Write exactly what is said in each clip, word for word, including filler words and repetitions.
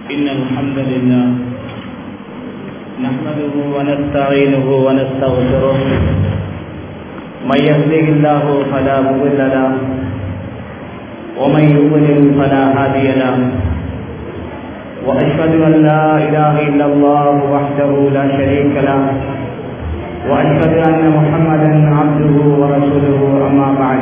إن الحمد لله نحمده ونستعينه ونستغفره من يهده الله فلا مضل له ومن يضلل فلا هادي له وأشهد أن لا إله إلا الله وحده لا شريك له وأشهد أن محمدا عبده ورسوله أما بعد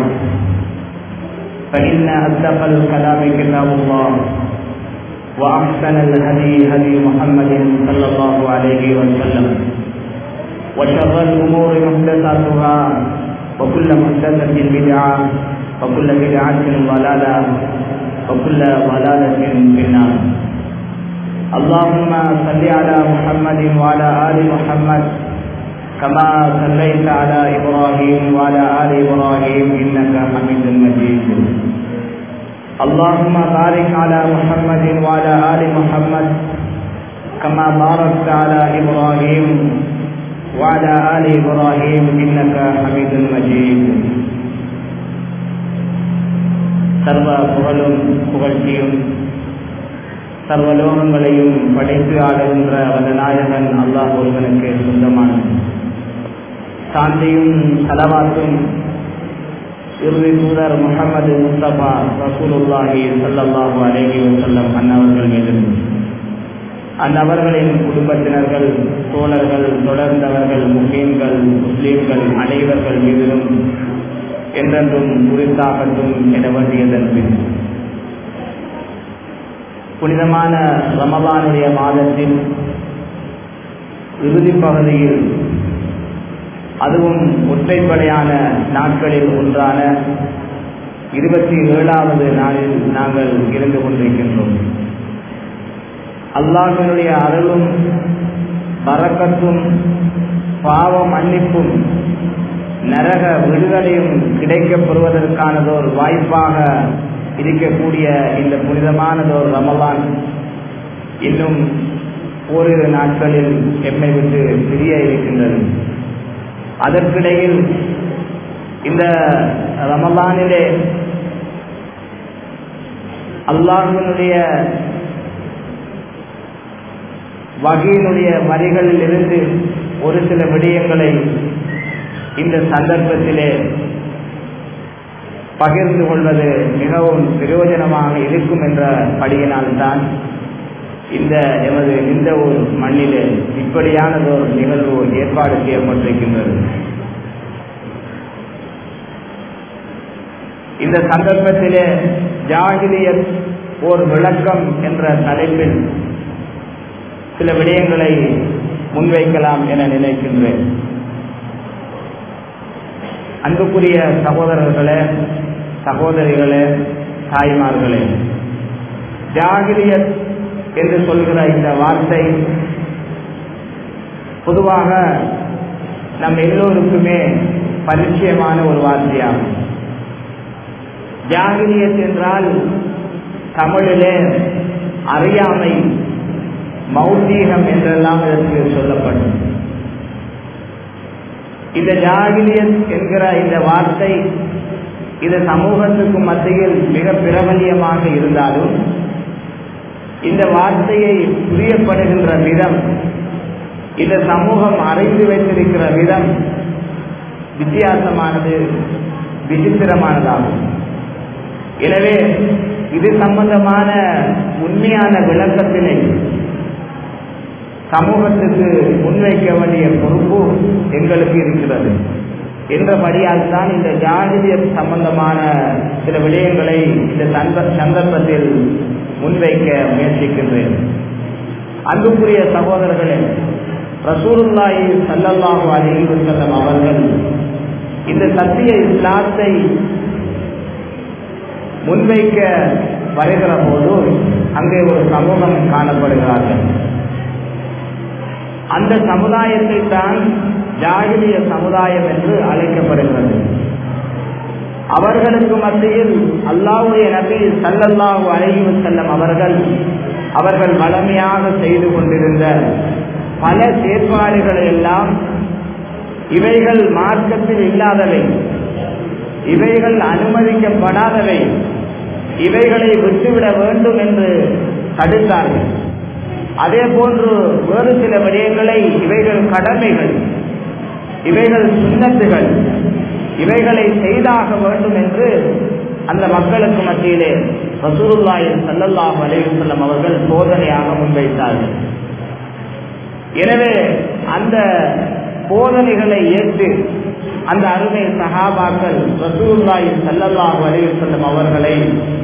فإن أصدق الكلام كتاب الله وأحسن الهدي هدي محمد صلى الله عليه وسلم وشر الأمور محدثاتها وكل محدثة بدعة وكل بدعة ضلالة وكل ضلالة في النار. اللهم صل على محمد وعلى آل محمد كما صليت على إبراهيم وعلى آل إبراهيم إنك حميد مجيد. اللهم بارك على محمد وعلى آل محمد كما باركت على إبراهيم وعلى آل إبراهيم إنك حميد مجيد. சர்வ புகழும் புகழ்ச்சியும் சர்வலோகங்களையும் படைத்து ஆளுகின்ற வல்லநாயகன் அல்லாஹ் ஒருவனுக்கு சொந்தமானது. சாந்தியும் சலவாத்தும் இறுதி தூதர் முஹம்மது முஸ்தபா ரசூலுல்லாஹி ஸல்லல்லாஹு அலைஹி வஸல்லம் அன்னவர்கள் மீது, அந்நபர்களின் குடும்பத்தினர்கள், தோழர்கள், தொடர்ந்தவர்கள், முஸ்லிம்கள் முஸ்லிம்கள் அனைவர்கள் மீதிலும் என்றென்றும் உரித்தாகட்டும் என வேண்டியதன் பின், புனிதமான ரமலானுடைய மாதத்தின் இறுதி பகுதியில், அதுவும் ஒற்றைப்படையான நாட்களில் ஒன்றான இருபத்தி ஏழாவது நாளில் நாங்கள் இருந்து கொண்டிருக்கின்றோம். அல்லாஹ்வினுடைய அருளும் பரக்கத்தும் பாவ மன்னிப்பும் நரக விடுதலையும் கிடைக்கப்பெறுவதற்கானதோர் வாய்ப்பாக இருக்கக்கூடிய இந்த புனிதமானதோர் ரமலான் இன்னும் ஓரிரு நாட்களில் எம்மை விட்டு பிரிய இருக்கின்றது. அதற்கிடையில் இந்த ரமலானிலே அல்லாஹ்வினுடைய வகையினுடைய வரிகளில் இருந்து ஒரு சில விடயங்களை இந்த சந்தர்ப்பத்திலே பகிர்ந்து கொள்வது மிகவும் பிரயோஜனமாக இருக்கும் என்ற படியினால்தான் இந்த எமது இந்த ஒரு மண்ணிலே இப்படியானதொரு நிகழ்வு ஏற்பாடு செய்யப்பட்டிருக்கின்றது. இந்த சந்தர்ப்பத்திலே ஜாஹிலியத் ஓர் விளக்கம் என்ற தலைப்பில் சில விடயங்களை முன்வைக்கலாம் என நினைக்கின்றேன். அன்புக்குரிய சகோதரர்களே, சகோதரிகளே, தாய்மார்களே, ஜாஹிலியத் என்று சொல்கிற இந்த வார்த்தை பொதுவாக நம் எல்லோருக்குமே பரிச்சயமான ஒரு வார்த்தையாகும். ஜாஹிலியத் என்றால் தமிழிலே அறியாமை, மௌத்தீகம் என்றெல்லாம் இதற்கு சொல்லப்படும். இந்த ஜாஹிலியத் என்கிற இந்த வார்த்தை இது சமூகத்துக்கு மத்தியில் மிக பிரபல்யமாக இருந்தாலும் இந்த வார்த்தையை புரியப்படுகின்ற விதம், இந்த சமூகம் அறிந்து வைத்திருக்கிற விதம் வித்தியாசமானது, விசித்திரமானதாகும். எனவே இது சம்பந்தமான உண்மையான விளக்கத்தினை சமூகத்துக்கு முன்வைக்க வேண்டிய பொறுப்பு எங்களுக்கு இருக்கிறது என்றபடியால் தான் இந்த ஜாஹிலியத் சம்பந்தமான சில விடயங்களை இந்த சந்தர்ப்பத்தில் முன்வைக்க முயற்சிக்கின்றேன். அன்புக்குரிய சகோதரர்களே, ரசூலுல்லாஹி ஸல்லல்லாஹு அலைஹி வஸல்லம் அவர்கள் இந்த சத்திய இஸ்லாத்தை முன்வைக்க வருகிற போது அங்கே ஒரு சமூகம் காணப்படுகிறார்கள். அந்த சமுதாயத்தை தான் ஜாஹிலிய சமுதாயம் என்று அழைக்கப்படுகிறது. அவர்களுக்கு மத்தியில் அல்லாஹ்வுடைய நபி ஸல்லல்லாஹு அலைஹி வஸல்லம் அவர்கள் அவர்கள் வளமையாக செய்து கொண்டிருந்த பல செயற்பாடுகளை எல்லாம் இவைகள் மார்க்கத்தில் இல்லாதவை, இவைகள் அனுமதிக்கப்படாதவை, இவைகளை விட்டுவிட வேண்டும் என்று தடுத்தார்கள். அதே போன்று வேறு சில விடயங்களை இவைகள் கடமைகள், இவைகள் சுன்னத்துகள், இவைகளை செய்தாக வேண்டும் என்று அந்த மக்களுக்கு மத்தியிலே ரசூலுல்லாஹி ஸல்லல்லாஹு அலைஹி வஸல்லம் அவர்கள் போதனையாக முன்வைத்தார்கள். எனவே அந்த போதனைகளை ஏற்று அந்த அருமை சஹாபாக்கள் ரசூலுல்லாஹி ஸல்லல்லாஹு அலைஹி வஸல்லம் அவர்களை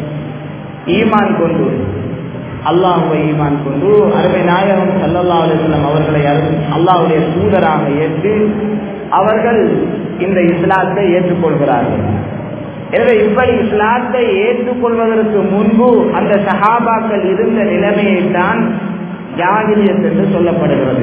ஈமான் கொண்டு, அல்லாஹ்வை ஈமான் கொண்டு, அருமை நாயகம் ஸல்லல்லாஹு அலைஹி வஸல்லம் அவர்களை அல்லாஹ்வுடைய தூதராக ஏற்று அவர்கள் இந்த இஸ்லாத்தை ஏற்றுக்கொள்கிறார்கள். எனவே இப்படி இஸ்லாத்தை ஏற்றுக்கொள்வதற்கு முன்பு அந்த சஹாபாக்கள் இருந்த நிலைமையைத்தான் ஜாஹிலியத் என்று சொல்லப்படுகிறது.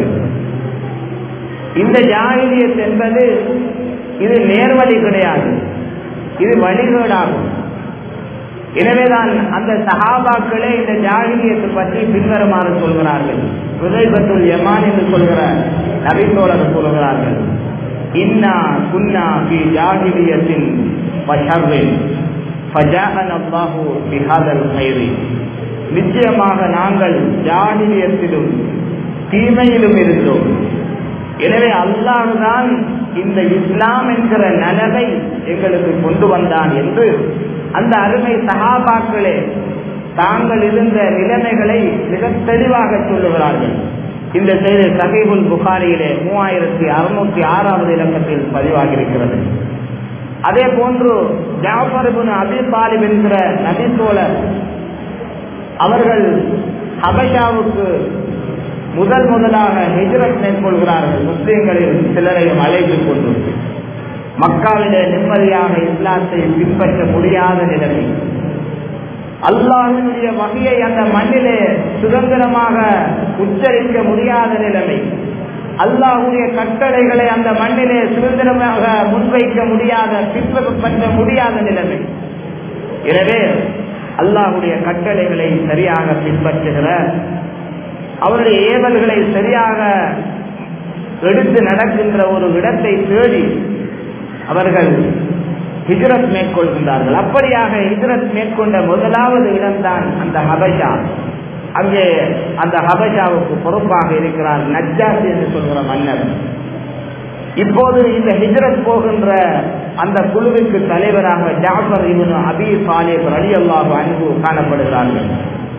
இந்த ஜாஹிலியத் என்பது இது நேர்வழி கிடையாது, இது வழிகேடாகும். எனவேதான் அந்த சஹாபாக்களே இந்த ஜாஹிலியத்தை பற்றி பின்வருமாறு சொல்கிறார்கள். ஹுதைபத்துல் யமான் என்று சொல்கிற நபித்தோழர் சொல்கிறார்கள், இன்னா குன்னா ஃபீ ஜாஹிலியத்தின் வஷர்ரின் ஃபஜாஅனா அல்லாஹு பிஹாதல் கைரி. நிச்சயமாக நாங்கள் ஜாஹிலியத்திலும் தீமையிலும் இருந்தோம். எனவே அல்லாஹ் தான் இந்த இஸ்லாம் என்கிற நலவை எங்களுக்கு கொண்டு வந்தான் என்று அந்த அருமை சஹாபாக்களே தாங்கள் இருந்த நிலைமைகளை மிக தெளிவாக சொல்லுகிறார்கள். இந்த செய்தி சஹீஹுல் புகாரியிலே மூவாயிரத்தி அறுநூத்தி ஆறாவது இலக்கத்தில் பதிவாகியிருக்கிறது. அதே போன்று ஜாஃபர் இப்னு அபீ தாலிப் என்கிற நபித்தோழர் அவர்கள் ஹபஷாவுக்கு முதல் முதலாக ஹிஜ்ரத் மேற்கொள்கிறார்கள். முஸ்லிம்களில் சிலரையும் அழைத்துக் கொண்டு மக்காவிலே நிம்மதியாக இஸ்லாத்தை பின்பற்ற முடியாத நிலைமை, அல்லாஹ்வுடைய வகையை அந்த மண்ணிலே சுதந்திரமாக உச்சரிக்க முடியாத நிலைமை, அல்லாஹ்வுடைய கட்டளைகளை அந்த மண்ணிலே சுதந்திரமாக முன்வைக்க முடியாத, பின்பற்ற முடியாத நிலைமை. எனவே அல்லாஹ்வுடைய கட்டளைகளை சரியாக பின்பற்றுகிற, அவருடைய ஏவல்களை சரியாக எடுத்து நடக்கின்ற ஒரு இடத்தை தேடி அவர்கள் ஹிஜ்ரத் மேற்கொள்கின்றார்கள். அப்படியாக ஹிஜ்ரத் மேற்கொண்ட முதலாவது இடம்தான் அந்த ஹபஷா. அங்கே அந்த ஹபஷாவுக்கு பொறுப்பாக இருக்கிறார் நஜ்ஜாஷி என்று சொல்கிற மன்னர். இப்போது இந்த ஹிஜ்ரத் போகின்ற அந்த குழுவிற்கு தலைவராக ஜாஃபர் இப்னு அபீ தாலிப் ரலியல்லாஹு அன்ஹு காணப்படுகிறார்கள்.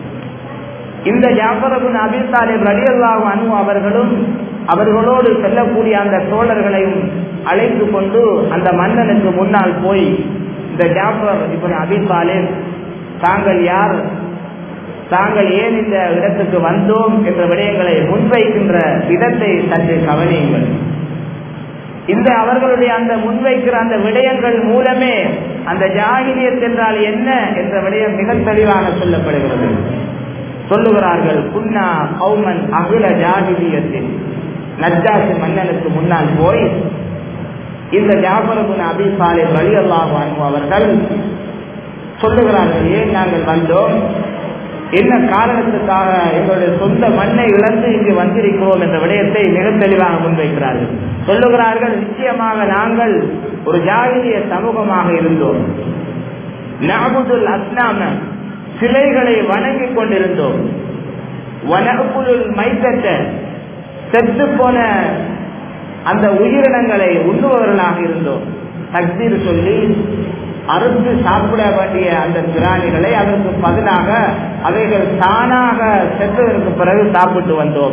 இந்த ஜாஃபர் இப்னு அபீ தாலிப் ரலியல்லாஹு அன்ஹு அவர்களும் அவர்களோடு செல்லக்கூடிய அந்த தோழர்களையும் அழைத்து கொண்டு அந்த மன்னனுக்கு முன்னால் போய், இந்த ஜாஃபர் இப்னு அபீ தாலிப் தாங்கள் யார், தாங்கள் ஏன் இந்த இடத்துக்கு வந்தோம் என்ற விடயங்களை முன்வைக்கின்ற விதத்தை சற்று கவனியுங்கள். இந்த அவர்களுடைய அந்த முன்வைக்கிற அந்த விடயங்கள் மூலமே அந்த ஜாஹிலியத் என்றால் என்ன என்ற விடயம் மிக தெளிவாக சொல்லப்படுகிறது. சொல்லுகிறார்கள், குன்னா கௌமன் அகில ஜாஹிலியத்தின். நஜ்ஜாஷி மன்னனுக்கு முன்னால் போய் இந்த ஜாஃபர் இப்னு அபீ தாலிப் ரலியல்லாஹு அன்ஹு அவர்கள் சொல்லுகிறார்கள், ஏன் நாங்கள் வந்தோம், என்ன காரணத்துக்காக எங்களுடைய சொந்த மண்ணை இழந்து இங்கு வந்திருக்கிறோம் என்ற விடயத்தை மிக தெளிவாக முன்வைக்கிறார்கள். சொல்லுகிறார்கள், நிச்சயமாக நாங்கள் ஒரு ஜாஹிலிய சமூகமாக இருந்தோம். நஅபுதுல் அஸ்னாம, சிலைகளை வணங்கிக் கொண்டிருந்தோம். வனகுலுல் மைத்தத்த, செத்து போன அந்த உயிரினங்களை உண்ணுபவர்களாக இருந்தோம். தக்பீர் சொல்லி அறுத்து சாப்பிட வேண்டிய அந்த பிராணிகளை அதற்கு பதிலாக அவைகள் தானாக செத்ததற்கு பிறகு சாப்பிட்டு வந்தோம்.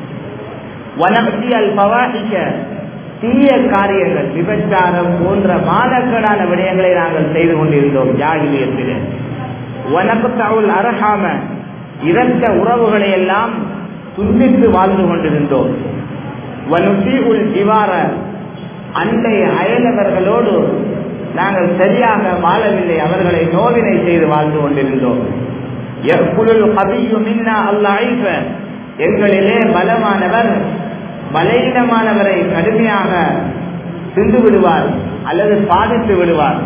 வனப்தியல் பவாஹிஷ, தீய காரியங்கள், விபச்சாரம் போன்ற மானக்கேடான விடயங்களை நாங்கள் செய்து கொண்டிருந்தோம் ஜாஹிலியத்திலே. வனப்தவுல் அர்ஹாம, இரத்த உறவுகளை எல்லாம் துண்டித்து வாழ்ந்து கொண்டிருந்தோம். வனுசிஉல் ஜிவார, அண்டை அயலவர்களோடு நாங்கள் சரியாக வாழவில்லை, அவர்களை நோவினை செய்து வாழ்ந்து கொண்டிருந்தோம். எங்களிலே பலமானவர் பலவீனமானவரை கடுமையாக தின்று விடுவார் அல்லது பாதித்து விடுவார்.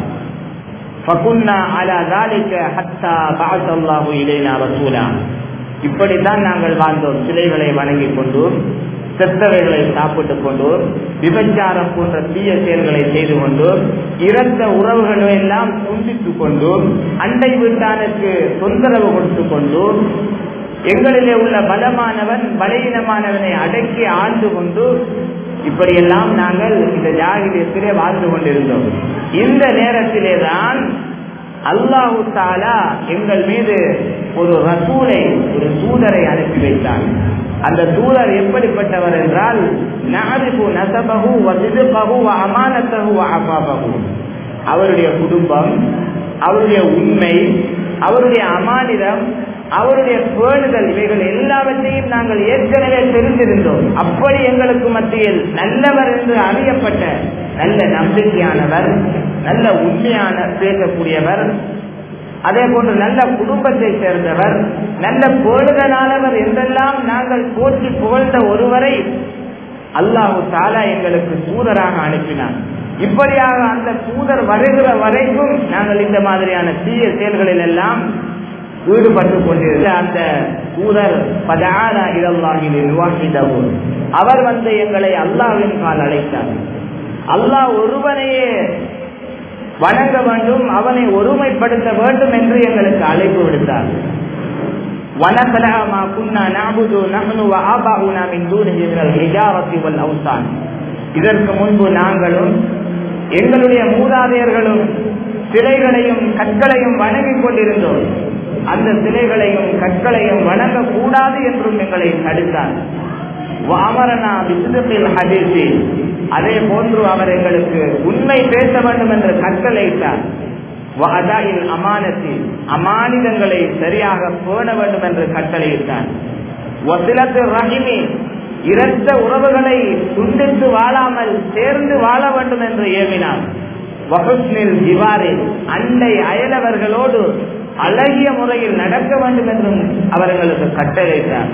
இப்படித்தான் நாங்கள் வாழ்ந்தோம், சிலைகளை வணங்கிக் கொண்டு, செத்தவைகளை சாப்பிட்டுக் கொண்டு, விபச்சாரம் போன்ற தீய செயல்களை செய்து கொண்டு, இறந்த உறவுகளை எல்லாம் துண்டித்துக் கொண்டு, அண்டை வீட்டானுக்கு தொந்தரவு கொடுத்து கொண்டு, எங்களிலே உள்ள பலமானவன் பலவீனமானவனை அடக்கி ஆண்டு கொண்டு இப்படியெல்லாம் நாங்கள் இந்த ஜாகிலியத்திலே வாழ்ந்து கொண்டிருந்தோம். இந்த நேரத்திலே தான் அல்லாஹு தஆலா எங்கள் மீது ஒரு ரசூலை, ஒரு தூதரை அனுப்பி வைத்தார். அந்த தூதர் எப்படிப்பட்டவர் என்றால், நஅரிஃபு நஸபஹு வ சித்கஹு வ அமானத்தஹு வ அஃபாஃபஹு, அவருடைய குடும்பம், அவருடைய உண்மை, அவருடைய அமானிதம், அவருடைய பேணுதல், இவைகள் எல்லாவற்றையும் நாங்கள் ஏற்கனவே தெரிந்திருந்தோம். அப்படி எங்களுக்கு மத்தியில் நல்லவர் என்று அறியப்பட்ட, நல்ல நம்பிக்கையானவர், நல்ல உண்மையான பேசக்கூடியவர், அதே போன்று நல்ல குடும்பத்தை சேர்ந்தவர், நல்ல பேணுதலானவர் என்றெல்லாம் நாங்கள் போற்றி புகழ்ந்த ஒருவரை அல்லாஹு தஆலா எங்களுக்கு தூதராக அனுப்பினார். இப்படியாக அந்த தூதர் வருகிற வரைக்கும் நாங்கள் இந்த மாதிரியான தீய செயல்களில் எல்லாம் ஈடுபட்டு கொண்டிருந்த அந்த தூதர் பதஆனா இலல்லாஹி லிவாஹிதஹு, அவர் வந்து எங்களை அல்லாஹ்வின் பால் அழைத்தார். அல்லாஹ் ஒருவனையே வணங்க வேண்டும், அவனை ஒருமைப்படுத்த வேண்டும் என்று எங்களுக்கு அழைப்பு விடுத்தார். வனகலா மா குன்னா நஅபுது நஹ்னு வ ஆபாஉனா மின் தூனிஹி மினல் ஹிஜாரத்தி வல் அவ்சான், இதற்கு முன்பு நாங்களும் எங்களுடைய மூதாதையர்களும் சிலைகளையும் கற்களையும் வணங்கிக் கொண்டிருந்தோம். அந்த சிலைகளையும் கற்களையும் வணங்கக்கூடாது என்றும் எங்களை தடுத்தார். அதே போன்று அவர் எங்களுக்கு உண்மை பேச வேண்டும் என்று கட்டளையிட்டார். அமானத்தில் அமானிதங்களை சரியாக பேண வேண்டும் என்று கட்டளையிட்டார். இரத்த உறவுகளை துண்டித்து வாழாமல் சேர்ந்து வாழ வேண்டும் என்று ஏவினார். அண்டை அயலவர்களோடு அழகிய முறையில் நடக்க வேண்டும் என்றும் அவர்களுக்கு கட்டளையிட்டார்.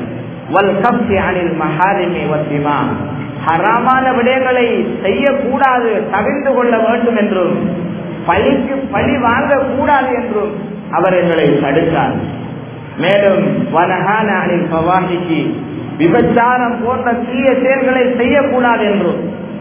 ஹராமான விடயங்களை செய்யக்கூடாது, தவிர்த்து கொள்ள வேண்டும் என்றும், பழிக்கு பழி வாங்க கூடாது என்றும் அவர் எங்களை தடுத்தார். மேலும் வனஹானில் பவாஹிக்கு, விபச்சாரம் போன்ற தீய செயல்களை செய்யக்கூடாது என்றும்,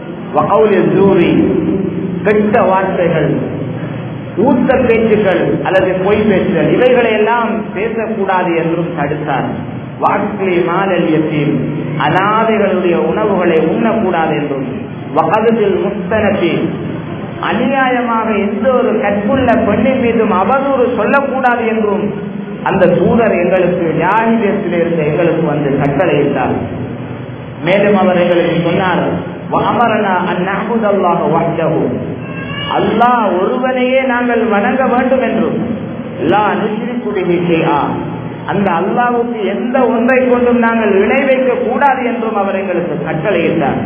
கெட்ட வார்த்தைகள், ஊத்த பேச்சுக்கள் அல்லது பொய் பேச்சுகள், இவைகளை எல்லாம் பேசக்கூடாது என்றும் தடுத்தார். வாக்லி மாலல்யத்தில் அநாதைகளுடைய உணவுகளை உண்ணக்கூடாது என்றும், வகதில் முஸ்தனத்தி அநியாயமாக எந்த ஒரு கற்புள்ள பெண்ணின் மீதும் அவதூறு சொல்லக்கூடாது என்றும் அந்த தூதர் எங்களுக்கு ஜாஹிலியத்தில் இருந்த எங்களுக்கு வந்து கட்டளையிட்டார். மேலும் அவர் எங்களுக்கு சொன்னார், அல்லாஹ் ஒருவனையே நாங்கள் வணங்க வேண்டும் என்றும், அந்த அல்லாஹ்வுக்கு எந்த ஒன்றை கொண்டும் நாங்கள் இணை வைக்க கூடாது என்றும் அவர் எங்களுக்கு கட்டளையிட்டார்.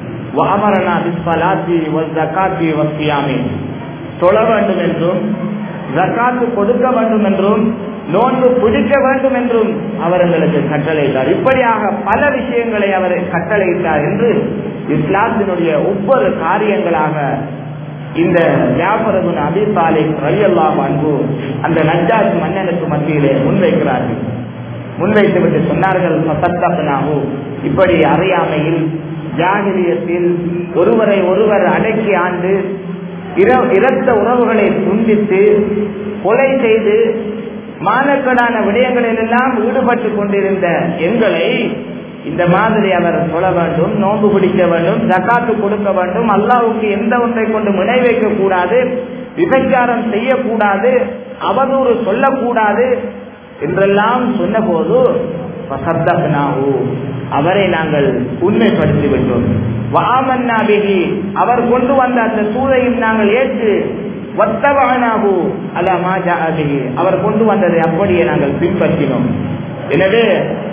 தொழ வேண்டும் என்றும், ஜகாத்து கொடுக்க வேண்டும் என்றும், நோன்பு பிடிக்க வேண்டும் என்றும் அவர் எங்களுக்கு கட்டளையிட்டார். இப்படியாக பல விஷயங்களை அவர் கட்டளையிட்டார் என்று இஸ்லாத்தினுடைய ஒவ்வொரு காரியங்களாக இந்த ஜாஃபர் இப்னு அபீ தாலிப் ரலியல்லாஹு அன்ஹு அந்த நஜ்ஜாஷ் மன்னனுக்கு மத்தியிலே முன்வைக்கிறார்கள். முன்வைத்து விட்டு சொன்னார்கள், ஃபஸத்தக்னாஹு, இப்படி அறியாமையில் ஜாஹிலியத்தில் ஒருவரை ஒருவர் அடக்கி ஆண்டு இரத்த உறவுகளை துண்டித்து கொலை செய்து மானக்கடான விடயங்களில் எல்லாம் ஈடுபட்டு கொண்டிருந்த எங்களை இந்த மாதிரி அவர் சொல்ல வேண்டும், நோன்பு பிடிக்க வேண்டும், ஜகாத்து கொடுக்க வேண்டும், அல்லாஹ்வுக்கு எந்த ஒன்றை கொண்டு இணை வைக்க கூடாது, விபச்சாரம் செய்யக்கூடாது, அவதூறு சொல்லக்கூடாது என்றெல்லாம் சொன்ன போது அவரை நாங்கள் உண்மைப்படுத்தி விட்டோம். அவர் கொண்டு வந்த அந்த தூதையும் நாங்கள் ஏற்று அவர் கொண்டு வந்ததை அப்படியே நாங்கள் பின்பற்றினோம். எனவே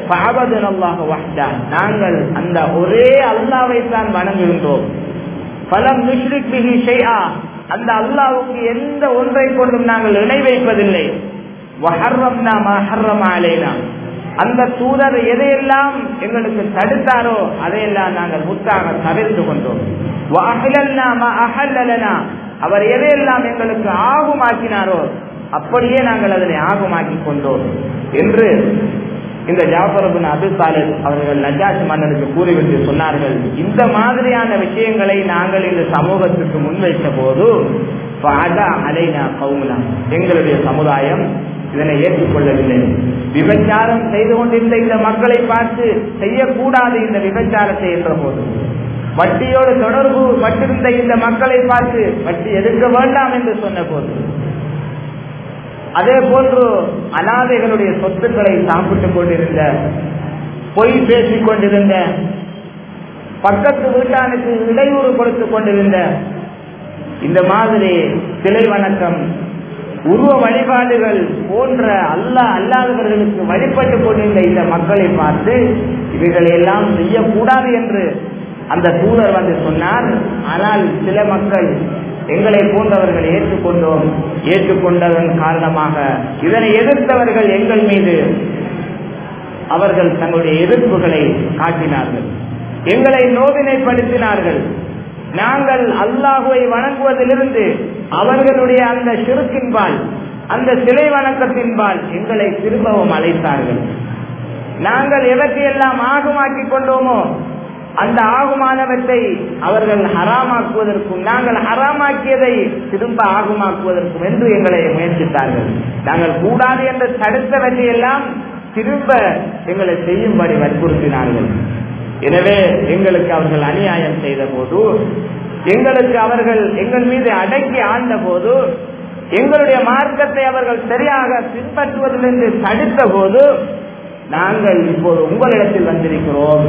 நாங்கள் அந்த ஒரே அல்லாஹ்வை தான் வணங்குகின்றோம். பலம் நுஷ்ரிக் பிஹி ஷைஆ, அந்த அல்லாஹ்வுக்கு எந்த ஒன்றை கொண்டும் நாங்கள் இணை வைப்பதில்லை. வஹர்ரம்னா மா ஹர்ரம அலைனா, அந்த தூதர் எதையெல்லாம் எங்களுக்கு தடுத்தாரோ அதையெல்லாம் நாங்கள் முற்றாக தவிர்த்து கொண்டோம். வஅஹலல்னா மா அஹல்லலனா, அவர் எதையெல்லாம் எங்களுக்கு ஆகுமாக்கினாரோ அப்படியே நாங்கள் அதனை ஆகுமாக்கி கொண்டோம் என்று இந்த ஜாஃபர் இப்னு அபீ தாலிப் அவர்கள் நஜ்ஜாஷ் மன்னனுக்கு கூறிவிட்டு சொன்னார்கள். இந்த மாதிரியான விஷயங்களை நாங்கள் இந்த சமூகத்துக்கு முன்வைத்த போது அலைனா கௌமுனா, எங்களுடைய சமுதாயம் இதனை ஏற்றுக்கொள்ளவில்லை. விபச்சாரம் செய்து கொண்டிருந்த இந்த மக்களை பார்த்து செய்யக்கூடாது இந்த விபச்சாரத்தை என்ற போது, வட்டியோடு தொடர்பு பட்டிருந்த இந்த மக்களை பார்த்து வட்டி எடுக்க வேண்டாம் என்று சொன்ன போது, அதே போன்று அனாதைகளுடைய சொத்துக்களை சாப்பிட்டுக் கொண்டிருந்த, பொய் பேசிக் கொண்டிருந்த, பக்கத்து வீட்டானுக்கு இடையூறு கொடுத்துக் கொண்டிருந்த, இந்த மாதிரி சிலை வணக்கம், உருவ வழிபாடுகள் போன்ற அல்லாஹ் அல்லாதவர்களுக்கு வழிபட்டு கொண்டிருந்த இந்த மக்களை பார்த்து இவைகளை எல்லாம் செய்யக்கூடாது என்று அந்த தூதர் வந்து சொன்னார். ஆனால் சில மக்கள் எங்களை போன்றவர்கள் ஏற்றுக்கொண்டோம், ஏற்றுக்கொண்டதன் காரணமாக இதனை எதிர்த்தவர்கள் எங்கள் மீது அவர்கள் தங்களுடைய எதிர்ப்புகளை காட்டினார்கள், எங்களை நோவினைப்படுத்தினார்கள். நாங்கள் அல்லாஹுவை வணங்குவதிலிருந்து அவர்களுடைய அந்த ஷிர்கின்பால், அந்த சிலை வணக்கத்தின்பால் எங்களை திரும்பவும் அழைத்தார்கள். நாங்கள் எவற்றையெல்லாம் ஆகுமாக்கிக் கொண்டோமோ அந்த ஆகுமானவற்றை அவர்கள் ஹராமாக்குவதற்கும், நாங்கள் ஹராமாக்கியதை திரும்ப ஆகுமாக்குவதற்கும் என்று எங்களை முயற்சித்தார்கள். நாங்கள் கூடாது என்று தடுத்தவற்றையெல்லாம் திரும்ப எங்களை செய்யும்படி வற்புறுத்தினார்கள். எனவே எங்களுக்கு அவர்கள் அநியாயம் செய்த போது, எங்களுக்கு அவர்கள் எங்கள் மீது அடக்கி ஆண்ட போது, எங்களுடைய மார்க்கத்தை அவர்கள் சரியாக பின்பற்றுவதிலிருந்து தடுத்த போது, நாங்கள் இப்போது உங்களிடத்தில் வந்திருக்கிறோம்,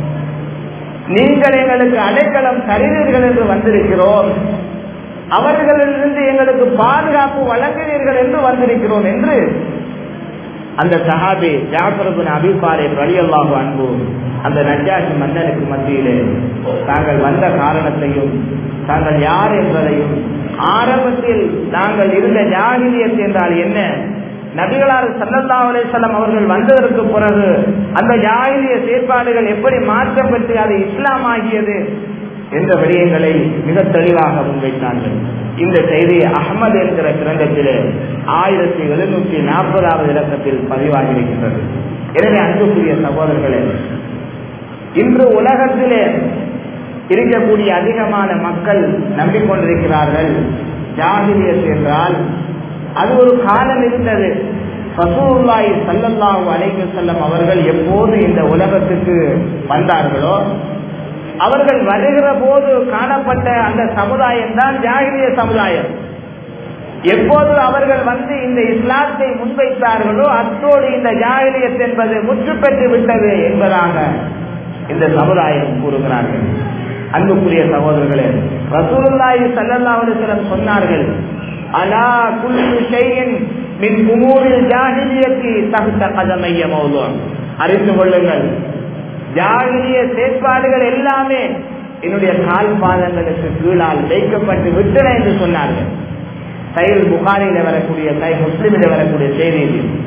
நீங்கள் எங்களுக்கு அடைக்கலம் தருவீர்கள் என்று வந்திருக்கிறோம், அவர்களிலிருந்து எங்களுக்கு பாதுகாப்பு வழங்குவீர்கள் என்று வந்திருக்கிறோம் என்று அந்த சஹாபி ஜாஃபர் இப்னு அபீ தாலிப் ரலியல்லாஹு அன்ஹு அந்த நஜ்ஜாஷி மன்னனுக்கு மத்தியிலே தாங்கள் வந்த காரணத்தையும் தாங்கள் யார் என்பதையும், ஆரம்பத்தில் நாங்கள் இருந்த ஜாஹிலியத் என்றால் என்ன, நபிகளார் ஸல்லல்லாஹு அலைஹி வஸல்லம் அவர்கள் வந்ததற்கு பிறகு அந்த ஜாஹிலிய செயற்பாடுகள் எப்படி மாற்றம் பெற்று அது இஸ்லாம் ஆகியது என்ற விடயங்களை மிக தெளிவாக முன்வைத்தார்கள். இந்த செய்தி அஹ்மது என்கிற கிரந்தத்திலே ஆயிரத்தி எழுநூற்றி நாற்பதாவது இலக்கத்தில் பதிவாகி இருக்கின்றது. எனவே அன்புக்குரிய சகோதரர்களே, இன்று உலகத்திலே இருக்கக்கூடிய அதிகமான மக்கள் நம்பிக்கொண்டிருக்கிறார்கள் ஜாஹிலியத் என்றால் அது ஒரு காலம் இருந்தது. ரசூலுல்லாஹி ஸல்லல்லாஹு அலைஹி வஸல்லம் அவர்கள் எப்போது இந்த உலகத்துக்கு வந்தார்களோ அவர்கள் வருகிற போது காணப்பட்ட அந்த சமுதாயம் தான் ஜாஹிலிய சமுதாயம். எப்போது அவர்கள் வந்து இந்த இஸ்லாத்தை முன்வைத்தார்களோ அத்தோடு இந்த ஜாஹிலியத் என்பது முற்று பெற்று விட்டது என்பதாக இந்த சமுதாயம் கூறுகிறார்கள். அன்புக்குரிய சகோதரர்களே, ரசூலுல்லாஹி ஸல்லல்லாஹு அலைஹி வஸல்லம் சொன்னார்கள், அலா குல்லு ஷைஇன் மின் உமூரில் ஜாஹிலியத்தி தஹ்த கதமைய மௌது. அறிந்து கொள்ளுங்கள், ஜாஹிலிய செயற்பாடுகள் எல்லாமே என்னுடைய கால் பாதங்களுக்கு கீழால் வைக்கப்பட்டு விட்டன என்று சொன்னார்கள். சஹீஹ் புகாரியில வரக்கூடிய, சஹீஹ் முஸ்லிமில வரக்கூடிய செய்தி.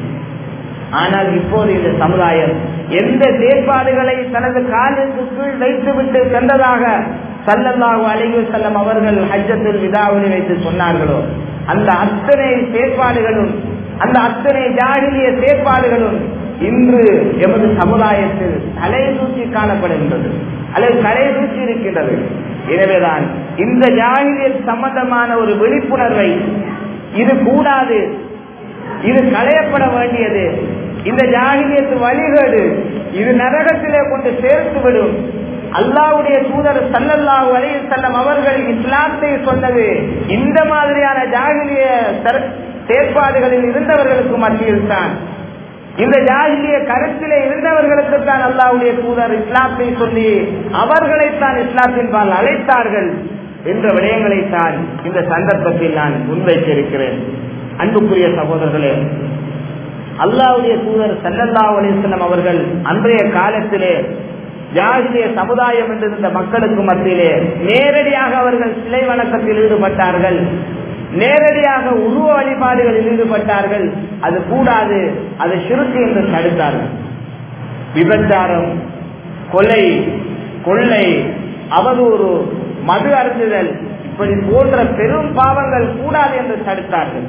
ஆனால் இப்போது இந்த சமுதாயம் எந்த செயற்பாடுகளை தனது காலுக்கு கீழ் வைத்துவிட்டு சென்றதாக ஸல்லல்லாஹு அலைஹி வஸல்லம் அவர்கள் ஹஜ்ஜத்துல் விதாவில் வைத்து சொன்னார்களோ அந்த அத்தனை செயற்பாடுகளும், அந்த அத்தனை ஜாஹிலிய செயற்பாடுகளும் இன்று எமது சமுதாயத்தில் தலை தூக்கி காணப்படுகின்றது அல்லது தலை தூக்கி இருக்கின்றது. எனவேதான் இந்த ஜாஹிலியத் சம்பந்தமான ஒரு விழிப்புணர்வை, இது கூடாது, இது களையப்பட வேண்டியது, இந்த ஜாஹிலியத் வழிகேடு, இது நரகத்திலே கொண்டு சேர்த்துவிடும். அல்லாஹ்வுடைய தூதர் ஸல்லல்லாஹு அலைஹி வஸல்லம் அவர்கள் இஸ்லாத்தை சொன்னது இந்த மாதிரியான ஜாஹிலிய செயற்பாடுகளில் இருந்தவர்களுக்கு மத்தியில் தான், இந்த ஜாஹிலிய கருத்திலே இருந்தவர்களுக்கு தான் அல்லாஹ்வுடைய தூதர் இஸ்லாத்தை சொல்லி அவர்களைத்தான் இஸ்லாத்தின் பால் அழைத்தார்கள் என்ற விடயங்களைத்தான் இந்த சந்தர்ப்பத்தில் நான் முன்வைத்திருக்கிறேன். அன்புக்குரிய சகோதரர்களே, அல்லாஹ்வுடைய தூதர் ஸல்லல்லாஹு அலைஹி வஸல்லம் அவர்கள் அன்றைய காலத்திலே ஜாஹிலிய சமுதாயம் என்றிருந்த மக்களுக்கு மத்தியிலே நேரடியாக அவர்கள் சிலை வணக்கத்தில் ஈடுபட்டார்கள், நேரடியாக உருவ வழிபாடுகளில் ஈடுபட்டார்கள். அது கூடாது, அது ஷிர்க் என்று தடுத்தார்கள். விபச்சாரம், கொலை, கொள்ளை, அவதூறு, மது அருந்துதல், இப்படி போன்ற பெரும் பாவங்கள் கூடாது என்று தடுத்தார்கள்.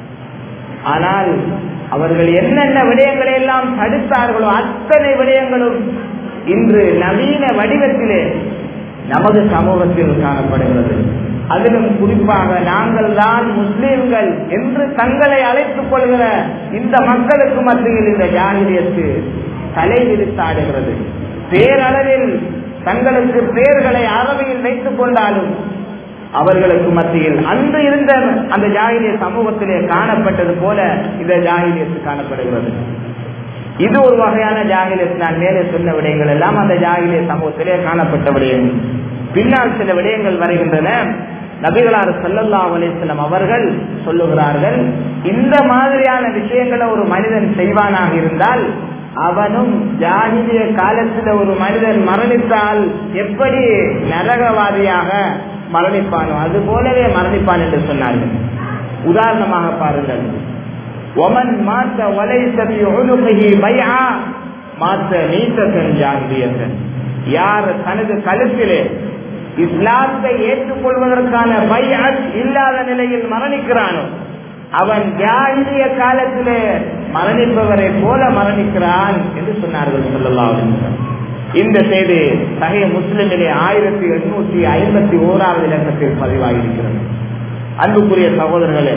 ஆனால் அவர்கள் என்னென்ன விடயங்களை எல்லாம் தடுத்தார்களோ அத்தனை விடயங்களும் இன்று நவீன வடிவத்திலே நமது சமூகத்தில் காணப்படுகிறது. அதிலும் குறிப்பாக நாங்கள் தான் முஸ்லிம்கள் என்று தங்களை அழைத்துக் கொள்கிற இந்த மக்களுக்கு மத்தியில் இந்த ஜாஹிலியத்து தலை விரித்தாடுகிறது. பேரளவில் தங்களுக்கு பெயர்களை அரபியில் வைத்துக் கொண்டாலும் அவர்களுக்கு மத்தியில் அன்று இருந்த அந்த ஜாஹிலிய சமூகத்திலே காணப்பட்டது போல இந்த ஜாஹிலியத்து காணப்படுகிறது. இது ஒரு வகையான ஜாஹிலியத். நான் மேலே சொன்ன விடயங்கள் எல்லாம் அந்த ஜாஹிலிய சமூகத்திலே காணப்பட்ட விடயங்கள். பின்னால் சில விடயங்கள் வருகின்றன. நபிகளார் ஸல்லல்லாஹு அலைஹி வஸல்லம் அவர்கள் சொல்லுகிறார்கள், இந்த மாதிரியான விஷயங்களை ஒரு மனிதன் செய்வானாக இருந்தால் அவனும் ஜாஹிலிய காலத்தில் ஒரு மனிதன் மரணித்தால் எப்படி நரகவாதியாக மரணிப்பானோ அது போலவே மரணிப்பான் என்று சொன்னார்கள். உதாரணமாக பாருங்கள், ஒமன் மாத்த வலைசபி உனுகி பைஆ மாத்த நீத்தன் ஜாஹிலியத்தன். யார் தனது கழுத்திலே இஸ்லாத்தை ஏற்றுக்கொள்வதற்கான பைஅத் இல்லாத நிலையில் மரணிக்கிறானோ அவன் ஜாஹிலிய காலத்திலே மரணிப்பவரை போல மரணிக்கிறான் என்று சொன்னார்கள் ஸல்லல்லாஹு அலைஹி வஸல்லம். இந்த செய்தி சஹீஹ் முஸ்லிமிலே ஆயிரத்தி எண்ணூற்றி ஐம்பத்தி ஓராவது இலக்கத்தில் பதிவாகியிருக்கிறது. அன்புக்குரிய சகோதரர்களே,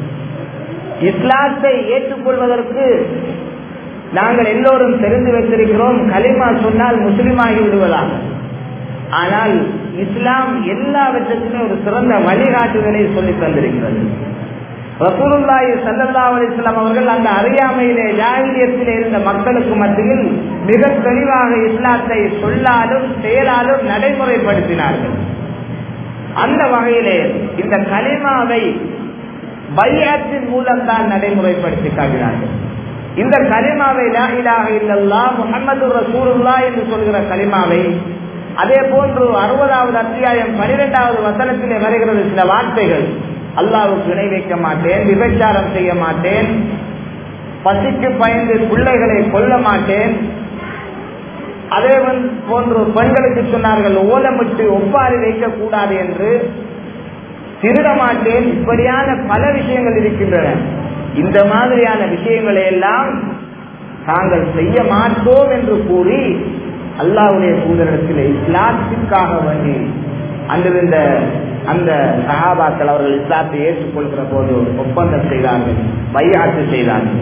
இஸ்லாத்தை ஏற்றுக்கொள்வதற்கு நாங்கள் எல்லோரும் தெரிந்து வைத்திருக்கிறோம், கலிமா சொன்னால் முஸ்லிமாகி விடுவதாக. ஆனால் இஸ்லாம் எல்லாவற்றுக்குமே ஒரு சிறந்த வழிகாட்டுதலை சொல்லி தந்திருக்கிறது. ரசூலுல்லாஹி ஸல்லல்லாஹு அலைஹி வஸல்லம் அவர்கள் அந்த அறியாமையிலே ஜாஹிலியத்திலே இருந்த மக்களுக்கு மத்தியில் மிக தெளிவாக இஸ்லாத்தை சொல்லாலும் செயலாலும் நடைமுறைப்படுத்தினார்கள். அந்த வகையிலே இந்த கலிமாவை பைஅத்தின் மூலம்தான் நடைமுறைப்படுத்தி காட்டினார்கள். இந்த கலிமாவை லா இலாஹ இல்லல்லாஹ் முஹம்மது ரசூலுல்லாஹ் என்று சொல்கிற கலிமாவை, அதே போன்று அறுபதாவது அத்தியாயம் பனிரெண்டாவது வசனத்திலே வருகிறது சில வார்த்தைகள், அல்லாஹ்வுக்கு இணை வைக்க மாட்டேன், விபச்சாரம் செய்ய மாட்டேன், பசிக்கு பயந்து பிள்ளைகளை கொல்ல மாட்டேன், அதே போன்று பெண்களுக்கு சொன்னார்கள் ஓலமிட்டு ஒப்பாரி வைக்க கூடாது என்று, திருட மாட்டேன், இப்படியான பல விஷயங்கள் இருக்கின்றன. இந்த மாதிரியான விஷயங்களை எல்லாம் தாங்கள் செய்ய மாட்டோம் என்று கூறி அல்லாஹ்வுடைய தூதரிடத்தில் இஸ்லாத்திற்காக வேண்டி அங்கிருந்த அந்த சஹாபாக்கள் அவர்கள் இஸ்லாத்தை ஏற்றுக்கொள்கிற போது ஒப்பந்தம் செய்தார்கள், பைஅத்து செய்தார்கள்.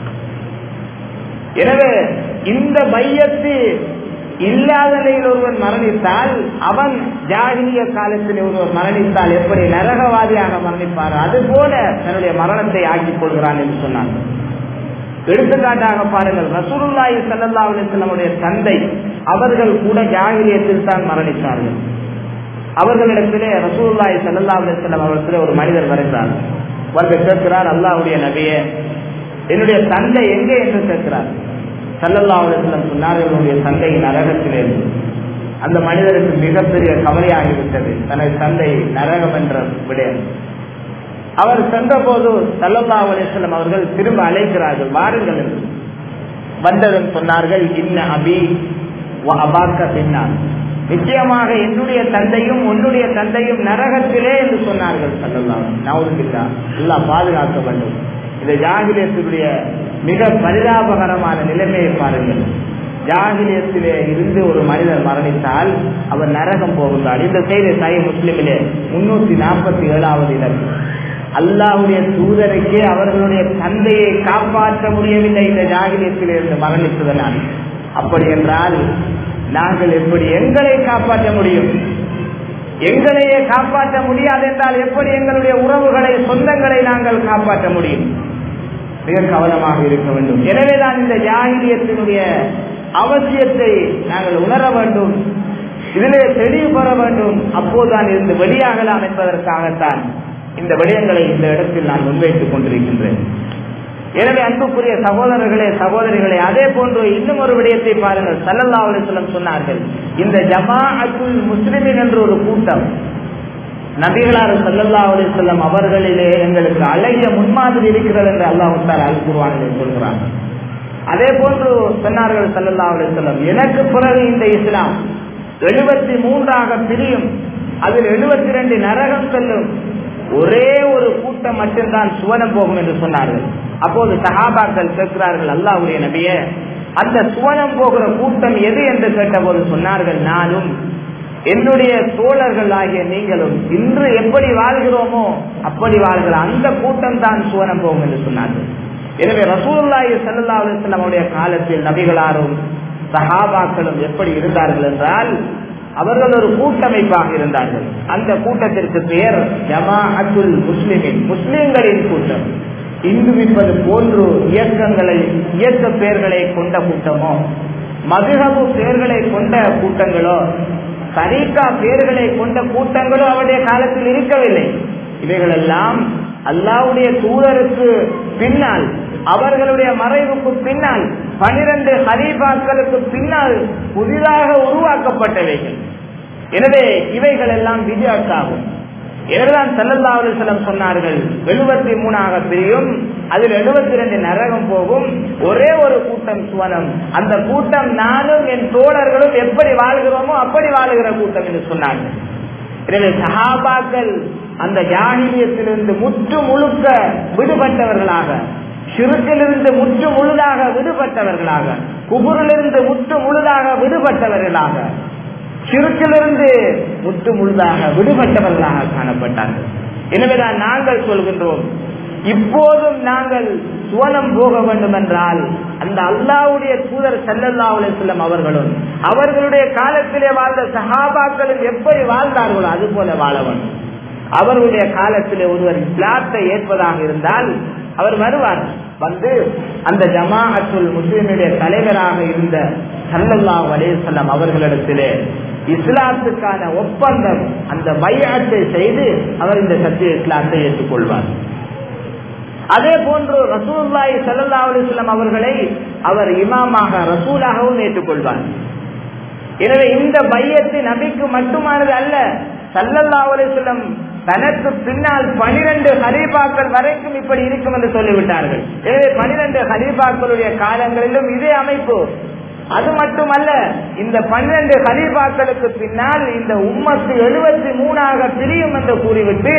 எனவே இந்த பைஅத்து இல்லாத நிலையில் ஒருவன் மரணித்தால், அவன் ஜாஹிலிய காலத்தில் ஒருவர் மரணித்தால் எப்படி நரகவாதியாக மரணிப்பார், அது போல தன்னுடைய மரணத்தை ஆக்கிக் கொள்கிறான் என்று சொன்னார்கள். எடுத்துக்காட்டாக பாருங்கள், ரசூலுல்லாஹி ஸல்லல்லாஹு அலைஹி வஸல்லம் தந்தை அவர்கள் கூட ஜாஹிலியத்தில் தான் மரணித்தார்கள். அவர்களிடத்திலே ரசூலுல்லாஹி ஸல்லல்லாஹு அலைஹி வஸல்லம் அவர்களிடத்திலே ஒரு மனிதர் வருகிறார். வந்து கேட்கிறார், அல்லாஹ்வுடைய நபியே, என்னுடைய தந்தை எங்கே என்று கேட்கிறார். ஸல்லல்லாஹு அலைஹி வஸல்லம் சொன்னார்கள், என்னுடைய தந்தை நரகத்திலே. அந்த மனிதருக்கு மிகப்பெரிய கவலையாகிவிட்டது, தனது தந்தை நரகம் என்ற விடயம். அவர் சென்ற போது ஸல்லல்லாஹு அலைஹி வஸல்லம் அவர்கள் திரும்ப அழைக்கிறார்கள், வாருங்கள் என்று. வந்ததும் சொன்னார்கள், இன்ன அபி வ அபாக்க பின்னார், நிச்சயமாக என்னுடைய தந்தையும் உன்னுடைய தந்தையும் நரகத்திலே என்று சொன்னார்கள். ஸல்லல்லாஹு அலைஹி வஸல்லம் நவுதுபில்லா, அல்லாஹ் பாதுகாக்க வேண்டும். இந்த ஜாஹிலியத்துடைய மிக பரிதாபகரமான நிலைமையை பாருங்கள். ஜாஹிலியத்திலே இருந்து ஒரு மனிதர் மரணித்தால் அவர் நரகம் போகின்றார். இந்த செய்தி சஹீஹ் முஸ்லிமிலே முன்னூத்தி நாற்பத்தி ஏழாவது இலக்கு. அல்லாஹ்வுடைய தூதருக்கே அவர்களுடைய தந்தையை காப்பாற்ற முடியவில்லை இந்த ஜாஹிலியத்திலே இருந்து மரணித்ததனால். அப்படி என்றால் நாங்கள் எப்படி எங்களை காப்பாற்ற முடியும்? எங்களையே காப்பாற்ற முடியாது என்றால் எப்படி எங்களுடைய உறவுகளை, சொந்தங்களை நாங்கள் காப்பாற்ற முடியும்? மிக கவனமாக இருக்க வேண்டும். எனவேதான் இந்த ஜாஹிலியத்தினுடைய அவசியத்தை நாங்கள் உணர வேண்டும், இதிலே தெளிவு பெற வேண்டும். அப்போதுதான் இருந்து வெளியாகலாம் என்பதற்காகத்தான் இந்த விடயங்களை இந்த இடத்தில் நான் முன்வைத்துக் கொண்டிருக்கின்றேன். எனவே அன்புக்குரிய சகோதரர்களே, சகோதரிகளே, அதே போன்று இன்னும் ஒரு விடயத்தை பாருங்கள். ஸல்லல்லாஹு அலைஹி வஸல்லம் சொன்னார்கள், இந்த ஜமாஅத்துல் முஸ்லிமீன் என்ற ஒரு கூட்டம், நபிகளார் ஸல்லல்லாஹு அலைஹி வஸல்லம் அவர்களிலே எங்களுக்கு அழகிய முன்மாதிரி இருக்கிறது என்று அல்லாஹ் தஆலா அல் குர்ஆனிலே சொல்கிறார். அதே போன்று சொன்னார்கள் ஸல்லல்லாஹு அலைஹி வஸல்லம், எனக்கு பிறகு இந்த இஸ்லாம் எழுபத்தி மூன்றாக பிரியும், அதில் எழுபத்தி இரண்டு நரகம் செல்லும், ஒரே ஒரு கூட்டம் மட்டும்தான் சுவனம் போகும் என்று சொன்னார்கள். அப்போது சஹாபாக்கள் கேட்கிறார்கள், அல்லாஹ்வுடைய நபியே, அந்த சுவனம் போகிற கூட்டம் எது என்று கேட்டபோது சொன்னார்கள், நானும் என்னுடைய தோழர்கள் ஆகிய நீங்களும் இன்று எப்படி வாழ்கிறோமோ அப்படி வாழ்கிற அந்த கூட்டம் தான் சுவனம் போகும் என்று சொன்னார்கள். எனவே ரசூலுல்லாஹி ஸல்லல்லாஹு அலைஹி வஸல்லம் அவருடைய காலத்தில் நபிகளாரும் சஹாபாக்களும் எப்படி இருந்தார்கள் என்றால் அவர்கள் ஒரு கூட்டமைப்பாக இருந்தார்கள். அந்த கூட்டத்திற்கு பெயர் ஜமாஅத்துல் முஸ்லிமின், முஸ்லிம்களின் கூட்டம். இந்துவிப்பது போன்று இயக்கங்களை இயக்க பெயர்களை கொண்ட கூட்டமோ, மதுஹபு பெயர்களை கொண்ட கூட்டங்களோ, தரீகா பெயர்களை கொண்ட கூட்டங்களோ அவருடைய காலத்தில் இருக்கவில்லை. இவைகளெல்லாம் அல்லாஹ்வுடைய தூதருக்கு பின்னால், அவர்களுடைய மறைவுக்கு பின்னால், பனிரெண்டு ஹலீஃபாக்களுக்கு பின்னால் புதிதாக உருவாக்கப்பட்டவைகள். எனவே இவைகள் எல்லாம் விஜயாத்தாகும். எனவேதான் ஸல்லல்லாஹு அலைஹி வஸல்லம் சொன்னார்கள், எழுபத்தி மூணாக பிரியும், அதில் எழுபத்தி இரண்டு நரகம் போகும், ஒரே ஒரு கூட்டம் சுவனம். அந்த கூட்டம் நானும் என் தோழர்களும் எப்படி வாழ்கிறோமோ அப்படி வாழுகிற கூட்டம் என்று சொன்னார்கள். எனவே சஹாபாக்கள் அந்த ஜாஹிலியத்திலிருந்து முற்று முழுக்க விடுபட்டவர்களாக, ஷிர்கிலிருந்து முற்று முழுதாக விடுபட்டவர்களாக, குபுரிலிருந்து முற்று முழுதாக விடுபட்டவர்களாக, ஷிர்கிலிருந்து முற்று முழுதாக விடுபட்டவர்களாக காணப்பட்டார்கள். எனவேதான் நாங்கள் சொல்கின்றோம், இப்போதும் நாங்கள் சுவனம் போக வேண்டும் என்றால் அந்த அல்லாஹ்வுடைய தூதர் ஸல்லல்லாஹு அலைஹி வஸல்லம் அவர்களும் அவர்களுடைய காலத்திலே வாழ்ந்த சஹாபாக்களும் எப்படி வாழ்ந்தார்களோ அது போல வாழ வேண்டும். அவர்களுடைய காலத்திலே ஒருவர் இஸ்லாத்தை ஏற்பதாக இருந்தால் அவர் வருவார், வந்து அந்த ஜமாஅத்துல் முஸ்லிமுடைய தலைவராக இருந்த ஸல்லல்லாஹு அலைஹி வஸல்லம் அவர்களிடத்திலே இஸ்லாத்துக்கான ஒப்பந்தம், அந்த பைஅத்தை செய்து அவர் இந்த சத்திய இஸ்லாத்தை ஏற்றுக்கொள்வார். அதே போன்று ரசூலுல்லாஹி ஸல்லல்லாஹு அலைஹி வஸல்லம் அவர்களை அவர் இமாமாக, ரசூலாகவும் ஏற்றுக்கொள்வார். எனவே இந்த பையத்து நபிக்கு மட்டுமானது அல்ல, ஸல்லல்லாஹு அலைஹி வஸல்லம் தனக்கு பின்னால் பனிரெண்டு ஹலீஃபாக்கள் வரைக்கும் இப்படி இருக்கும் என்று சொல்லிவிட்டார்கள். எனவே பனிரெண்டு ஹலீஃபாக்களுடைய காலங்களிலும் இதே அமைப்பு. அது மட்டுமல்ல, இந்த பன்னிரண்டு ஹலீஃபாக்களுக்கு பின்னால் இந்த உம்மத்து எழுபத்தி மூணாக பிரியும் என்று கூறிவிட்டு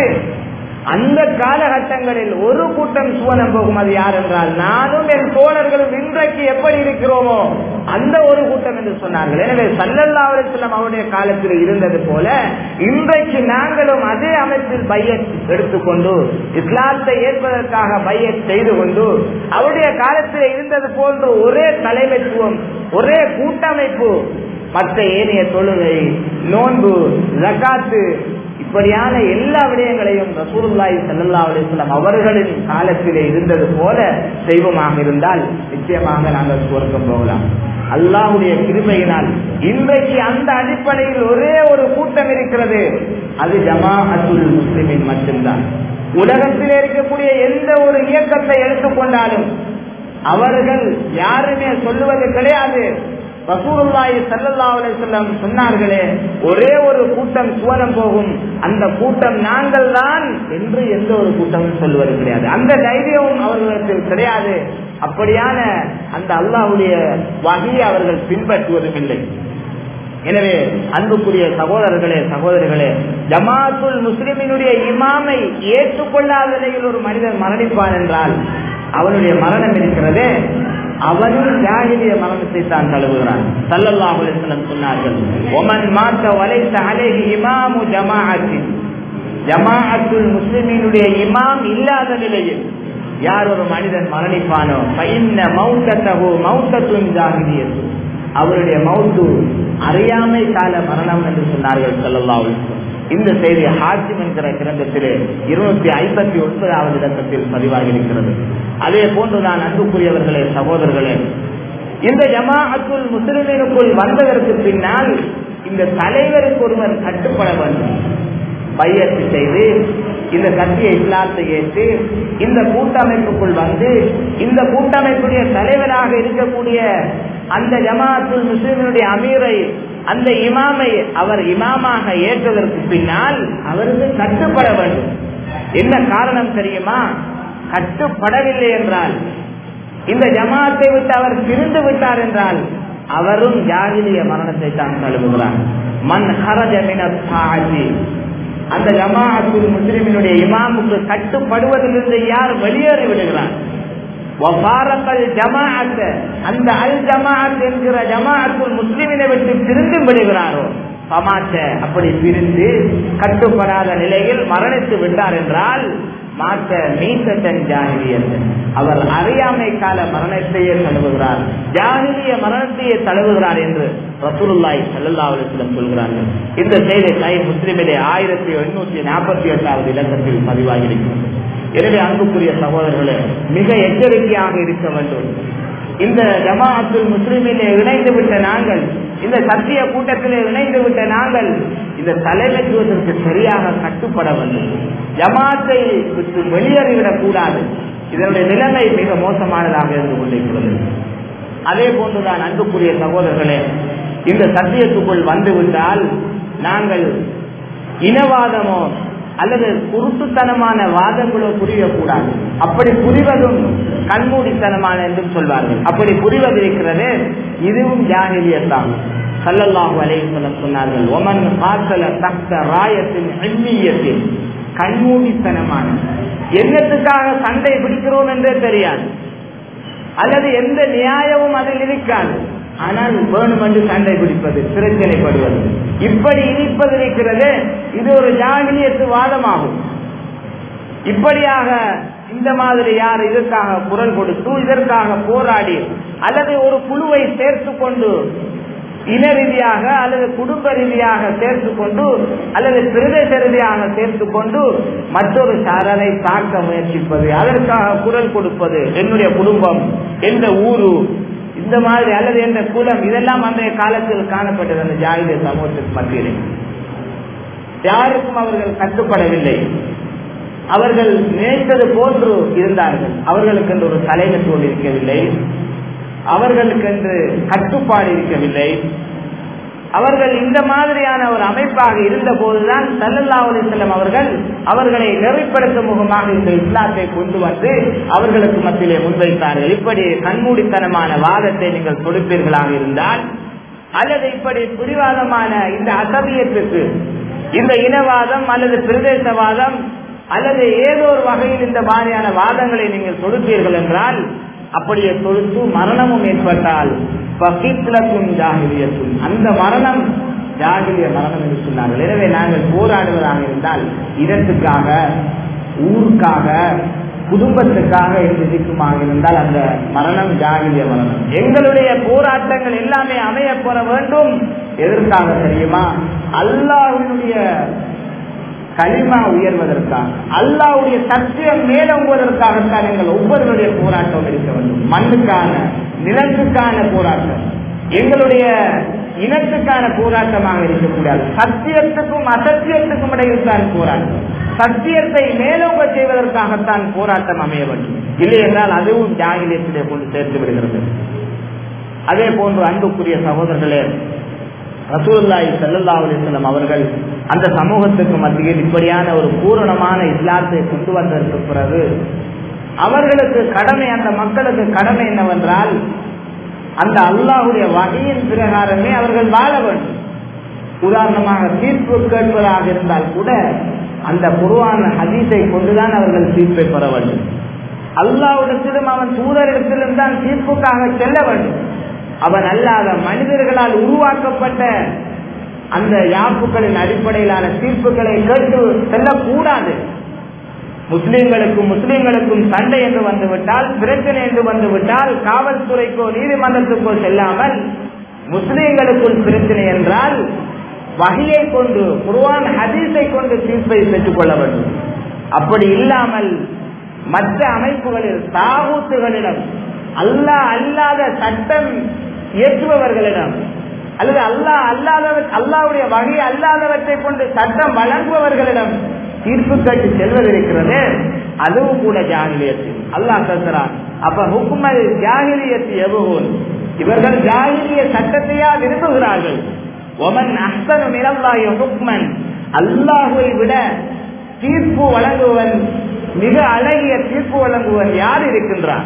அந்த காலகட்டங்களில் ஒரு கூட்டம் சுவனம் போகும். அது யார் என்றால் நானும் என் தோழர்களும் இன்றைக்கு எப்படி இருக்கிறோமோ அந்த ஒரு கூட்டம் என்று சொன்னார்கள். எனவே ஸல்லல்லாஹு அலைஹி வஸல்லம் அவருடைய காலத்தில் இருந்தது போல இன்றைக்கு நாங்களும் அதே அமைப்பில் பையத் எடுத்துக்கொண்டு இஸ்லாத்தை ஏற்பதற்காக பையத் செய்து கொண்டு அவருடைய காலத்தில் இருந்தது போன்று ஒரே தலைமைத்துவம், ஒரே கூட்டமைப்பு, மற்ற ஏனைய தொழுகை, நோன்பு, ஜகாத்து இப்படியான எல்லா விடயங்களையும் ரசூலுல்லாஹி ஸல்லல்லாஹு அலைஹி வஸல்லம் அவர்களின் காலத்திலே இருந்தது போல செய்வமாக இருந்தால் நிச்சயமாக நாங்கள் சுவர்க்கம் போகலாம். அல்லாஹ்வுடைய கிருபையினால் இன்றைக்கு அந்த அடிப்படையில் ஒரே ஒரு கூட்டம் இருக்கிறது, அது ஜமாஅத்துல் முஸ்லிமின் மட்டும்தான். உலகத்தில் இருக்கக்கூடிய எந்த ஒரு இயக்கத்தை எடுத்துக்கொண்டாலும் அவர்கள் யாருமே சொல்லுவது கிடையாது, ரசூலுல்லாஹி ஸல்லல்லாஹு அலைஹி வஸல்லம் சொன்னார்களே ஒரே ஒரு கூட்டம் சுவனம் போகும், அந்த கூட்டம் நாங்கள் தான் என்று எந்த ஒரு கூட்டமும் சொல்லுவது கிடையாது. அந்த தைரியமும் அவர்களிடத்தில் கிடையாது. அப்படியான அந்த அல்லாஹ்வுடைய வஹியை அவர்கள் பின்பற்றுவதும் இல்லை. எனவே அன்புக்குரிய சகோதரர்களே, சகோதரிகளே, ஜமாஅத்துல் முஸ்லிமினுடைய இமாமை ஏற்றுக்கொள்ளாத நிலையில் ஒரு மனிதன் மரணிப்பான் என்றால் அவனுடைய மரணம் இருக்கிறதே, அவனும் ஜாஹிலிய மரணத்தை தான் தழுவுகிறான். ஸல்லல்லாஹு அலைஹி வஸல்லம் சொன்னார்கள், ஒமன் மாத்த வலைஸ அலைஹி இமாமு ஜமாஅத்தின், ஜமாஅத்துல் முஸ்லிமினுடைய இமாம் இல்லாத நிலையில் யார் ஒரு மனிதன் மரணிப்பானோ ஃபஇன்ன மௌத்தஹு மௌத்தத்துன் ஜாஹிலியத்து, அவருடைய மௌத்து அறியாமை கால மரணம் என்று சொன்னார்கள் ஸல்லல்லாஹு அலைஹி வஸல்லம். இந்த செய்தி ஹாக்கிம் என்கிற கிரந்தத்திலே இருநூத்தி ஐம்பத்தி ஒன்பதாவது இடத்தில் பதிவாகி இருக்கிறது. அதே போன்று நான் அன்புக்குரியவர்களே, சகோதரர்களே, இந்த ஜமாஅத்துல் முஸ்லிமீனுக்குள் வந்ததற்கு பின்னால் இந்த தலைவருக்கு ஒருவர் கட்டுப்பட வேண்டும். பையத்து செய்து இந்த சத்திய இஸ்லாத்தை ஏற்று இந்த கூட்டமைப்புக்குள் வந்து இந்த கூட்டமைப்புடைய தலைவராக இருக்கக்கூடிய அந்த ஜமாஅத்துல் முஸ்லிமீனுடைய அமீரை, அந்த இமாமை அவர் இமாமாக ஏற்றதற்கு பின்னால் அவருக்கு கட்டுப்பட வேண்டும். என்ன காரணம் தெரியுமா? கட்டுப்படவில்லை என்றால், இந்த ஜமாஅத்தை விட்டு அவர் பிரிந்து விட்டார் என்றால் அவரும் ஜாஹிலிய மரணத்தை தான் தழுவுகிறார். மன் ஹரஜ மினத் ஸாஅத்தி, அந்த ஜமாஅத்துல் முஸ்லிமினுடைய இமாமுக்கு கட்டுப்படுவதிலிருந்து யார் வெளியேறி விடுகிறார், வஃபாரகல் ஜமாஅத், அந்த அல் ஜமாஅத் என்கிற ஜமாஅத்துல் முஸ்லிமினை விட்டு பிரிந்து விடுகிறாரோ சமாச்ச அப்படி பிரிந்து கட்டுப்படாத நிலையில் மரணித்து விட்டார் என்றால் மாற்ற மீசத்தன் ஜாகிலியத்தன் அவர் அறியாமை கால மரணத்தையே தழுவுகிறார், ஜாகிலிய மரணத்தையே தழுவுகிறார் என்று ரசூலுல்லாஹி ஸல்லல்லாஹு அலைஹி வஸல்லம் சொல்கிறார்கள். இந்த செய்தி சஹீஹ் முஸ்லிமிலே ஆயிரத்தி எண்ணூற்றி நாற்பத்தி எட்டாவது இலக்கத்தில் பதிவாகியிருக்கிறது. எனவே அன்புக்குரிய சகோதரர்களே, மிக எச்சரிக்கையாக இருக்க வேண்டும். இந்த ஜமாஅத்துல் முஸ்லிமிலே இணைந்து விட்ட நாங்கள், இந்த சத்திய கூட்டத்திலே இணைந்து விட்ட நாங்கள் இந்த தலைமைத்துவத்திற்கு சரியாக கட்டுப்பட வேண்டும். ஜமாத்தை விட்டு வெளியேறிவிடக் கூடாது. இதனுடைய நிலைமை மிக மோசமானதாக இருந்து கொண்டிருக்கிறது. அதே போன்றுதான் அன்புக்குரிய சகோதரர்களே, இந்த சத்தியத்துக்குள் வந்துவிட்டால் நாங்கள் இனவாதமோ அல்லது குருட்டுத்தனமான வாதங்களோ புரியக்கூடாது. அப்படி புரிவதும் கண்மூடித்தனமான என்றும் சொல்வார்கள். அப்படி புரிவதிருக்கிறது, இதுவும் ஜாஹிலியத்தான். ஸல்லல்லாஹு அலைஹி வஸல்லம் சொன்னார்கள், ஒமன் காத்தல தக்த ராயத்தின் இல்மியத்தின், கண்மூடித்தனமான என்னத்துக்காக சண்டை பிடிக்கிறோம் என்றே தெரியாது, அல்லது எந்த நியாயமும் அதில் இருக்காது, ஆனால் வேணும் என்று சண்டை பிடிப்பது, பிரச்சனைப்படுவது, இப்படி இனிப்பது இருக்கிறது, இது ஒரு ஜாகிலியத்து வாதமாகும். இப்படியாக இந்த மாதிரி யார் இதற்காக குரல் கொடுத்து இதற்காக போராடி அல்லது ஒரு குழுவை சேர்த்து கொண்டு இன ரீதியாக அல்லது குடும்ப ரீதியாக சேர்த்து கொண்டு அல்லது பிரதேச ரீதியாக சேர்த்து கொண்டு மற்றொரு சாரரை தாக்க முயற்சிப்பது, அதற்காக குரல் கொடுப்பது, என்னுடைய குடும்பம், எந்த ஊரு, இந்த மாதிரி அல்லது என்ற குலம், இதெல்லாம் அன்றைய காலத்தில் காணப்பட்டது. அந்த ஜாகிலிய சமூகத்திற்கு மத்தியிலே யாருக்கும் அவர்கள் கட்டுப்படவில்லை. அவர்கள் நினைத்தது போன்று இருந்தார்கள். அவர்களுக்கு என்று ஒரு தலைமைத்துவம் இருக்கவில்லை, அவர்களுக்கு என்று கட்டுப்பாடு இருக்கவில்லை. அவர்கள் இந்த மாதிரியான ஒரு அமைப்பாக இருந்த போதுதான் ஸல்லல்லாஹு அலைஹி வஸல்லம் அவர்கள் அவர்களை நெறிப்படுத்தும் முகமாக இந்த இஸ்லாத்தை கொண்டு வந்து அவர்களுக்கு மத்தியிலே முன்வைத்தார்கள். இப்படி கண்மூடித்தனமான வாதத்தை நீங்கள் கொடுப்பீர்களாக இருந்தால், அல்லது இப்படி பிடிவாதமான இந்த அசபியத்துக்கு, இந்த இனவாதம் அல்லது பிரதேசவாதம் அல்லது ஏதோ ஒரு வகையில் இந்த மாதிரியான வாதங்களை நீங்கள் தொடுப்பீர்கள் என்றால், அப்படியே தொடுத்து மரணமும் ஏற்பட்டால் அந்த மரணம் ஜாகிலிய மரணம் என்று சொன்னார்கள். எனவே நாங்கள் போராடுவதாக இருந்தால் இதற்காக, ஊருக்காக, குடும்பத்துக்காக இருக்குமாக இருந்தால் அந்த மரணம் ஜாகிலிய மரணம். எங்களுடைய போராட்டங்கள் எல்லாமே அமைய பெற வேண்டும். எதற்காக தெரியுமா? அல்லாஹ்வுடைய கலிமா உயர்வதற்காக, அல்லாஹ்வுடைய சத்தியம் மேலோங்குவதற்காகத்தான் எங்கள் ஒவ்வொருவருடைய போராட்டம் இருக்க வேண்டும். மண்ணுக்கான, நிலத்துக்கான போராட்டம், எங்களுடைய இனத்துக்கான போராட்டமாக இருக்கக்கூடாது. சத்தியத்துக்கும் அசத்தியத்துக்கும் இடையில் தான் போராட்டம். சத்தியத்தை மேலோங்க செய்வதற்காகத்தான் போராட்டம் அமைய வேண்டும். இல்லை என்றால் அதுவும் ஜாகிலியத்திலே கொண்டு சேர்த்து விடுகிறது. அதே போன்று அன்புக்குரிய சகோதரர்களே, ரசூலுல்லாஹி ஸல்லல்லாஹு அலைஹி வஸல்லம் அவர்கள் அந்த சமூகத்துக்கு மத்தியில் இப்படியான ஒரு பூரணமான இஸ்லாத்தை கொண்டு வந்ததற்கு பிறகு அவர்களுக்கு கடமை, அந்த மக்களுக்கு கடமை என்னவென்றால் அந்த அல்லாஹ்வுடைய வகையின் பிரகாரமே அவர்கள் வாழ வேண்டும். உதாரணமாக தீர்ப்பு கேட்பதாக இருந்தால் கூட அந்த குர்ஆன் ஹதீஸை கொண்டுதான் அவர்கள் தீர்ப்பை பெற வேண்டும். அல்லாஹ்விடத்திலும் அவன் தூதரிடத்திலும் தான் தீர்ப்புக்காக செல்ல வேண்டும். அவன் அல்லாத மனிதர்களால் உருவாக்கப்பட்ட அந்த யாப்புகளின் அடிப்படையிலான தீர்ப்புகளை கேட்டு செல்லக்கூடாது. முஸ்லிம்களுக்கும் முஸ்லிம்களுக்கும் சண்டை என்று வந்துவிட்டால், பிரச்சனை என்று வந்துவிட்டால் காவல்துறைக்கோ நீதிமன்றத்துக்கோ செல்லாமல், முஸ்லிம்களுக்குள் பிரச்சனை என்றால் வஹியை கொண்டு, குர்ஆன் ஹதீஸை கொண்டு தீர்ப்பை பெற்றுக் கொள்ள வேண்டும். அப்படி இல்லாமல் மற்ற அமைப்புகளில், தாகூத்துகளிடம், அல்லாஹ் அல்லாத சட்டம் இயற்றுபவர்களிடம் அல்லது அல்லாஹ் அல்லாத அல்லாஹ்வுடைய வகை அல்லாதவற்றை கொண்டு சட்டம் வழங்குபவர்களிடம் தீர்ப்பு கேட்டு செல்வதிருக்கிறது, அதுவும் கூட ஜாகிலியத்து. அல்லாஹ் சொல்கிறான், அப்ப ஹுக்மல் ஜாகிலியத்து எவ்வளவு, இவர்கள் ஜாகிலிய சட்டத்தையா விரும்புகிறார்கள். ஒமன் அஹ்ஸனு மினல்லாஹி ஹுக்மன், அல்லாஹ்வை விட தீர்ப்பு வழங்குவன், மிக அழகிய தீர்ப்பு வழங்குவன் யார் இருக்கின்றான்?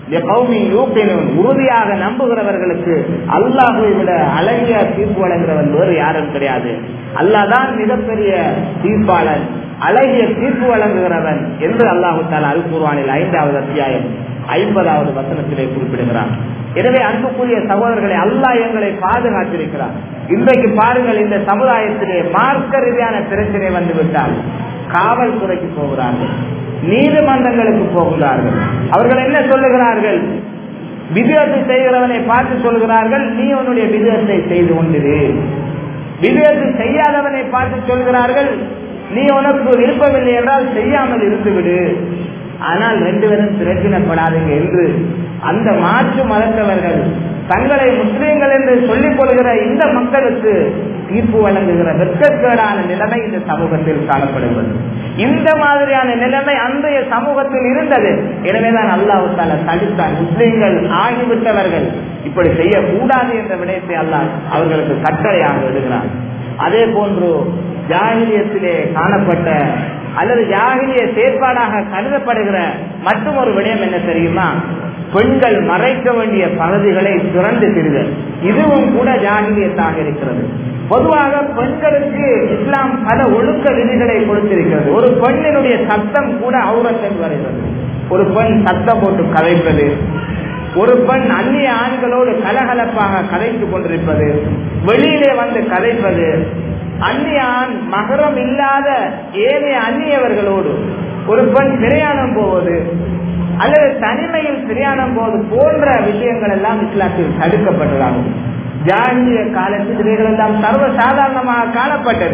உறுதியாக நம்புகிறவர்களுக்கு அல்லாஹ்வை விட அழகிய தீர்ப்பு வழங்குகிறவன் வேறு யாரும் கிடையாது. அல்லாஹ் தான் மிகப்பெரிய தீர்ப்பாளன், அழகிய தீர்ப்பு வழங்குகிறவன் என்று அல்லாஹு தஆலா அல் குர்ஆனில் ஐந்தாவது அத்தியாயம் ஐம்பதாவது வசனத்திலே குறிப்பிடுகிறார். எனவே அன்புக்குரிய சகோதரர்களை, அல்லாஹ் எங்களை பாதுகாத்திருக்கிறார். இன்றைக்கு பாருங்கள், இந்த சமுதாயத்திலே மார்க்க ரீதியான பிரச்சனை வந்துவிட்டால் காவல்துறைக்கு போகிறார்கள், நீதிமன்றங்களுக்கு போகிறார்கள். அவர்கள் என்ன சொல்லுகிறார்கள்? விதத்தை செய்கிறவனை பார்த்து சொல்கிறார்கள், நீ உன்னுடைய விதத்தை செய்து கொண்டிரு. விதத்தை செய்யாதவனை பார்த்து சொல்கிறார்கள், நீ உனக்கு விருப்பமில்லை என்றால் செய்யாமல் இருந்துவிடு. ஆனால் ரெண்டு பேரும் பிரச்சனைப்படாதீங்க என்று அந்த மாற்று மதத்தவர்கள் தங்களை முஸ்லிம்கள் என்று சொல்லிக் கொள்கிற இந்த மக்களுக்கு தீர்ப்பு வழங்குகிற வெட்கக்கேடான நிலைமை இந்த சமூகத்தில் காணப்படுகிறது. இந்த மாதிரியான நிலைமை அன்றைய சமூகத்தில் இருந்தது. எனவேதான் அல்லாஹ் தஆலா தடுத்தான். முஸ்லிம்கள் ஆகிவிட்டவர்கள் இப்படி செய்யக்கூடாது என்ற விடயத்தை அல்லாஹ் அவர்களுக்கு கட்டளையாக விடுகிறார். அதே போன்று ஜாஹிலியத்திலே காணப்பட்ட அல்லது ஜாஹிலிய செயற்பாடாக கருதப்படுகிற மற்றும் ஒரு விடயம் என்ன தெரியுமா? பெண்கள் மறைக்க வேண்டிய பகுதிகளை திறந்து திரிதல். இதுவும் கூட ஜாஹிலியத்தாக இருக்கிறது. பொதுவாக பெண்களுக்கு இஸ்லாம் பல ஒழுக்க விதிகளை கொடுத்திருக்கிறது. ஒரு பெண்ணினுடைய சத்தம் கூட ஔரத் என்று வருகிறது. ஒரு பெண் சத்தம் போட்டு கதைப்பது, ஒரு பெண் அந்நிய ஆண்களோடு கலகலப்பாக கதைத்துக் கொண்டிருப்பது, வெளியிலே வந்து கதைப்பது, அந்நிய ஆண் மகரம் இல்லாத ஏனைய அந்நியவர்களோடு ஒரு பெண் பிரயாணம் போவது அல்லது தனிமையில் பிரயாணம் போவது போன்ற விஷயங்கள் எல்லாம் இஸ்லாத்தில் தடுக்கப்பட்டதாகும். ஜாஹிலிய காலத்தில் இவைகள் எல்லாம் சர்வ சாதாரணமாக காணப்பட்டது.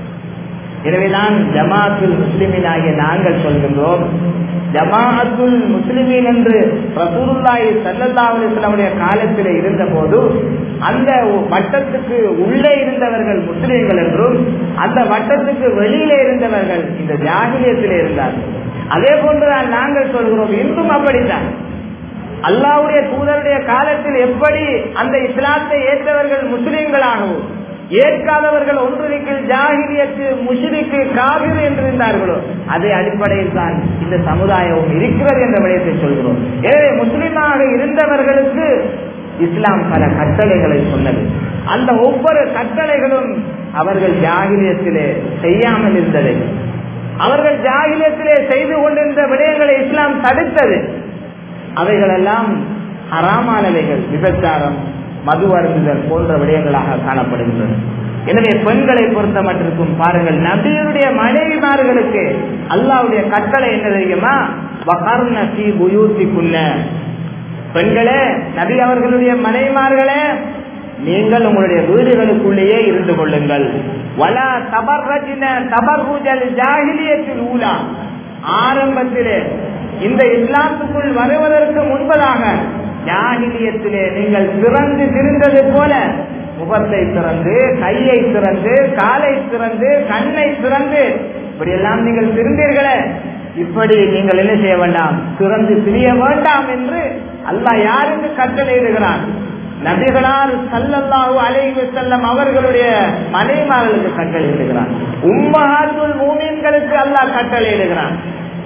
எனவேதான் ஜமாஅத்துல் முஸ்லிமீன் ஆகிய நாங்கள் சொல்கின்றோம், ஜமாஅத்துல் முஸ்லிமீன் என்று ரசூலுல்லாஹி ஸல்லல்லாஹு அலைஹி வஸல்லம் காலத்தில் இருந்த போது அந்த வட்டத்துக்கு உள்ளே இருந்தவர்கள் முஸ்லிம்கள் என்றும் அந்த வட்டத்துக்கு வெளியிலே இருந்தவர்கள் இந்த ஜாஹிலியத்திலே இருந்தார்கள். அதே போன்றுதான் நாங்கள் சொல்கிறோம், இன்றும் அப்படித்தான். அல்லாஹ்வுடைய தூதருடைய காலத்தில் எப்படி அந்த இஸ்லாத்தை ஏற்றவர்கள் முஸ்லிம்களாகவும் ஏற்காதவர்கள் ஒன்றிற்கு ஜாஹிலியத்து முஷ்ரிக்கு காபிர் என்று இருந்தார்களோ அதே அடிப்படையில் தான் இந்த சமுதாயம் இருக்கிறது என்ற விடயத்தை சொல்கிறோம். எனவே முஸ்லிமாக இருந்தவர்களுக்கு இஸ்லாம் பல கட்டளைகளை சொன்னது. அந்த ஒவ்வொரு கட்டளைகளும் அவர்கள் ஜாஹிலியத்திலே செய்யாமல் இருந்ததை, அவர்கள் ஜாஹிலியத்திலே செய்து கொண்டிருந்த விடயங்களை இஸ்லாம் தடுத்தது. அவைகளெல்லாம் ஹராமானவைகள், விபச்சாரம், மது அருந்துதல் போன்ற விடயங்களாக காணப்படுகின்றன. எனவே பெண்களை பொறுத்த மட்டிற்கும் பாருங்கள், நபியுடைய மனைவிமார்களுக்கு அல்லாஹ்வுடைய கட்டளை என்ன தெரியுமா? வகர்ன ஃபீ புயூத்திகுன்ன, பெண்களே, நபி அவர்களுடைய மனைவிமார்களே, நீங்கள் உங்களுடைய வீடுகளுக்குள்ளேயே இருந்து கொள்ளுங்கள். வலா தபர்ரஜ்ன தபர்ருஜல் ஜாஹிலியத்தில் ஊலா, ஆரம்பத்திலே இந்த இஸ்லாத்துக்குள் வருவதற்கு முன்பதாக ஜாஹிலியத்திலே நீங்கள் திறந்து திரிந்தது போல முகத்தை திறந்து, கையை திறந்து, காலை திறந்து, கண்ணை திறந்து இப்படி எல்லாம் நீங்கள் திருந்தீர்களே, இப்படி நீங்கள் என்ன செய்ய வேண்டாம், திறந்து திரிய வேண்டாம் என்று அல்லாஹ் யாருக்கு கட்டளையிடுகிறான்? நபிகளார் ஸல்லல்லாஹு அலைஹி வஸல்லம் அவர்களுடைய மனைவிமார்களுக்கு கட்டளையிடுகிறான். உம்மஹாத்துல் மூமின்களுக்கு அல்லாஹ் கட்டளையிடுகிறான்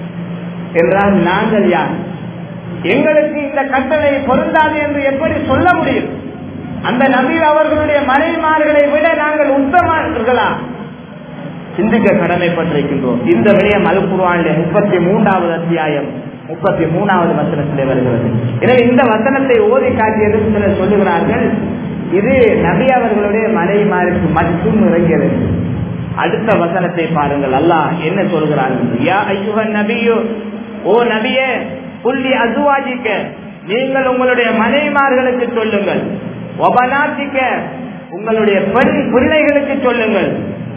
என்றால் நாங்கள் யார்? எங்களுக்கு இந்த கட்டளை பொருந்தாது என்று எப்படி சொல்ல முடியும்? அந்த நபி அவர்களுடைய மனைவிமார்களை விட நாங்கள் உத்தமர்களா? சிந்திக்க கடமைப்பட்டிருக்கின்றோம். இந்த விடயம் அல் குர்ஆனிலே முப்பத்தி மூன்றாவது அத்தியாயம் முப்பத்தி மூணாவது வசனத்திலே வருகிறது. எனவே இந்த வசனத்தை ஓதி காட்டியது சிலர் சொல்லுகிறார்கள், இது நபி அவர்களுடைய மனைவிமாருக்கு மட்டும் இறங்கியது. அடுத்த வசனத்தை பாருங்கள், அல்லாஹ் என்ன சொல்கிறார்கள்? யா அய்யுஹன் நபியு, ஓ நபியே, புல்லி அசுவாஜிக்க, நீங்கள் உங்களுடைய மனைவிமார்களுக்கு சொல்லுங்கள். வபனாத்திக்க, உங்களுடைய பெண் பிள்ளைகளுக்கு சொல்லுங்கள்.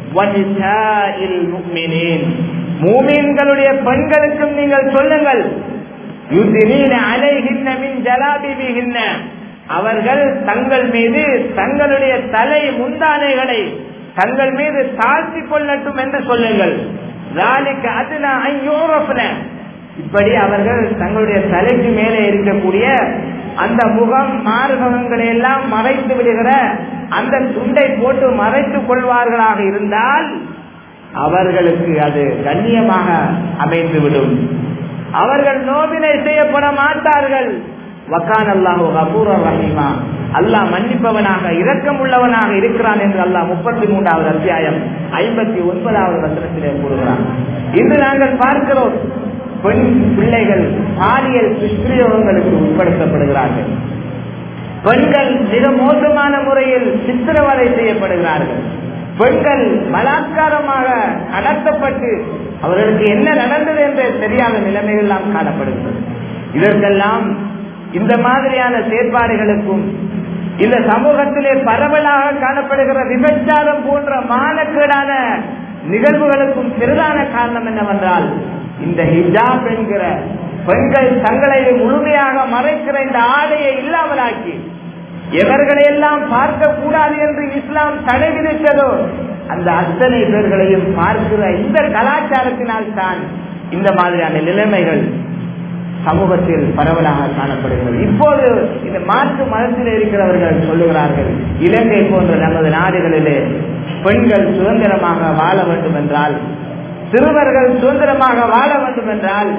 வனிசாஇல் முஃமினீன், மூமின்களுடைய பெண்களுக்கும் நீங்கள் சொல்லுங்கள். யுத்னீன அலைஹின்ன மின் ஜலாபிபிஹின்ன, அவர்கள் தங்கள் மீது தங்களுடைய தலை முந்தானைகளை தங்கள் மீது தாழ்த்தி கொள்ளட்டும் என்று சொல்லுங்கள். ذَلِكَ أَدْنَىٰ أَن يُعْرَفْنَ, இப்படி அவர்கள் தங்களுடைய தலைக்கு மேலே இருக்கக்கூடிய அந்த முகம் மார்பகங்களை எல்லாம் மறைத்து விடுகிற அந்த துண்டை போட்டு மறைத்துக் கொள்வார்களாக இருந்தால் அவர்களுக்கு அது கண்ணியமாக அமைந்துவிடும். அவர்கள் நோவினை செய்யப்பட மாட்டார்கள். வகான அல்லாஹு கஃபூரர் ரஹீமா, அல்லாஹ் மன்னிப்பவனாக இரக்கம் உள்ளவனாக இருக்கிறான் என்று அல்லாஹ் முப்பத்தி மூன்றாவது அத்தியாயம் ஐம்பத்தி ஒன்பதாவது வசனத்திலே கூறுகிறான். இன்று நாங்கள் பார்க்கிறோம், பெண் பிள்ளைகள் பாலியல் துஷ்பிரயோகங்களுக்கு உட்படுத்தப்படுகிறார்கள். பெண்கள் மிக மோசமான முறையில் சித்திரவதை செய்யப்படுகிறார்கள். பெண்கள் பலாத்காரமாக நடத்தப்பட்டு அவர்களுக்கு என்ன நடந்தது என்று தெரியாத நிலைமைகள் எல்லாம் காணப்படுகிறது. இதற்கெல்லாம் இந்த மாதிரியான செயற்பாடுகளுக்கும் இந்த சமூகத்திலே பரவலாக காணப்படுகிற விபச்சாரம் போன்ற மானக்கேடான நிகழ்வுகளுக்கும் பிரதான காரணம் என்னவென்றால், இந்த ஹிஜாப் என்கிற பெண்கள் தங்களை முழுமையாக மறைக்கிற இந்த ஆடையை இல்லாமலாக்கி எவர்களையெல்லாம் பார்க்க கூடாது என்று இஸ்லாம் தடை விதித்ததோ அந்த அத்தனை பேர்களையும் பார்க்கிற இந்த கலாச்சாரத்தினால் தான் இந்த மாதிரியான நிலைமைகள் சமூகத்தில் பரவலாக காணப்படுகிறது. இப்போது இந்த மாற்று மதத்தில் இருக்கிறவர்கள் சொல்லுகிறார்கள், இலங்கை போன்ற நமது நாடுகளிலே பெண்கள் சுதந்திரமாக வாழ வேண்டும் என்றால், சிறுவர்கள் சுதந்திரமாக வாழ வேண்டும் என்றால்,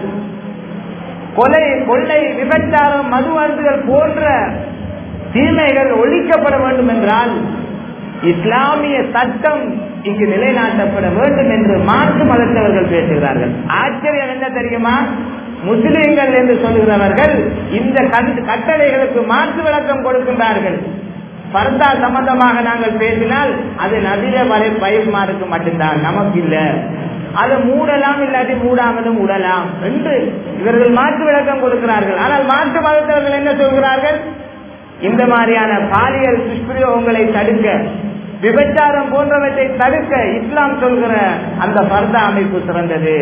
கொலை கொள்ளை விபச்சாரம் மது அருந்துகள் போன்ற தீமைகள் ஒழிக்கப்பட வேண்டும் என்றால் இஸ்லாமிய சட்டம் இங்கு நிலைநாட்டப்பட வேண்டும் என்று மாற்று மதத்தவர்கள் பேசுகிறார்கள். ஆச்சரியம் என்ன தெரியுமா? முஸ்லிம்கள் என்று சொல்லுகிறவர்கள் இந்த கட்டளைகளுக்கு மாற்று விளக்கம் கொடுக்கின்றார்கள். பர்தா சம்பந்தமாக நாங்கள் பேசினால் அது நபில பயமாருக்கு மட்டும்தான், நமக்கு இல்ல, அதை மூடலாம் இல்லாட்டி மூடாமலும் விடலாம் என்று இவர்கள் மாற்று விளக்கம் கொடுக்கிறார்கள். ஆனால் மாற்று மதத்தவர்கள் என்ன சொல்கிறார்கள்? இந்த மாதிரியான பாலியல் துஷ்பிரயோகங்களை தடுக்க, விபச்சாரம் போன்றவற்றை தடுக்க இஸ்லாம் சொல்கிற அந்த பர்தா அமைப்பு சிறந்தது.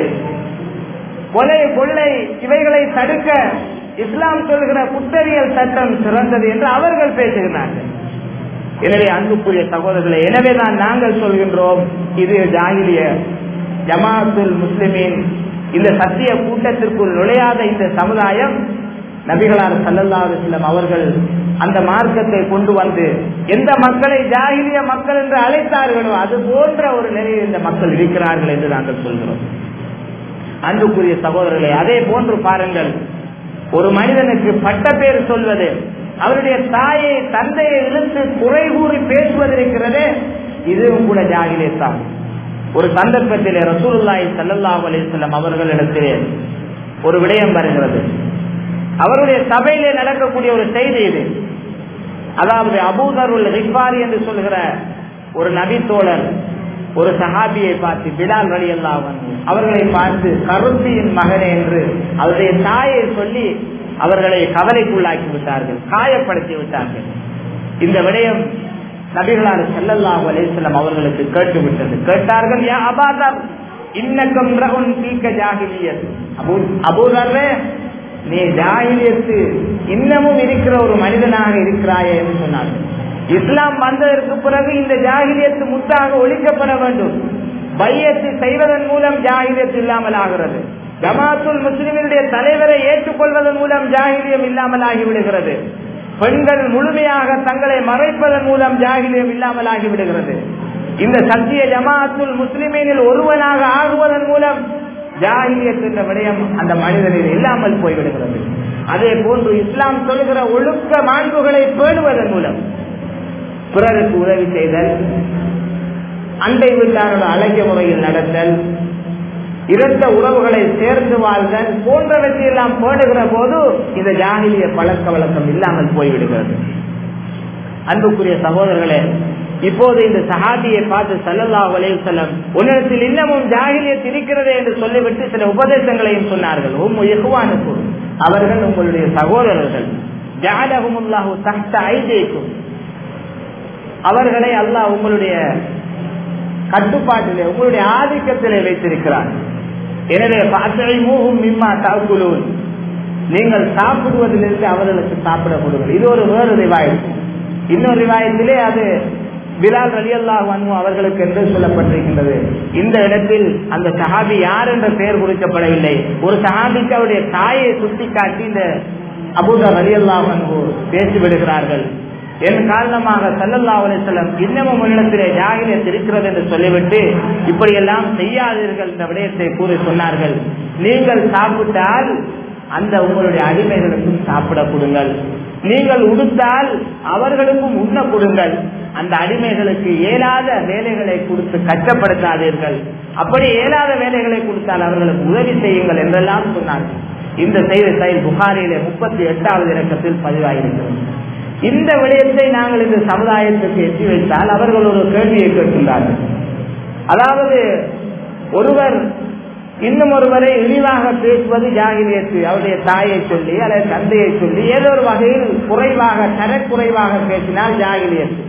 கொலை கொள்ளை இவைகளை தடுக்க இஸ்லாம் சொல்கிற குற்றவியல் சட்டம் சிறந்தது என்று அவர்கள் பேசுகிறார்கள். எனவே அன்புக்குரிய சகோதரர்களே, எனவேதான் நாங்கள் சொல்கின்றோம், இது ஜாஹிலிய ஜமாஅத்துல் முஸ்லிமீன் இந்த சத்திய கூட்டத்திற்குள் நுழையாத இந்த சமுதாயம் நபிகளார் ஸல்லல்லாஹு அலைஹி வஸல்லம் அவர்கள் அந்த மார்க்கத்தை கொண்டு வந்து எந்த மக்களை ஜாஹிலிய மக்கள் என்று அழைத்தார்களோ அது போன்ற ஒரு நிலையில் இந்த மக்கள் இருக்கிறார்கள் என்று நாங்கள் சொல்கிறோம். அன்புக்குரிய சகோதரர்களே, அதே போன்று பாருங்கள், ஒரு மனிதனுக்கு பட்ட பேர் சொல்வது, அவருடைய தாயை தந்தையை இழுத்து குறை கூறி பேசுவது இருக்கிறதே, இதுவும் கூட ஜாஹிலியத்தான். ஒரு சந்தர்ப்பத்திலே ரசூலுல்லாஹி ஸல்லல்லாஹு அலைஹி வஸல்லம் அவர்களிடத்திலே ஒரு விடயம் வருகிறது. அவருடைய சபையிலே நடக்கக்கூடிய ஒரு செய்தி இது. அதாவது அபூதருல் கிஃபாரி என்று சொல்கிற ஒரு நபி தோழர் ஒரு சஹாபியை பார்த்து, பிலால் ரலியல்லாஹு அன்ஹு அவர்களை பார்த்து கருத்தியின் மகனே என்று அவருடைய தாயை சொல்லி அவர்களை கவலைக்குள்ளாக்கி விட்டார்கள், காயப்படுத்தி விட்டார்கள். இந்த விடயம் நபிகளார் ஸல்லல்லாஹு அலைஹி வஸல்லம் அவர்களுக்கு கேட்டுவிட்டது. கேட்டார்கள், யா அபூதர் இன்னகம் ரஉன் ஃபீக ஜாஹிலியத், அபூ அபூதர்ரே நீ ஜாஹிலியத்து இன்னமும் இருக்கிற ஒரு மனிதனாக இருக்கிறாயே என்று சொன்னார்கள். இஸ்லாம் வந்ததற்கு பிறகு இந்த ஜாஹிலியத்து முற்றாக ஒழிக்கப்பட வேண்டும். பையத்து செய்வதன் மூலம் ஜாஹிலியத்து இல்லாமல் ஆகிறது. ஜமாஅத்துல் முஸ்லிமீனுடைய தலைவரை ஏற்றுக்கொள்வதன் மூலம் ஜாஹிலியம் இல்லாமல் ஆகிவிடுகிறது. பெண்கள் முழுமையாக தங்களை மறைப்பதன் மூலம் ஜாஹிலியம் இல்லாமல் ஆகிவிடுகிறது. இந்த சத்திய ஜமாஅத்துல் முஸ்லிமீனில் ஒருவனாக ஆகுவதன் மூலம் ஜாஹிலியத் என்ற விடயம் அந்த மனிதனில் இல்லாமல் போய்விடுகிறது. அதே போன்று இஸ்லாம் சொல்கிற ஒழுக்க மாண்புகளை பேணுவதன் மூலம் பிறருக்கு உதவி செய்தல், அண்டை வீட்டாரோட அழகிய முறையில் நடத்தல், இரட்ட உறவுகளை சேர்ந்து வாழ்தல் போன்றவற்றை எல்லாம் பேணுகிற போது இந்த ஜாஹிலிய பழக்க வழக்கம் இல்லாமல் போய்விடுகிறது. அன்புக்குரிய சகோதரர்களே, இப்போது இந்த சஹாபியை பார்த்து ஸல்லல்லாஹு அலைஹி வஸல்லம் உன்னிடத்தில் இன்னமும் ஜாஹிலியத் இருக்கிறது என்று சொல்லிவிட்டு சில உபதேசங்களையும் சொன்னார்கள். உம் இஹ்வானுக்கும், அவர்கள் உங்களுடைய சகோதரர்கள், ஜஅலஹுமுல்லாஹு தஹ்த ஐதீக்கும், அவர்களை அல்லாஹ் உங்களுடைய கட்டுப்பாட்டிலே உங்களுடைய ஆதிக்கத்திலே வைத்திருக்கிறார். எனவே ஃபஅத்இமூஹும் மிம்மா தஅகுலூன், நீங்கள் சாப்பிடுவதிலிருந்து அவர்களுக்கு சாப்பிட கொடுங்கள். இது ஒரு வேறு ரிவாயத். இன்னொரு ரிவாயத்திலே அது பிலால் ரலியல்லாஹு அன்ஹு அவர்களுக்கு என்று சொல்லப்பட்டிருக்கின்றது. இந்த இடத்தில் அந்த சஹாபி யார் என்ற பெயர் குறிக்கப்படவில்லை. ஒரு சஹாபிக்கு அவருடைய தாயை சுட்டி காட்டி இந்த அபூதர் ரலியல்லாஹு அன்ஹு பேசிவிடுகிறார்கள். என் காரணமாக ஸல்லல்லாஹு அலைஹி வஸல்லம் இன்னமும் உள்ளத்திலே ஜாஹிலியத் இருக்கிறது என்று சொல்லிவிட்டு இப்படியெல்லாம் செய்யாதீர்கள் என்ற விடயத்தை கூறி சொன்னார்கள். நீங்கள் சாப்பிட்டால் அந்த உங்களுடைய அடிமைகளுக்கும் சாப்பிட கொடுங்கள். நீங்கள் உடுத்தால் அவர்களுக்கும் உண்ண கொடுங்கள். அந்த அடிமைகளுக்கு இயலாத வேலைகளை கொடுத்து கஷ்டப்படுத்தாதீர்கள். அப்படி இயலாத வேலைகளை கொடுத்தால் அவர்களுக்கு உதவி செய்யுங்கள் என்றெல்லாம் சொன்னார்கள். இந்த செய்தி சஹீஹ் புகாரியிலே முப்பத்தி எட்டாவது இலக்கத்தில் பதிவாயிருக்கிறது. இந்த விடயத்தை நாங்கள் இந்த சமுதாயத்துக்கு எட்டி வைத்தால் அவர்கள் ஒரு கேள்வியை கேட்கின்றார்கள். அதாவது ஒருவர் இன்னும் ஒருவரை இழிவாக பேசுவது ஜாகிலியத்து. அவருடைய தாயை சொல்லி அல்லது தந்தையை சொல்லி ஏதோ ஒரு வகையில் குறைவாக தரக்குறைவாக பேசினால் ஜாகிலியத்து.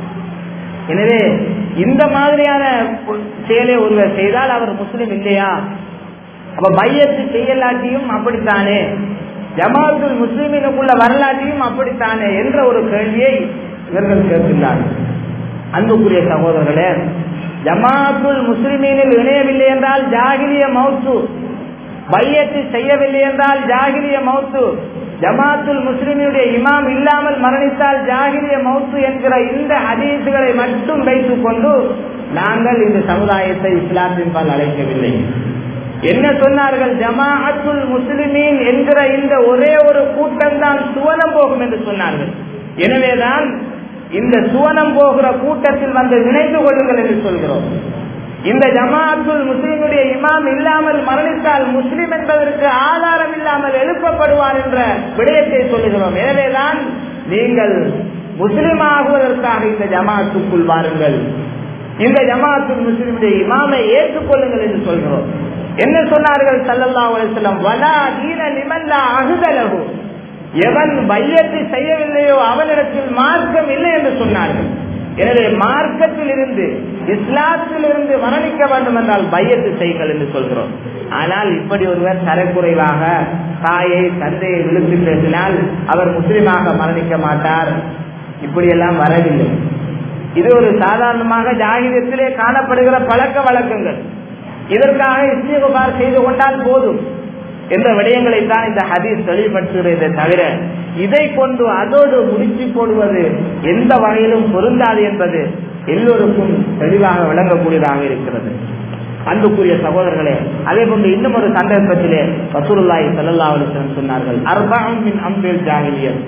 எனவே இந்த மாதிரியான செயலை ஒருவர் செய்தால் அவர் முஸ்லிம் இல்லையா? அப்ப பையத்து செய்யலாட்டியும் அப்படித்தானே, ஜமாத்துல் முஸ்லிமினுக்குள்ள வரலாற்றையும் அப்படித்தானே என்ற ஒரு கேள்வியை இவர்கள் கேட்கின்றார்கள். அன்புக்குரிய சகோதரர்களே, ஜமாத்துல் முஸ்லிமீனில் இணையவில்லை என்றால் ஜாகிலிய மௌத்து, பையத்து செய்யவில்லை என்றால் ஜாகிலிய மௌத்து, ஜமாத்துல் முஸ்லிமினுடைய இமாம் இல்லாமல் மரணித்தால் ஜாகிலிய மௌத்து என்கிற இந்த ஹதீஸ்களை மட்டும் வைத்துக் கொண்டு நாங்கள் இந்த சமுதாயத்தை இஸ்லாத்தின் பால் அழைக்கவில்லை. என்ன சொன்னார்கள்? ஜமாஅத்துல் முஸ்லிமீன் என்கிற இந்த ஒரே ஒரு கூட்டம் தான் சுவனம் போகும் என்று சொன்னார்கள். எனவேதான் இந்த சுவனம் போகிற கூட்டத்தில் வந்து இணைந்து கொள்ளுங்கள் என்று சொல்கிறோம். இந்த ஜமாஅத்துல் முஸ்லிமுடைய இமாம் இல்லாமல் மரணித்தால் முஸ்லிம் என்பதற்கு ஆதாரம் இல்லாமல் எழுப்பப்படுவார் என்ற விடயத்தை சொல்லுகிறோம். எனவேதான் நீங்கள் முஸ்லிம் ஆகுவதற்காக இந்த ஜமாஅத்துக்குள் வாருங்கள், இந்த ஜமாஅத்துல் முஸ்லிமுடைய இமாமை ஏற்றுக்கொள்ளுங்கள் என்று சொல்கிறோம். என்ன சொன்னார்கள் ஸல்லல்லாஹு அலைஹி வஸல்லம்? வலா தீன லிமன் லா அஹ்த லஹு, எவன் பையத்தை செய்யவில்லையோ அவனிடத்தில் மார்க்கம் இல்லை என்று சொன்னார்கள். எனவே மார்க்கத்தில் இருந்து இஸ்லாத்தில் இருந்து மரணிக்க வேண்டும் என்றால் பையத்து செய்கள் என்று சொல்கிறோம். ஆனால் இப்படி ஒருவர் தரக்குறைவாக தாயை தந்தையை விழுத்து பேசினால் அவர் முஸ்லிமாக மரணிக்க மாட்டார், இப்படியெல்லாம் வரவில்லை. இது ஒரு சாதாரணமாக ஜாகிலியத்திலே காணப்படுகிற பழக்க வழக்கங்கள். இதற்காக இஸ்திக்ஃபார் செய்து கொண்டால் போதும் என்ற விடயங்களை தான் இந்த ஹதீஸ் தெளிவுபடுத்துகிறதே தவிர இதை கொண்டு அதோடு முடிச்சு போடுவது எந்த வகையிலும் பொருந்தாது என்பது எல்லோருக்கும் தெளிவாக விளங்கக்கூடியதாக இருக்கிறது. அன்புக்குரிய சகோதரர்களே, அதே போன்று இன்னும் ஒரு சந்தர்ப்பத்திலே ரசூலுல்லாஹி ஸல்லல்லாஹு அலைஹி வஸல்லம் சொன்னார்கள், அர்பஉன் மின் அம்ரில் ஜாஹிலியத்,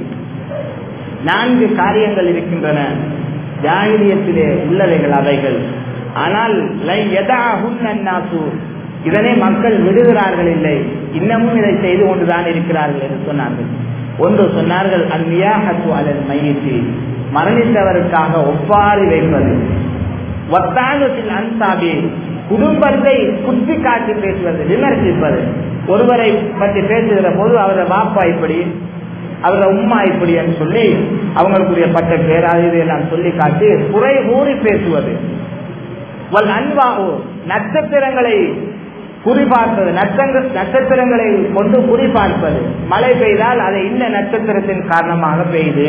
நான்கு காரியங்கள் இருக்கின்றன ஜாஹிலியத்திலே உள்ளவைகள் அவைகள், ஆனால் லை யதஅஹுன்ன அன்னாசு, இதனை மக்கள் விடுகிறார்கள் இல்லை, இன்னமும் இதை செய்து கொண்டுதான் இருக்கிறார்கள் என்று சொன்னார்கள். ஒன்று சொன்னார்கள், அன்னியாஹத்து அலல் மையித்தி, மரணித்தவருக்காக ஒப்பாரி வைப்பது, வத்தானுத்தில் அன்சாபி, குடும்பத்தை குத்தி காட்டி பேசுவது, விமர்சிப்பது. ஒருவரை பற்றி பேசுகிற போது அவரது வாப்பா இப்படி, அவரது உம்மா இப்படி என்று சொல்லி அவங்களுக்குரிய பட்ட பேர் அது இதெல்லாம் சொல்லி காட்டி குறை கூறி பேசுவது. அன்வாகு, நட்சத்திரங்களை குறிபார்ப்பது, நட்சத்திரங்களை கொண்டு குறிபார்ப்பது. மழை பெய்தால் அதை இன்ன நட்சத்திரத்தின் காரணமாக பெய்து,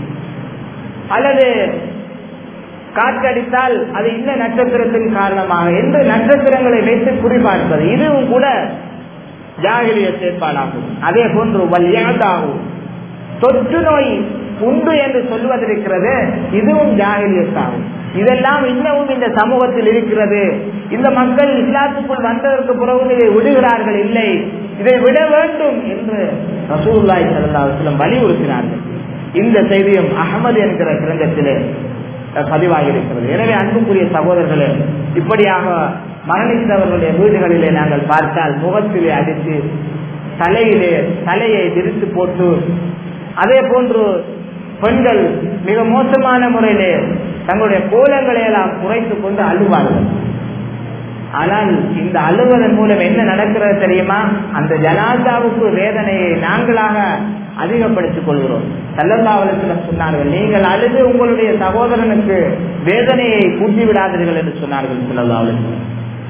அல்லது காற்றடித்தால் அது இன்ன நட்சத்திரத்தின் காரணமாக என்று நட்சத்திரங்களை வைத்து குறிபார்ப்பது. இதுவும் கூட ஜாகிலிய செயற்பாடாகும். அதே போன்று வல்யாதாகும், தொற்று நோய் உண்டு என்று சொல்வதற்கிறது, இதுவும் ஜாகிலியத்தாகும். இதெல்லாம் இன்னமும் இந்த சமூகத்தில் இருக்கிறது. இந்த மக்கள் இஸ்லாத்துக்குள் வந்ததற்கு பிறகு இதை விடுகிறார்கள் இல்லை, இதை விட வேண்டும் என்று ரசூலுல்லாஹி ஸல்லல்லாஹு அலைஹி வஸல்லம் வலியுறுத்தினார்கள். இந்த செய்தியும் அஹ்மது என்கிற கிரந்தத்திலே பதிவாகி இருக்கிறது. எனவே அன்புக்குரிய சகோதரர்களே, இப்படியாக மரணித்தவர்களுடைய வீடுகளிலே நாங்கள் பார்த்தால் முகத்திலே அடித்து தலையிலே தலையை விரித்து போட்டு, அதே போன்று பெண்கள் மிக மோசமான முறையிலே தங்களுடைய கோலங்களை எல்லாம் குறைத்துக் கொண்டு அழுவார்கள். ஆனால் இந்த அழுவதன் மூலம் என்ன நடக்கிறது தெரியுமா? அந்த ஜனாசாவுக்கு வேதனையை நாங்களாக அதிகப்படுத்திக் கொள்கிறோம். ஸல்லல்லாஹு அலைஹி வஸல்லம் சொன்னார்கள், நீங்கள் அழுது உங்களுடைய சகோதரனுக்கு வேதனையை கூட்டி விடாதீர்கள் என்று சொன்னார்கள் ஸல்லல்லாஹு அலைஹி வஸல்லம்.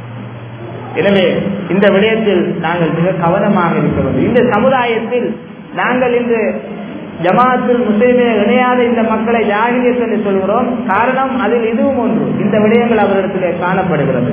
எனவே இந்த விடயத்தில் நாங்கள் மிக கவனமாக இருக்க வேண்டும். இந்த சமுதாயத்தில் நாங்கள் இன்று ஜமாஅத்துல் முஸ்லிமே இணையாத இந்த மக்களை ஜாகிலியத் என்று சொல்கிறோம். காரணம் அதில் இதுவும் ஒன்று, இந்த விடயங்கள் அவரிடத்திலே காணப்படுகிறது.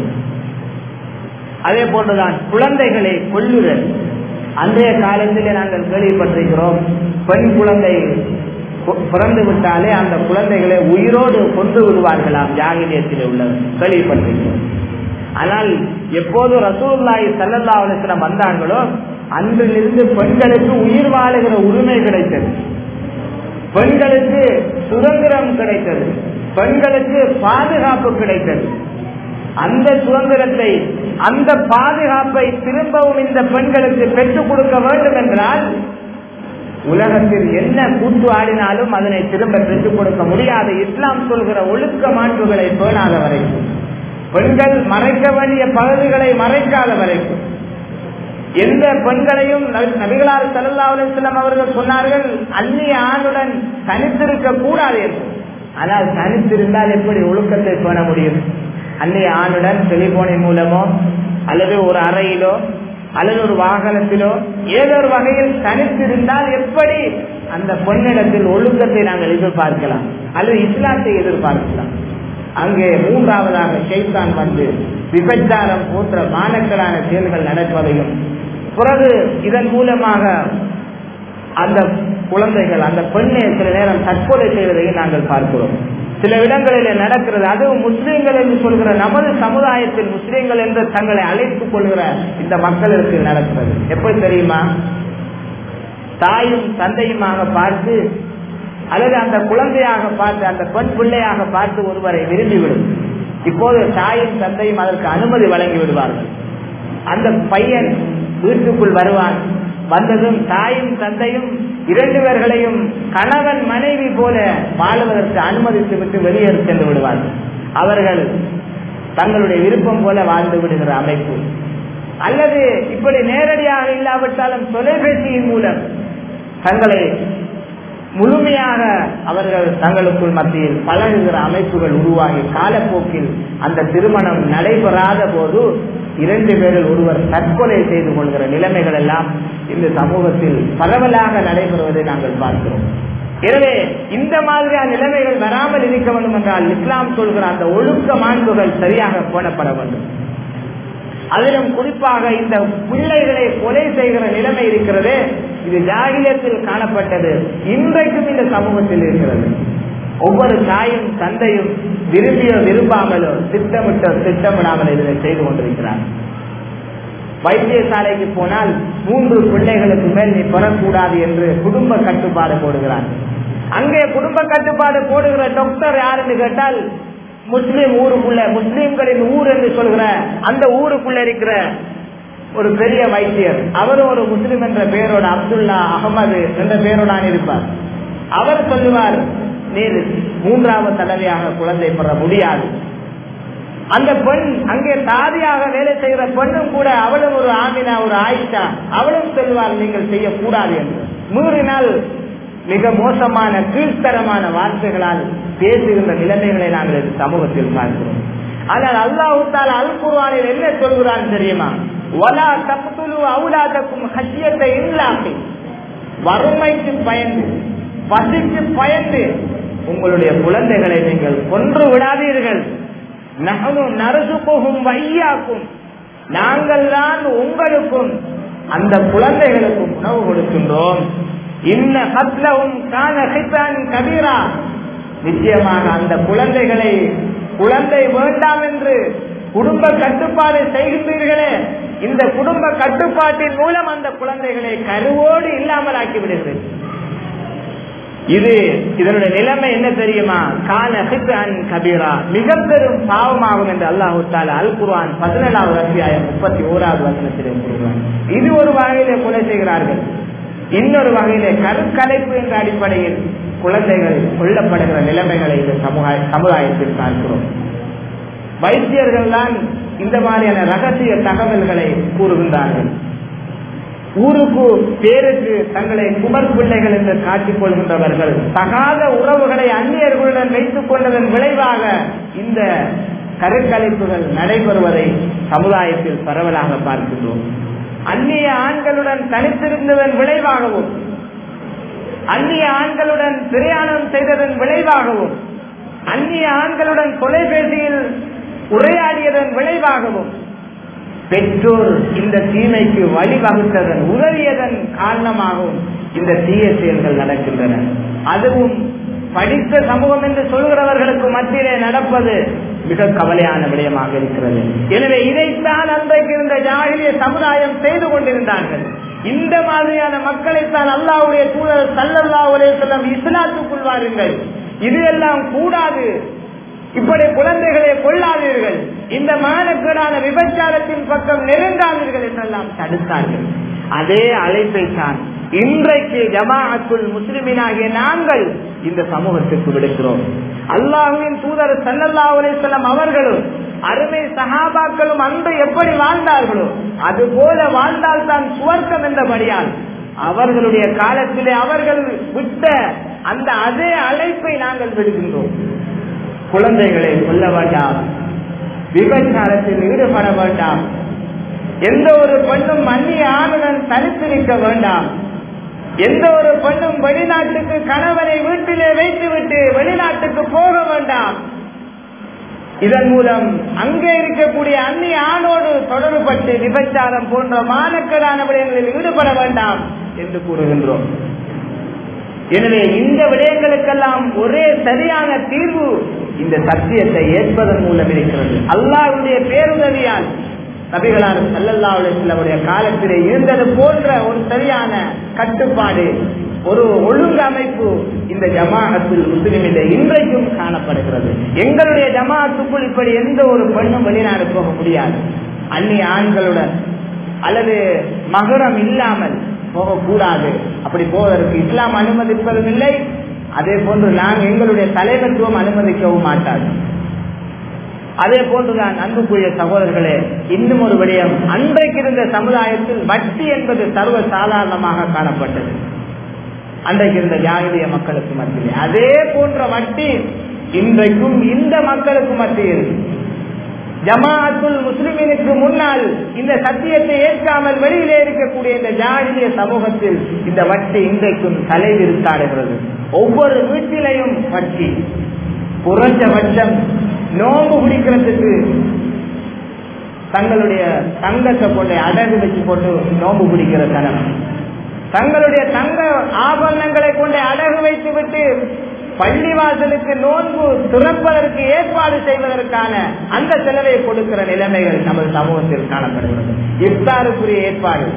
அதே போன்றுதான் குழந்தைகளை கொல்லுதல். அன்றைய காலத்திலே நாங்கள் கேள்விப்பட்டிருக்கிறோம், பெண் குழந்தை பிறந்து விட்டாலே அந்த குழந்தைகளை உயிரோடு கொண்டு விடுவார்களாம், ஜாகிலியத்திலே உள்ள கேள்விப்பட்டிருக்கிறோம். ஆனால் எப்போது ரசூலுல்லாஹி ஸல்லல்லாஹு அலைஹி வஸல்லம் வந்தாங்களோ அன்றிலிருந்து பெண்களுக்கு உயிர் வாழுகிற உரிமை கிடைத்தது, பெண்களுக்கு சுதந்திரம் கிடைத்தது, பெண்களுக்கு பாதுகாப்பு கிடைத்தது. அந்த சுதந்திரத்தை, அந்த பாதுகாப்பை திரும்பவும் இந்த பெண்களுக்கு பெற்றுக் கொடுக்க வேண்டும் என்றால் உலகத்தில் என்ன கூட்டு ஆடினாலும் அதனை திரும்ப பெற்றுக் கொடுக்க முடியாது. இஸ்லாம் சொல்கிற ஒழுக்க மாண்புகளை பேணாத வரைக்கும், பெண்கள் மறைக்க வேண்டிய பகுதிகளை மறைக்காத வரைக்கும், எந்த பெண்களையும் நபிகளார் ஸல்லல்லாஹு அலைஹி வஸல்லம் அவர்கள் சொன்னார்கள் அந்நிய ஆணுடன் தனித்திருக்க கூடாது என்று. ஆனால் தனித்திருந்தால் எப்படி ஒழுக்கத்தை பேண முடியும்? அந்நிய ஆணுடன் டெலிபோனின் மூலமோ அல்லது ஒரு அறையிலோ அல்லது ஒரு வாகனத்திலோ ஏதோ ஒரு வகையில் தனித்திருந்தால் எப்படி அந்த பெண்ணிடத்தில் ஒழுக்கத்தை நாங்கள் எதிர்பார்க்கலாம் அல்லது இஸ்லாத்தை எதிர்பார்க்கலாம்? அங்கே மூன்றாவதாக ஷைத்தான் வந்து விபச்சாரம் போன்ற மானக்கலான செயல்கள் நடப்பதையும், பிறகு இதன் மூலமாக அந்த குழந்தைகள், அந்த பெண்ணை சில நேரம் தற்கொலை செய்வதையும் நாங்கள் பார்க்கிறோம். சில இடங்களில் நடக்கிறது. அதுவும் முஸ்லீம்கள் என்று சொல்கிற நமது சமுதாயத்தில் முஸ்லீம்கள் என்று தங்களை அழைத்துக் கொள்கிற இந்த மக்களுக்கு நடக்கிறது. எப்படி தெரியுமா? தாயும் தந்தையுமாக பார்த்து அல்லது அந்த குழந்தையாக பார்த்து, அந்த பெண் பிள்ளையாக பார்த்து ஒருவரை விரும்பிவிடும். இப்போது தாயும் தந்தையும் அதற்கு அனுமதி வழங்கி விடுவார்கள். அந்த பையன் வீட்டுக்குள் வருவான். வந்ததும் தாயும் தந்தையும் இரண்டு பேர்களையும் கணவன் மனைவி போல வாழ்வதற்கு அனுமதித்து விட்டு வெளியேறி சென்று விடுவார்கள். அவர்கள் தங்களுடைய விருப்பம் போல வாழ்ந்து விடுகிற அமைப்பு. அல்லது இப்படி நேரடியாக இல்லாவிட்டாலும் தொலைபேசியின் மூலம் தங்களை முழுமையாக அவர்கள் தங்களுக்குள் மத்தியில் பழகுகிற அமைப்புகள் உருவாகி காலப்போக்கில் அந்த திருமணம் நடைபெறாத போது இரண்டு பேரில் ஒருவர் தற்கொலை செய்து கொள்கிற நிலைமைகள் எல்லாம் இந்த சமூகத்தில் பரவலாக நடைபெறுவதை நாங்கள் பார்க்கிறோம். எனவே இந்த மாதிரியான நிலைமைகள் வராமல் இருக்க வேண்டும் என்றால் இஸ்லாம் சொல்கிற அந்த ஒழுக்க மாண்புகள் சரியாக பேணப்பட வேண்டும். அதிலும் குறிப்பாக இந்த பிள்ளைகளை கொலை செய்கிற நிலைமை இருக்கிறது. இது ஜாகிலியத்தில் காணப்பட்டது, இன்றைக்கும் இந்த சமூகத்தில் இருக்கிறது. ஒவ்வொரு தாயும் தந்தையும் விரும்பியோ விரும்பாமலோ திட்டமிட்டோ திட்டமிடாமல் இதனை செய்து கொண்டிருக்கிறார். வைத்தியசாலைக்கு போனால் மூன்று பிள்ளைகளுக்கு மேல் நீ பெறக்கூடாது என்று குடும்ப கட்டுப்பாடு போடுகிறார். அங்கே குடும்ப கட்டுப்பாடு போடுகிற டாக்டர் யாருன்னு கேட்டால் முஸ்லிம் ஊருக்குள்ள, முஸ்லிம்களின் ஊர் என்று சொல்கிற அந்த ஊருக்குள்ள இருக்கிற ஒரு பெரிய வைத்தியர். அவரும் ஒரு முஸ்லிம் என்ற பெயரோட, அப்துல்லா அகமது என்ற பெயரோடான் இருப்பார். அவர் சொல்லுவார், நீர் மூன்றாவது தடவையாக குழந்தை பெற முடியாது. அந்த பெண் அங்கே தாதியாக வேலை செய்கிற பெண்ணும் கூட, அவளும் ஒரு ஆமினா, ஒரு ஆயிஷா, அவளும் சொல்வார் நீங்கள் செய்யக்கூடாது என்று. மீறினால் மிக மோசமான கீழ்த்தரமான வார்த்தைகளால் பேசுகின்ற நிலைமைகளை நாங்கள் சமூகத்தில் பார்க்கிறோம். ஆனால் அல்லாஹ் தஆலா அல் குர்ஆனில் என்ன சொல்கிறான் தெரியுமா? வலா தக்துலு அவுலாதக்கும் ஹஷ்யத்தை இல்லாஹி, வறுமைக்கு பயந்து, பசிக்கு பயந்து உங்களுடைய குழந்தைகளை நீங்கள் கொன்று விடாதீர்கள். நஹ்னு நர்சுகுஹும் வய்யாக்கும், நாங்கள் தான் உங்களுக்கும் அந்த குழந்தைகளுக்கும் உணவு கொடுக்கின்றோம். இன்ன கத்லஹும் கான ஹிதான் கபீரா, நிச்சயமாக அந்த குழந்தைகளை குழந்தை வேண்டாம் என்று குடும்ப கட்டுப்பாடு செய்கின்றீர்களே, இந்த குடும்ப கட்டுப்பாட்டின் மூலம் அந்த குழந்தைகளை கருவோடு இல்லாமல் ஆக்கி விடுகிறது. இது இதனுடைய நிலைமை என்ன தெரியுமா? கான ஹிதான் கபீரா, மிக பெரும் பாவமாகும் என்று அல்லாஹ் தஆலா அல் குர்ஆன் பதினேழாவது அத்தியாயம் முப்பத்தி ஓராவது வசனத்திலே கூறுகிறார். இது ஒரு வகையிலே கொலை செய்கிறார்கள். இன்னொரு வகையிலே கருக்கலைப்பு என்ற அடிப்படையில் குழந்தைகள் கொல்லப்படுகிற நிலைமைகளை இந்த சமுதாய சமுதாயத்தில் பார்க்கிறோம். வைத்தியர்கள் தான் இந்த மாதிரியான ரகசிய தகவல்களை கூறுகின்றார்கள். ஊருக்கு பேருக்கு தங்களை குமர் பிள்ளைகள் என்று காட்டிக் கொள்கின்றவர்கள் தகாத உறவுகளை அந்நியர்களுடன் வைத்துக் கொண்டதன் விளைவாக இந்த கருக்கலைப்புகள் நடைபெறுவதை சமுதாயத்தில் பரவலாக பார்க்கின்றோம். அந்நிய ஆண்களுடன் தனித்திருந்ததன் விளைவாகவும், அந்நிய ஆண்களுடன் பிரயாணம் செய்ததன் விளைவாகவும், அந்நிய ஆண்களுடன் தொலைபேசியில் உரையாடியதன் விளைவாகவும் பெற்றோர் இந்த தீமைக்கு வழிவகுத்ததன் உதவியதன் காரணமாகவும் இந்த தீய செயல்கள் நடக்கின்றன. அதுவும் படித்த சமூகம் என்று சொல்கிறவர்களுக்கு மத்தியிலே நடப்பது மிக கவலையான விடயமாக இருக்கிறது. எனவே இதைத்தான் அன்றைக்கு இருந்த ஜாகிலிய சமுதாயம் செய்து கொண்டிருந்தார்கள். இந்த மாதிரியான மக்களைத்தான் அல்லாஹ்வுடைய தூதர் ஸல்லல்லாஹு அலைஹி வஸல்லம் இஸ்லாத்துக்குள் வாருங்கள், இது எல்லாம் கூடாது, இப்படி குழந்தைகளை கொள்ளாதீர்கள், இந்த மானக்கேடான விபச்சாரத்தின் பக்கம் நெருங்காதீர்கள் என்றெல்லாம் தடுத்தார்கள். அதே அழைப்பை தான் இன்றைக்கு ஜமாஅத்துல் முஸ்லிமீனாகிய நாங்கள் இந்த சமூகத்துக்கு விடுக்கிறோம். அல்லாஹ்வின் தூதர் ஸல்லல்லாஹு அலைஹி வஸல்லம் அவர்களும் அருமை சஹாபாக்களும் அன்று எப்படி வாழ்ந்தார்களோ அது போல வாழ்ந்தால்தான் சுவர்க்கம் என்றபடியால் அவர்களுடைய காலத்திலே அவர்கள் விட்ட அந்த அதே அழைப்பை நாங்கள் விடுகின்றோம். குழந்தைகளை கொல்ல வேண்டாம், விபச்சாரத்தில் ஈடுபட வேண்டாம், எந்த ஒரு பெண்ணும் அந்நிய ஆணுடன் தனித்திருக்க வேண்டாம், எந்த ஒரு பெண்ணும் வெளிநாட்டுக்கு கணவனை வீட்டிலே வைத்துவிட்டு வெளிநாட்டுக்கு போக வேண்டாம், இதன் மூலம் அங்கே இருக்கக்கூடிய அந்நிய ஆணோடு தொடர்பட்டு விபச்சாரம் போன்ற மானக்கேடான விடயங்களில் ஈடுபட வேண்டாம் என்று கூறுகின்றோம். எனவே இந்த விடயங்களுக்கெல்லாம் ஒரே சரியான தீர்வு இந்த சத்தியத்தை ஏற்பதன் மூலம் இருக்கிறது. அல்லாஹ்வுடைய பேருதவியால் நபிகளார் ஸல்லல்லாஹு அலைஹி வஸல்லம் காலத்திலே இருந்தது போன்ற ஒரு சரியான கட்டுப்பாடு, ஒரு ஒழுங்கமைப்பு இந்த ஜமாஅத்துல் முஸ்லிமிலே இன்றைக்கும் காணப்படுகிறது. எங்களுடைய ஜமாஅத்துக்குள் இப்படி எந்த ஒரு பெண்ணும் வெளிநாடு போக முடியாது, அந்நிய ஆண்களுடன் அல்லது மகரம் இல்லாமல் போகக்கூடாது. அப்படி போவதற்கு இஸ்லாம் அனுமதிப்பதும் இல்லை, அதே போன்று நாங்கள் எங்களுடைய தலைவத்துவம் அனுமதிக்கவும் மாட்டாது. அதே போன்றுதான் அன்புக்குரிய சகோதரர்களே, இன்னும் ஒரு விடயம், அன்றைக்கு இருந்த சமுதாயத்தில் வட்டி என்பது சர்வ சாதாரணமாக காணப்பட்டது. அன்றைக்கு இருந்த ஜாகிலிய மக்களுக்கு மத்தியிலே அதே போன்ற வட்டி இன்றைக்கும் இந்த மக்களுக்கு மத்தியில் ஜமாஅத்துல் முஸ்லிமீனுக்கு முன்னால் இந்த சத்தியத்தை ஏற்காமல் வெளியிலே இருக்கக்கூடிய இந்த ஜாகிலிய சமூகத்தில் இந்த வட்டி இன்றைக்கும் தலை விரித்தாடுகிறது. ஒவ்வொரு வீட்டிலையும் வட்டி, குறைஞ்சபட்சம் நோம்பு பிடிக்கிறதுக்கு தங்களுடைய தங்கத்தை கொண்டு அடகு வச்சு போட்டு நோம்பு பிடிக்கிற தனம், தங்களுடைய தங்க ஆபரணங்களை கொண்டு அடகு வைத்து விட்டு பள்ளிவாசலுக்கு நோன்பு திறப்பதற்கு ஏற்பாடு செய்வதற்கான அந்த செலவை கொடுக்கிற நிலைமைகள் நமது சமூகத்தில் காணப்படுகிறது. இஃப்தாருக்குரிய ஏற்பாடு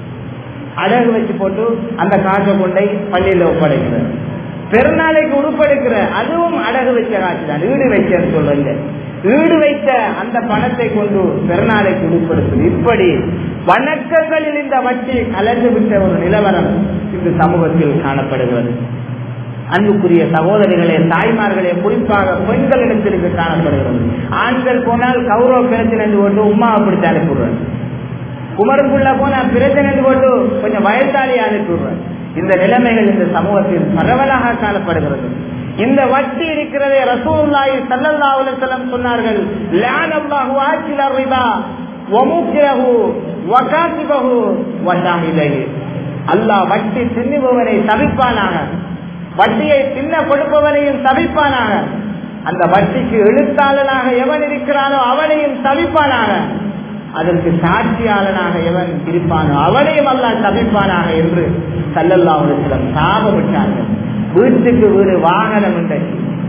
அடகு வச்சு போட்டு அந்த காசை கொண்டை பள்ளியில ஒப்படைக்கிறது. பெருநாளைக்கு உடுப்படுக்கிற அதுவும் அடகு வைக்க காட்சி தான், ஈடு வைக்க சொல்றீங்க, ஈடு வைத்த அந்த பணத்தை கொண்டு பெருநாளைக்கு உடுப்படுத்துது. இப்படி வணக்கங்களில் இந்த வட்டி கலந்து விட்ட ஒரு நிலவரம் இந்த சமூகத்தில் காணப்படுகிறது. அன்புக்குரிய சகோதரிகளே, தாய்மார்களே, குறிப்பாக பெண்களிடத்திற்கு காணப்படுகிறது. ஆண்கள் போனால் கௌரவ பிரச்சனை போட்டு உமா பிடிச்சு அனுப்பிடுவார், குமரனுக்குள்ள போனா பிரச்சனை போட்டு கொஞ்சம் வயசாளி அனுப்பிடுவார். இந்த நிலைமைகள் இந்த சமூகத்தில் பரவலாக காணப்படுகிறது. இந்த வட்டி இருக்கிறதே, ரசூலுல்லாஹி ஸல்லல்லாஹு அலைஹி வஸல்லம் சொன்னார்கள், லஅனல்லாஹு ஆக்கில ரிபா வ முக்ரஹு வ காத்திபஹு வ ஷாஹிதைஹி. அல்லாஹ் வட்டி தின்னுபவனை தவிப்பானாக, வட்டியை தின்ன கொடுப்பவனையும் தவிப்பானாக, அந்த வட்டிக்கு எழுத்தாளனாக எவன் இருக்கிறானோ அவனையும் தவிப்பானாக, அதற்கு சாட்சியாளனாக எவன் இருப்பானோ அவனையும் அல்லாஹ் தவிப்பானாக என்று ஸல்லல்லாஹு அலைஹி வஸல்லம் சாபமிட்டார்கள். வீட்டுக்கு வீடு வாகனம் இல்லை,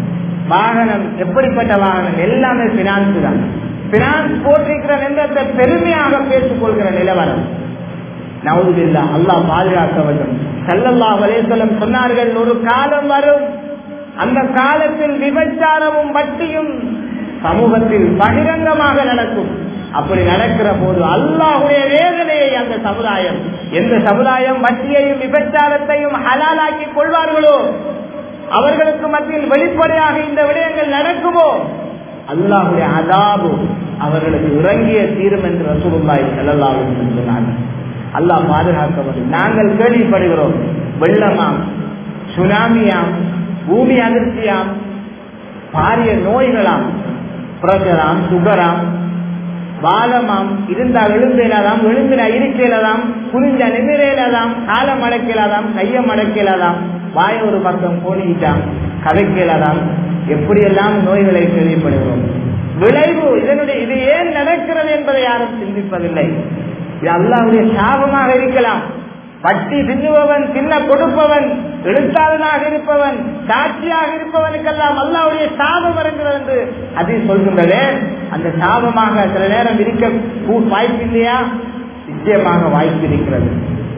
வாகனம் எப்படிப்பட்ட வாகனம்? எல்லாமே பினான்ஸ் தான். பினான்ஸ் போட்டிருக்கிற நிலத்தை பெருமையாக பேசிக் கொள்கிற நிலவரம். நவுதுபில்லா, அல்லாஹ் பாதுகாக்க வேண்டும். ஸல்லல்லாஹு அலைஹி வஸல்லம் சொன்னார்கள், ஒரு காலம் வரும், அந்த காலத்தில் விபச்சாரமும் வட்டியும் சமூகத்தில் பகிரங்கமாக நடக்கும். அப்படி நடக்கிற போது அல்லாஹ்வுடைய வேதனையை அந்த சமுதாயம், எந்த சமுதாயம் வட்டியையும் விபச்சாரத்தையும் ஹலாலாக்கி கொள்வார்களோ, அவர்களுக்கு மத்தியில் வெளிப்படையாக இந்த விடயங்கள் நடக்குமோ, அல்லாஹ்வுடைய அதாபு அவர்களுக்கு இறங்கிய தீரும் என்று ரசூலுல்லாஹி ஸல்லல்லாஹு அலைஹி வஸல்லம் சொன்னார்கள். அல்லாஹ் பாதுகாக்க வேண்டும். நாங்கள் கேள்விப்படுகிறோம், வெள்ளமாம், சுனாமியாம், பூமி அதிர்ச்சியாம், பாரிய நோய்களாம், பிரஷராம், சுகராம், வாதமாம், இருந்தால் எழுந்தேலாதாம், எழுந்தினா இருக்கலாதாம், குனிஞ்ச நிமிரேலாதாம், காலம் அடக்கலாதாம், கையம் அடக்கலாதாம், வாய ஒரு பக்கம் போனிட்டாம், கதைக்கலாதாம், எப்படியெல்லாம் நோய்களை கேள்விப்படுகிறோம். விளைவு இதனுடைய இது ஏன் நடக்கிறது என்பதை யாரும் சிந்திப்பதில்லை. இது அல்லாஹ்வுடைய சாபமாக இருக்கலாம். வட்டி தின்னுபவன், தின்ன கொடுப்பவன், எழுத்தாளனாக இருப்பவன், சாட்சியாக இருப்பவனுக்கெல்லாம் அல்லாஹ்வுடைய சாபம் வருகிறது என்று அது சொல்கின்றதே, அந்த சாபமாக சில நேரம் இருக்க வாய்ப்பு இல்லையா? நிச்சயமாக வாய்ப்பு இருக்கிறது.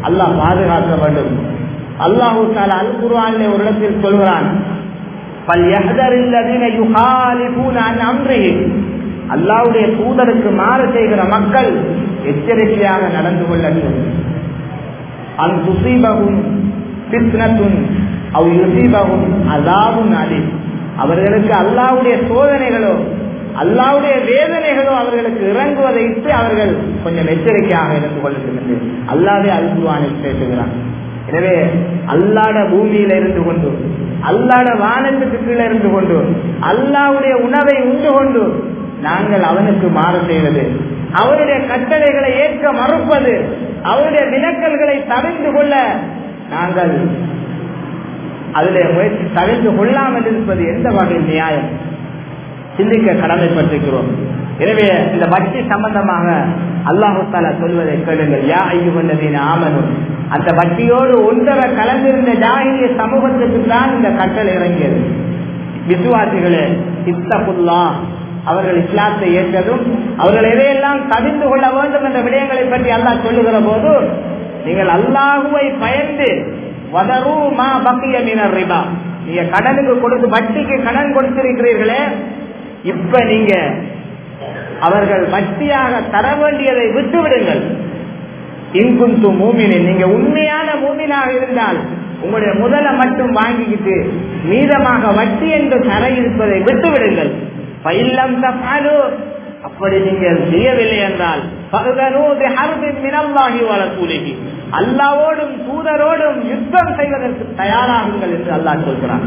அல்லாஹ் பாதுகாக்க வேண்டும். அல்லாஹு தஆலா அல் குர்ஆனிலே ஒரு இடத்தில் சொல்கிறான், ஃபல்யஹ்தரில்லதீன யுகாலிஃபூன அன் அம்ரிஹி, அல்லாஹ்வுடைய தூதருக்கு மாறு செய்கிற மக்கள் எச்சரிக்கையாக நடந்து கொள்ளட்டும். அன் துஸீபஹும் ஃபித்னத்துன் அவ் யுஸீபஹும் அஸாபுன் அலீம், அவர்களுக்கு அல்லாஹ்வுடைய சோதனைகளோ அல்லாஹ்வுடைய வேதனைகளோ அவர்களுக்கு இறங்குவதை இட்டு அவர்கள் கொஞ்சம் எச்சரிக்கையாக இருந்து கொள்ளட்டும். அல்லாஹ்வே அல் குர்ஆனில் பேசுகிறான். எனவே அல்லாஹ்ட பூமியில இருந்து கொண்டு அல்லாஹ்ட வானத்துக்கு கீழே இருந்து கொண்டு அல்லாஹ்வுடைய உணவை உண்டு கொண்டு நாங்கள் அவனுக்கு மாறு செய்வது, அவருடைய கட்டளைகளை ஏற்க மறுப்பது, அவருடைய விலக்கல்களை தவிர்த்து கொள்ள நாங்கள் அதிலே முயற்சி தவிர்த்து கொள்ளாமல் இருப்பது எந்த வகையில் நியாயம்? சிந்திக்க கடமைப்பட்டிருக்கிறோம். எனவே இந்த வட்டி சம்பந்தமாக அல்லாஹு தஆலா சொல்வதை கேளுங்கள். யா அய்யுஹல்லதீன ஆமனூ, அந்த வட்டியோடு ஒன்றரை கலந்திருந்த ஜாஹிலிய சமூகத்துக்கு தான் இந்த கட்டளை இறங்கியது. விசுவாசிகளே, இத்தகுல்லாஹ், அவர்கள் இஸ்லாத்தை ஏற்றதும் அவர்கள் எதையெல்லாம் தவிர்த்து கொள்ள வேண்டும் என்ற விடயங்களை பற்றி அல்லாஹ் சொல்லுகிற போது, நீங்கள் அல்லாஹுவை பயந்து வதரு மா பக்கிய மினர் ரிபா, நீங்க கடனுக்கு கொடுத்து வட்டிக்கு கடன் கொடுத்திருக்கிறீர்களே, இப்ப நீங்க அவர்கள் வட்டியாக தர வேண்டியதை விட்டுவிடுங்கள். இன்குந்து மூமினின், நீங்க உண்மையான மூமினாக இருந்தால் உங்களுடைய முதலை மட்டும் வாங்கிக்கிட்டு மீதமாக வட்டி என்று தர இருப்பதை விட்டுவிடுங்கள். பயில்லம் தஃஅலு, அப்படி நீங்கள் செய்யவில்லை என்றால் அல்லாஹ்வோடும் தூதரோடும் யுத்தம் செய்வதற்கு தயாராகுங்கள் என்று அல்லாஹ் சொல்கிறான்.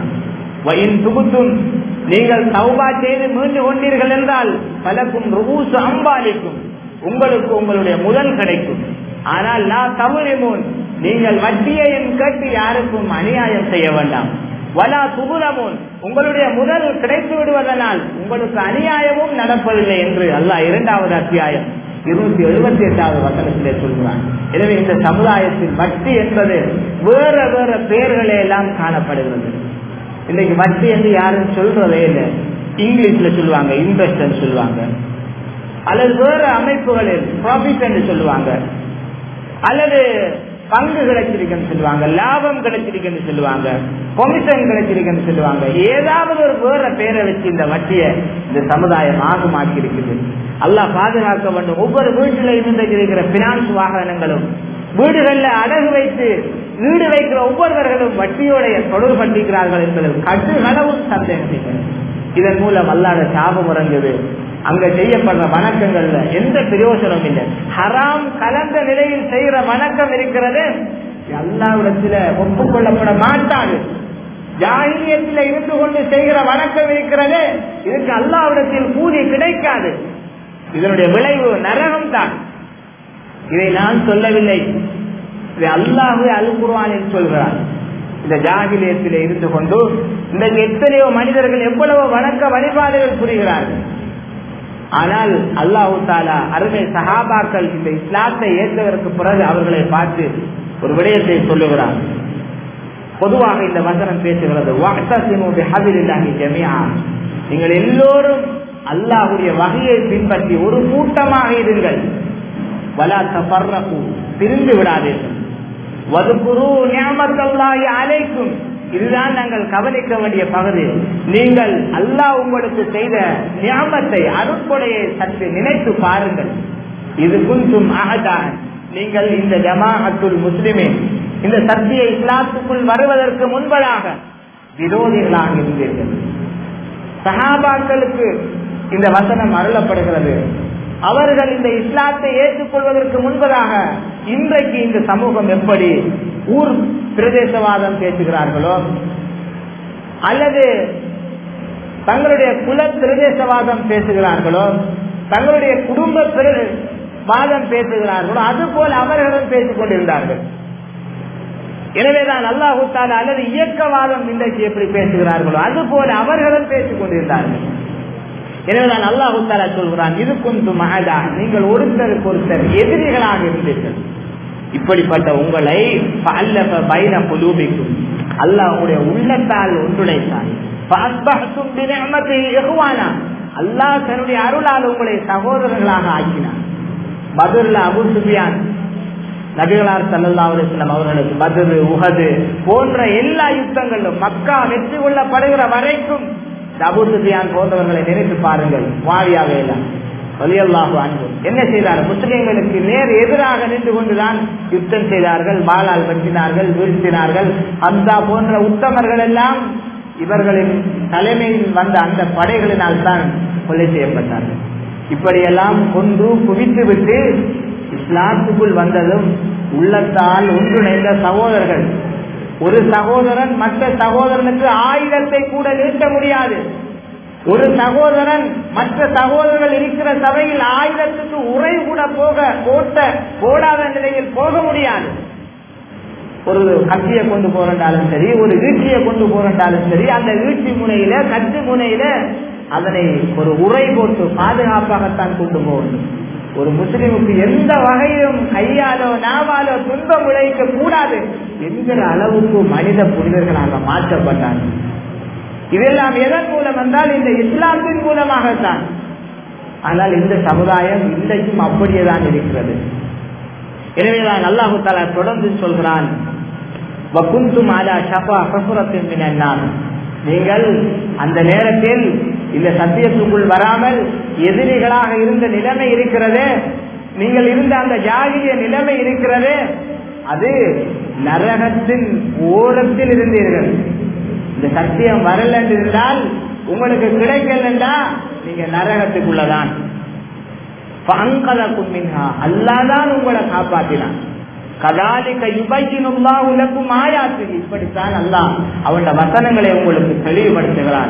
நீங்கள் தௌபா செய்து மீண்டு கொண்டீர்கள் என்றால் பலக்கும் ருஊசு அம்பாலிக்கும், உங்களுக்கு உங்களுடைய முதல் கிடைக்கும். ஆனால் நான் தவறிமோன், நீங்கள் வட்டியையும் கேட்டு யாருக்கும் அநியாயம் செய்ய வேண்டாம். வலா துபுலமோன், உங்களுடைய முதல் கிடைத்து விடுவதனால் உங்களுக்கு அநியாயமும் நடப்பதில்லை என்று அல்லாஹ் இரண்டாவது அத்தியாயம் இருநூத்தி எழுபத்தி எட்டாவது வசனத்திலே சொல்கிறான். எனவே இந்த சமுதாயத்தில் வட்டி என்பது வேற வேற பெயர்களே எல்லாம் காணப்படுகிறது. இன்னைக்கு வட்டி என்று யாரும் சொல்றதே இல்லை. இங்கிலீஷ்ல சொல்லுவாங்க இன்வெஸ்ட் சொல்லுவாங்க, அல்லது வேற அமைப்புகளில் ப்ராஃபிட் என்று சொல்லுவாங்க, அல்லது பங்கு கிடைச்சிருக்குன்னு சொல்லுவாங்க, லாபம் கிடைச்சிருக்குன்னு சொல்லுவாங்க, கமிஷன் கிடைச்சிருக்குன்னு சொல்லுவாங்க. ஏதாவது ஒரு வேற பேரை வச்சு இந்த வட்டியை இந்த சமுதாயம் ஆகமாக்கி இருக்குது. அல்லாஹ் பாதுகாக்க வேண்டும். ஒவ்வொரு வீட்டிலையும் இன்றைக்கு இருக்கிற பினான்ஸ் வாகனங்களும் வீடுகள்ல அடகு வைத்து வீடு வைக்கிற ஒவ்வொருவர்களும் வட்டியோடைய தொடர்பு பட்டிருக்கிறார்கள் என்பதில் கடுகளவும் சந்தேகம். இதன் மூலம் அல்லாஹ்வுடைய சாபம் இறங்குது. அங்க செய்யப்படுற வணக்கங்கள்ல எந்த பிரயோஜனம் இல்லை. ஹராம் கலந்த நிலையில் செய்கிற வணக்கம் இருக்கிறது, அல்லாஹ்விடத்துல ஒப்புக்கொள்ளப்பட மாட்டாது. ஜாஹிலியத்தில் இருந்து கொண்டு செய்கிற வணக்கம் இருக்கிறது, இதுக்கு அல்லாஹ்விடத்தில் கூலி கிடைக்காது. இதனுடைய விளைவு நரகம் தான். இதை நான் சொல்லவில்லை, இதை அல்லாஹ்வே அல் குர்ஆனில் சொல்கிறார். இந்த ஜாஹிலியத்தில் இருந்து கொண்டு இன்றைக்கு எத்தனையோ மனிதர்கள் எவ்வளவு வணக்க வழிபாடுகள் புரிகிறார்கள். ஆனால் அல்லாஹு தஆலா அருமை சஹாபாக்கள் இந்த இஸ்லாத்தை ஏற்றதற்கு பிறகு அவர்களை பார்த்து ஒரு விடயத்தை சொல்லுகிறார். பொதுவாக இந்த வசனம் பேசுகிறது, வஅ்தஸிமு பிஹபிலில்லாஹி ஜமீஆ, நீங்கள் எல்லோரும் அல்லாஹ்வுடைய வஹியை பின்பற்றி ஒரு கூட்டமாக இருங்கள். வலா தஃபர்ரகு, பிரிந்து விடாதீர்கள். வதுகுரு நிஅமத்தல்லாஹி அலைக்கும், இதுதான் நாங்கள் கவனிக்க வேண்டிய பகுதி. நீங்கள் அல்லாஹ் உங்களுக்கு செய்த நியாமத்தை, அருட்கொடையை சற்று நினைத்து பாருங்கள். இது குன்தும் அஹதான், நீங்கள் இந்த ஜமாஅத்துல் முஸ்லிமீன், இந்த சத்திய இஸ்லாத்துக்குள் வருவதற்கு முன்பதாக விரோதிகளாக இருந்தீர்கள். சஹாபாக்களுக்கு இந்த வசனம் அருளப்படுகிறது. அவர்கள் இந்த இஸ்லாத்தை ஏற்றுக்கொள்வதற்கு முன்பதாக இன்றைக்கு இந்த சமூகம் எப்படி ஊர் பிரதேசவாதம் பேசுகிறார்களோ, அல்லது தங்களுடைய குல பிரதேசவாதம் பேசுகிறார்களோ, தங்களுடைய குடும்ப வாதம் பேசுகிறார்களோ, அதுபோல் அவர்களும் பேசிக் கொண்டிருந்தார்கள். எனவேதான் அல்லாஹு தஆலா அல்லது இயக்கவாதம் இன்றைக்கு எப்படி பேசுகிறார்களோ அதுபோல அவர்களும் பேசிக் கொண்டிருந்தார்கள். எனவேதான் அல்லாஹு தஆலா சொல்கிறான், இது குன்தும் அஹதா, நீங்கள் ஒருத்தருக்கு ஒருத்தர் எதிரிகளாக இருந்தீர்கள். இப்படிப்பட்ட உங்களை ஃபஅல்லஃப பைன குலூபிக்கும், அல்லாஹ் உங்களுடைய உள்ளத்தால் ஒன்றுடைத்தான். ஃபஅஸ்பஹ்தும் பிநிஅமதிஹி இஹ்வானா, அல்லாஹ் தன்னுடைய அருளால் உங்களை சகோதரர்களாக ஆக்கினார். பத்ர்ல அபூ சுஃபியான் நபிகளார் ஸல்லல்லாஹு அலைஹி வஸல்லம் அவர்களுக்கு பத்ர், உஹது போன்ற எல்லா யுத்தங்களிலும் மக்கா வெற்றி கொள்ளப்படுகிற வரைக்கும் அபூ சுஃபியான் போன்றவர்களை நினைத்து பாருங்கள். முஆவியாவே ரலியல்லாஹு அன்ஹு என்ன செய்தார்? முஸ்லிம்களுக்கு நேர் எதிராக நின்று கொண்டுதான் யுத்தம் செய்தார்கள், வாளால் வெட்டினார்கள், வீழ்த்தினார்கள். ஹம்ஸா போன்ற உத்தமர்கள் எல்லாம் இவர்களின் தலைமையில் வந்த அந்த படைகளினால் தான் கொலை செய்யப்பட்டார்கள். இப்படியெல்லாம் கொண்டு குவித்து விட்டு இஸ்லாத்துக்குள் வந்ததும் உள்ளத்தால் ஒன்றிணைந்த சகோதரர்கள். ஒரு சகோதரன் மற்ற சகோதரனுக்கு ஆயுதத்தை கூட நீட்ட முடியாது. ஒரு சகோதரன் மற்ற சகோதரர்கள் இருக்கிற சபையில் ஆயுதத்துக்கு உரை கூட போக போட்ட போடாத நிலையில் போக முடியாது. ஒரு கத்தியை கொண்டு போறாலும் சரி, ஒரு ஈட்டியை கொண்டு போறாலும் சரி, அந்த ஈட்டி முனையில கத்தி முனையில அதனை ஒரு உரை போட்டு பாதுகாப்பாகத்தான் கொண்டு போகணும். ஒரு முஸ்லிமுக்கு எந்த வகையிலும் கையாலோ நாவாலோ துன்பம் விளைவிக்க கூடாது என்கிற அளவுக்கு மனித புனிதர்களாக மாற்றப்பட்டார்கள். இதெல்லாம் எதன் மூலம் என்றால் இந்த இஸ்லாத்தின் மூலமாகத்தான். ஆனால் இந்த சமுதாயம் இன்றைக்கும் அப்படியேதான் இருக்கிறது. எனவேதான் அல்லாஹு தஆலா தொடர்ந்து சொல்கிறான், வகுந்தும் அலா ஷஃபா ஹஃபரத்தின் மினன் நார். நீங்கள் அந்த நேரத்தில் இந்த சத்தியத்துக்குள் வராமல் எதிரிகளாக இருந்த நிலைமை இருக்கிறது, நீங்கள் இருந்த அந்த ஜாகிலிய நிலைமை இருக்கிறது, அது நரகத்தின் ஓரத்தில் இருந்தீர்கள். இந்த சத்தியம் வரல என்றால் உங்களுக்கு கிடைக்கலண்டா நீங்க நரகத்துக்குள்ளதான். அல்லாதான் உங்களை காப்பாற்றினான். இப்படித்தான் அல்லாஹ் அவனுடைய வசனங்களை உங்களுக்கு தெளிவுபடுத்துகிறான்.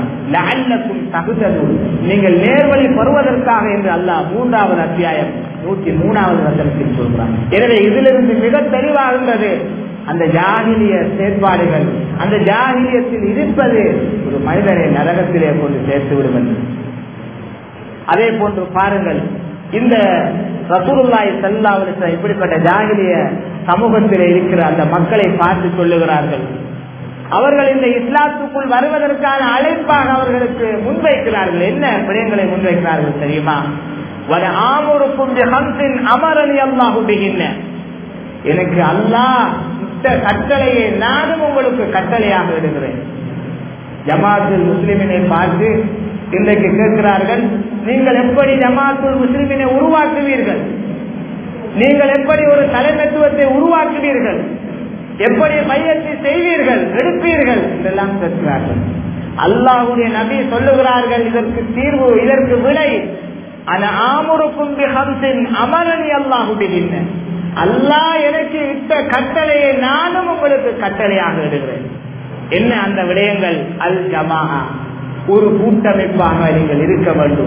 நீங்கள் நேர்வழி பெறுவதற்காக என்று அல்லாஹ் மூன்றாவது அத்தியாயம் நூற்றி மூணாவது வசனத்தில் சொல்கிறான். எனவே இதிலிருந்து மிக தெளிவாகின்றது, அந்த ஜாகிலிய செயற்பாடுகள், அந்த ஜாகிலியத்தில் இருப்பது ஒரு மனிதனை நரகத்திலே கொண்டு சேர்த்து விடும் என்று. அதே போன்று பாருங்கள், இந்த ரசூலுல்லாஹி ஸல்லல்லாஹு அலைஹி வஸல்லம் இப்படிப்பட்ட ஜாகிலிய சமூகத்திலே இருக்கிற அந்த மக்களை பார்த்து சொல்லுகிறார்கள். அவர்கள் இந்த இஸ்லாத்துக்குள் வருவதற்கான அழைப்பாக அவர்களுக்கு முன்வைக்கிறார்கள். என்ன விடயங்களை முன்வைக்கிறார்கள் தெரியுமா? வல ஆமுருக்கும் பிஹம்ஸின் அமரனி அல்லாஹு பிஹின்ன. எனக்கு அல்லாஹ் இட்ட கட்டளையை நானும் உங்களுக்கு கட்டளையாக விடுகிறேன். ஜமாத்துல் முஸ்லிமினை பார்த்து இன்றைக்கு கேட்கிறார்கள், நீங்கள் எப்படி ஜமாத்துல் முஸ்லிமினை உருவாக்குவீர்கள்? நீங்கள் எப்படி ஒரு தலைமைத்துவத்தை உருவாக்குவீர்கள்? எப்படி பையத்தை செய்வீர்கள், எடுப்பீர்கள் என்றெல்லாம் கேட்கிறார்கள். அல்லாஹ்வுடைய நபி சொல்லுகிறார்கள், இதற்கு தீர்வு, இதற்கு விடை அன ஆமுருக்கும் பிஹம்ஸின் அமரனி அல்லாஹு பிஹின்ன. அல்லாஹ் எனக்கு இட்ட கட்டளையை நானும் உங்களுக்கு கட்டளையாக இடுகிறேன். என்ன அந்த விடயங்கள்? அல் ஜமாஅ, ஒரு கூட்டமைப்பாக நீங்கள் இருக்க வேண்டும்.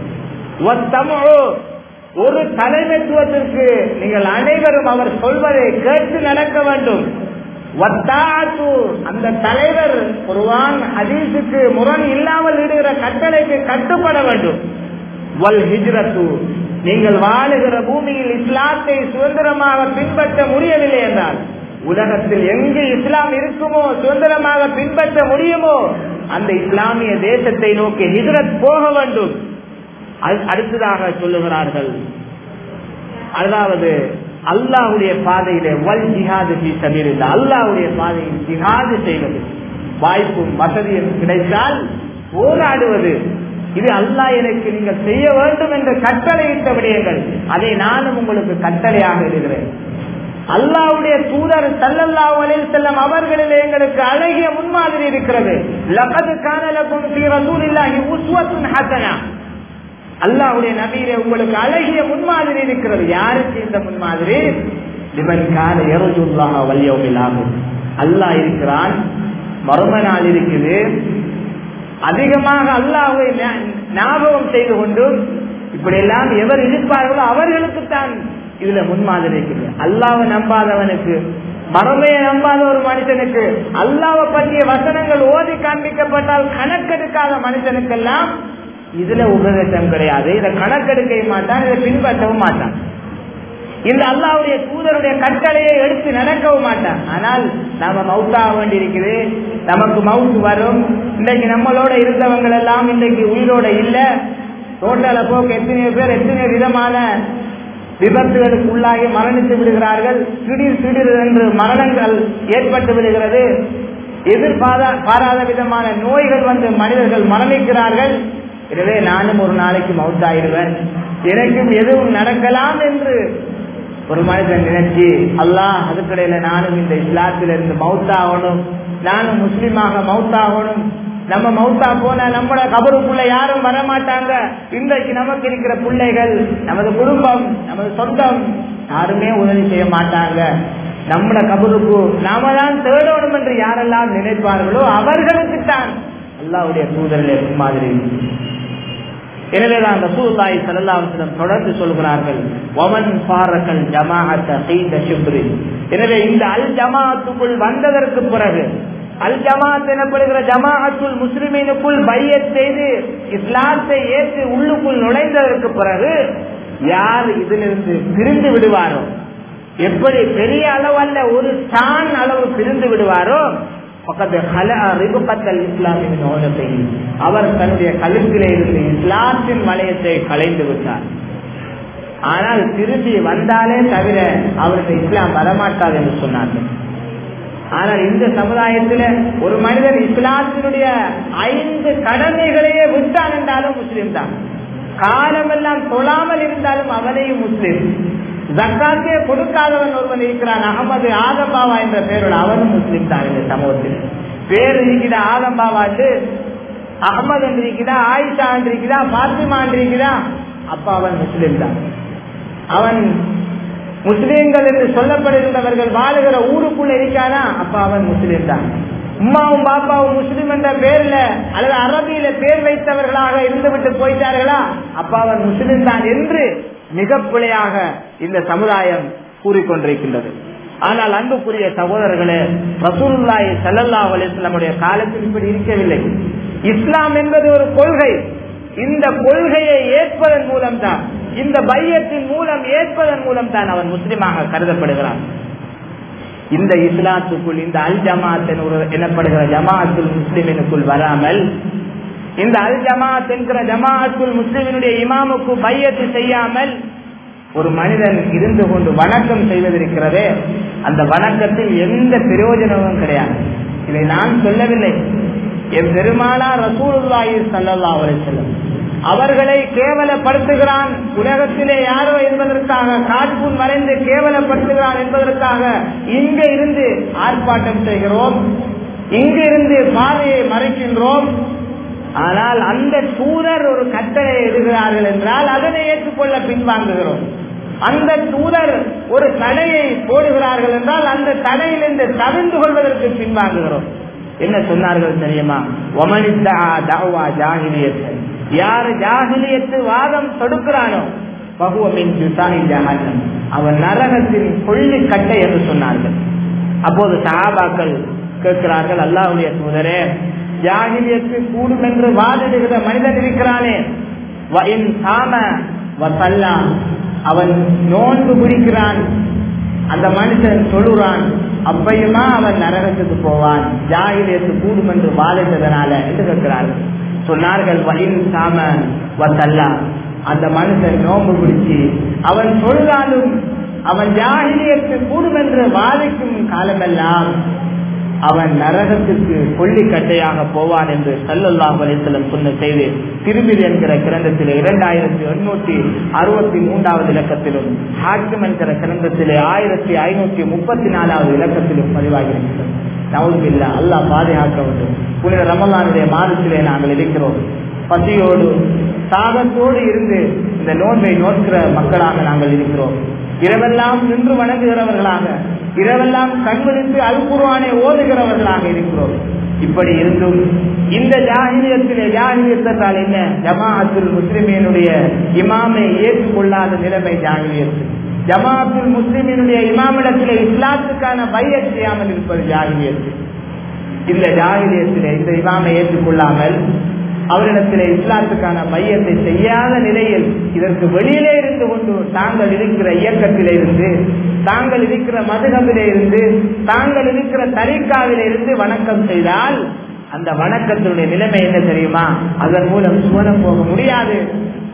ஒரு தலைமைத்துவத்திற்கு நீங்கள் அனைவரும் அவர் சொல்வதை கேட்டு நடக்க வேண்டும். அந்த தலைவர் குர்ஆன் ஹதீஸுக்கு முரண் இல்லாமல் இடுகிற கட்டளைக்கு கட்டுப்பட வேண்டும். வல் ஹிஜ்ரத்து, நீங்கள் வாழுகிற பூமியில் இஸ்லாத்தை சுதந்திரமாக பின்பற்ற முடியவில்லை என்றால், உலகத்தில் எங்கு இஸ்லாம் இருக்குமோ சுதந்திரமாக பின்பற்ற முடியுமோ அந்த இஸ்லாமிய தேசத்தை நோக்கி ஹிஜ்ரத் போக வேண்டும். அடுத்ததாக சொல்லுகிறார்கள், அதாவது அல்லாஹ்வுடைய பாதையிலே வல் ஜிஹாது ஃபீ சபீலில்லாஹ், அல்லாஹ்வுடைய பாதையில் ஜிஹாது செய்வது, வாய்ப்பும் வசதியும் கிடைத்தால் போராடுவது, இது அல்லாஹ் எனக்கு நீங்கள் செய்ய வேண்டும் என்று கட்டளையிட்ட விடயங்கள். அதை நானும் உங்களுக்கு கட்டளையாக இடுகிறேன். அல்லாஹ்வுடைய தூதர் ஸல்லல்லாஹு அலைஹி வஸல்லம் அவர்களிலே எங்களுக்கு அழகிய முன்மாதிரி இருக்கிறது. லகத் கான லகும் ஃபீ ரசூலில்லாஹி உஸ்வத்துன் ஹஸனா. அல்லாஹ்வுடைய நபியிலே உங்களுக்கு அழகிய முன்மாதிரி இருக்கிறது. யாருக்கு இந்த முன்மாதிரி? லிமன் கான யர்ஜுல்லாஹ வல் யௌமில் ஆகிர். அல்லாஹ் இருக்கிறான், மறுமை நாள் இருக்குது, அதிகமாக அல்லாஹ்வை ஞாபகம் செய்து கொண்டு இப்படி எல்லாம் எவர் இருப்பார்களோ அவர்களுக்கு தான் இதுல முன்மாதிரி இருக்குது. அல்லாஹ்வை நம்பாதவனுக்கு, மறுமையை நம்பாத ஒரு மனுஷனுக்கு, அல்லாஹ்வை பற்றிய வசனங்கள் ஓதி காண்பிக்கப்பட்டால் கணக்கெடுக்காத மனுஷனுக்கெல்லாம் இதுல உபதேசம் கிடையாது. இதை கணக்கெடுக்க மாட்டான், இதை பின்பற்றவும் மாட்டான். இந்த அல்லாஹ்வுடைய தூதருடைய கட்டளையை எடுத்து நடக்கவும் மாட்டான். ஆனால் நாம மவுத்தாக வேண்டியிருக்குது, நமக்கு மவுத்து வரும். இன்றைக்கு நம்மளோட இருந்தவங்க எல்லாம் இன்றைக்கு உயிரோட இல்ல. ரோட்டால போக்கு எத்தனையோ பேர் எத்தனையோ விதமான விபத்துகளுக்கு உள்ளாகி மரணித்து விடுகிறார்கள். திடீர் திடீர் என்று மரணங்கள் ஏற்பட்டு விடுகிறது. எதிர்பாராத விதமான நோய்கள் வந்து மனிதர்கள் மரணிக்கிறார்கள். எனவே நானும் ஒரு நாளைக்கு மௌத்தாயிருவேன், எனக்கும் எதுவும் நடக்கலாம் என்று ஒரு மனிதன் நினைச்சு அல்லாஹ் அதுக்கிடையில நானும் இந்த இஸ்லாத்திலிருந்து மௌத்தாகணும், நானும் முஸ்லீமாக மௌத்தாகணும். நம்ம மௌத்தா போன நம்மளோட கபருக்குள்ள யாரும் வரமாட்டாங்க. இன்றைக்கு நமக்கு இருக்கிற பிள்ளைகள், நமது குடும்பம், நமது சொந்தம் யாருமே உதவி செய்ய மாட்டாங்க. நம்மளோட கபருக்கு நாம தான் தேடணும் என்று யாரெல்லாம் நினைப்பார்களோ அவர்களுக்குத்தான் அல்லாஹ்வுடைய தூதர்கள் மாதிரி. எனவேதான் ரசூலுல்லாஹி ஸல்லல்லாஹு அலைஹி வஸல்லம் தொடர்ந்து சொல்கிறார்கள், வமன் ஃபாரகல் ஜமாஅத கைத ஷிப்ரி. எனவே இந்த அல் ஜமாஅத்துக்குள் வந்ததற்கு பிறகு, அல் ஜமாஅத் எனப்படுகிற ஜமாஅத்துல் முஸ்லிமீனுக்குள் பையத் செய்து இஸ்லாத்தை ஏற்று உள்ளுக்குள் நுழைந்ததற்கு பிறகு யார் இதிலிருந்து பிரிந்து விடுவாரோ, எப்படி பெரிய அளவு அல்ல ஒரு தான் அளவு பிரிந்து விடுவாரோ, அவர் தன்னுடைய கழுத்திலே இருந்து இஸ்லாத்தின் வளையத்தை களைந்து விட்டார். ஆனால் திரும்பி வந்தாலே தவிர அவருக்கு இஸ்லாம் வரமாட்டாது என்று சொன்னார்கள். ஆனால் இந்த சமுதாயத்தில் ஒரு மனிதன் இஸ்லாத்தினுடைய ஐந்து கடமைகளையே விட்டான் என்றாலும் முஸ்லிம் தான். காலமெல்லாம் தொழாமல் இருந்தாலும் அவனையும் முஸ்லிம். ஜக்காத்தே கொடுக்காதவன் ஒருவன் இருக்கிறான், அகமது ஆதம்பாவா என்ற பெயரோடு, அவனும் முஸ்லிம் தான். இந்த சமூகத்தில் பேர் இருக்கிற ஆதம்பாவாண்டு, அகமது என்று இருக்கிறா, ஆயிஷா என்று இருக்கிறா, பாத்திமா என்று இருக்கிறா, அப்ப அவன் முஸ்லிம் தான். அவன் முஸ்லிம்கள் என்று சொல்லப்படுகின்றவர்கள் வாழுகிற ஊருக்குள்ள இருக்கானா, அப்ப அவன் முஸ்லிம் தான். உம்மாவும் பாப்பாவும் முஸ்லிம் என்ற பேர்ல அல்லது அரபியில பேர் வைத்தவர்களாக இருந்துவிட்டு போயிட்டார்களா, அப்ப அவன் முஸ்லிம் தான் என்று மிக பிழையாக இந்த சமுதாயம் கூறிக்கொண்டிருக்கின்றது. ஆனால் அன்புக்குரிய சகோதரர்களே, ரசூலுல்லாஹி ஸல்லல்லாஹு அலைஹி வஸல்லம் காலத்தில் இப்படி இருக்கவில்லை. இஸ்லாம் என்பது ஒரு கொள்கை. இந்த கொள்கையை ஏற்பதன் மூலம் தான், இந்த பையத்தின் மூலம் ஏற்பதன் மூலம் தான் அவன் முஸ்லிமாக கருதப்படுகிறான். இந்த இஸ்லாத்துக்குள், இந்த அல் ஜமாத் எனப்படுகிற ஜமாஅத்துல் முஸ்லிமினுக்குள் வராமல், இந்த அல் ஜமாத் என்கிற ஜமாஅத்துல் முஸ்லிமினுடைய இமாமுக்கு பையத்து செய்யாமல் ஒரு மனிதன் இருந்து கொண்டு வணக்கம் செய்வதற்கிறதே, அந்த வணக்கத்தில் எந்த பிரயோஜனமும் கிடையாது. இதை நான் சொல்லவில்லை, என் பெருமானார் ரசூலுல்லாஹி ஸல்லல்லாஹு அலைஹி வஸல்லம் அவர்களை கேவலப்படுத்துகிறான், உலகத்திலே யாரோ என்பதற்காக காட்புன் மறைந்து கேவலப்படுத்துகிறான் என்பதற்காக இங்கே இருந்து ஆர்ப்பாட்டம் செய்கிறோம், இங்கே இருந்து பாதையை மறைக்கின்றோம். ஆனால் அந்த தூதர் ஒரு கட்டளை எடுக்கிறார்கள் என்றால் அதனை ஏற்றுக்கொள்ள பின்வாங்குகிறோம். அந்த தூதர் ஒரு தடையை போடுகிறார்கள் என்றால் அந்த தடையிலிருந்து தவிர்த்து கொள்வதற்கு பின்வாங்குகிறோம். என்ன சொன்னார்கள் தெரியுமா? யார் ஜாஹிலியத்து வாதம் தொடுக்கிறானோ அவன் நரகத்தின் கொள்ளி கட்டை என்று சொன்னார்கள். அப்போது சஹாபாக்கள் கேட்கிறார்கள், அல்லாஹ்வுடைய தூதரே, ஜாஹிலியத்து கூடும் என்று வாதிடுகிற மனிதன் இருக்கிறானே, அவன் நோன்பு பிடிக்கிறான், அந்த மனுஷன் சொல்லுறான், அப்பயுமா அவன் நரகத்துக்கு போவான், ஜாஹிலியத்து கூடும் என்று வாதிட்டதனால என்று கேட்கிறார்கள். சொன்னார்கள், வலின் சாம வசல்லா, அந்த மனுஷன் நோன்பு பிடிச்சி அவன் சொல்றாலும் அவன் ஜாஹிலியத்து கூடும் என்று வாதிக்கும் காலமெல்லாம் அவன் நரகத்திற்கு கொல்லிக்கட்டையாக போவான் என்று ஸல்லல்லாஹு அலைஹி வஸல்லம் சொன்ன செய்தி திருமிதி என்கிற கிரந்தத்திலே இரண்டாயிரத்தி எண்ணூற்றி அறுபத்தி மூன்றாவது இலக்கத்திலும், ஹாக்கிம் என்கிற கிரந்தத்திலே ஆயிரத்தி ஐநூற்றி முப்பத்தி நாலாவது இலக்கத்திலும் பதிவாகியிருக்கிறது. நவுதுபில்லா, அல்லாஹ் பாதுகாக்க வேண்டும். புனித ரமலானுடைய மாதத்திலே நாங்கள் இருக்கிறோம். பசியோடு தாகத்தோடு இருந்து இந்த நோன்பை நோக்கிற மக்களாக நாங்கள் இருக்கிறோம். இரவெல்லாம் நின்று வணங்குகிறவர்களாக, இரவெல்லாம் கண்விழித்து அல் குர்ஆனை ஓதுகிறவர்களாக இருக்கிறோம். இப்படி இருந்தும் இந்த ஜாஹிலியத்திலே, ஜாஹிலியத் என்றால் என்ன? ஜமாஅத்துல் முஸ்லிமீனுடைய இமாமை ஏற்றுக்கொள்ளாத நிலைமை ஜாஹிலியத்து. ஜமாஅத்துல் முஸ்லிமீனுடைய இமாமிடத்திலே இஸ்லாத்துக்கான பைஅத் செய்யாமல் இருப்பது ஜாஹிலியத்து. இந்த ஜாஹிலியத்திலே இந்த இமாமை ஏற்றுக்கொள்ளாமல் அவரிடத்திலே இஸ்லாத்துக்கான பையத்தை செய்யாத நிலையில் இதற்கு வெளியிலே இருந்து கொண்டு தாங்கள் இருக்கிற இயக்கத்திலே இருந்து, தாங்கள் இருக்கிற மதுகபிலே இருந்து, தாங்கள் இருக்கிற தரீக்காவிலே இருந்து வணக்கம் செய்தால் அந்த வணக்கத்தினுடைய நிலைமை என்ன தெரியுமா? அதன் மூலம் சுவனம் போக முடியாது.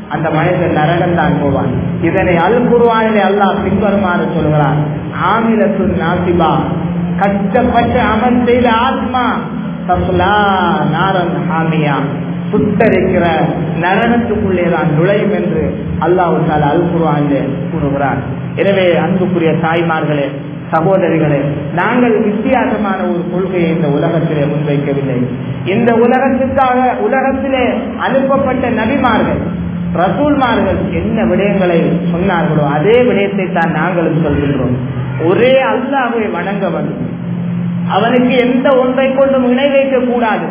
அந்த மனிதன் நரகம் தான் போவான். இதனை அல் குர்ஆனிலே அல்லாஹ் பின்வருமாறு சொல்கிறான், ஆமிலத்து நாசிபா, கஷ்டப்பட்டு அமல் செய்த ஆத்மா தஸ்லா நாரன் ஹாமியா, சுட்டரிக்கிற நரகத்துக்குள்ளேதான் நுழையும் என்று அல்லாஹ் தஆலா அல் குர்ஆனிலே கூறுகிறார். எனவே அன்புக்குரிய தாய்மார்களே, சகோதரிகளே, நாங்கள் வித்தியாசமான ஒரு கொள்கையை இந்த உலகத்திலே முன்வைக்கவில்லை. இந்த உலகத்துக்காக உலகத்திலே அனுப்பப்பட்ட நபிமார்கள், ரசூல்மார்கள் என்ன விடயங்களை சொன்னார்களோ அதே விடயத்தை தான் நாங்களும் சொல்கின்றோம். ஒரே அல்லாஹ்வை வணங்க வேண்டும், அவனுக்கு எந்த ஒன்றை கொண்டும் இணை வைக்க கூடாது.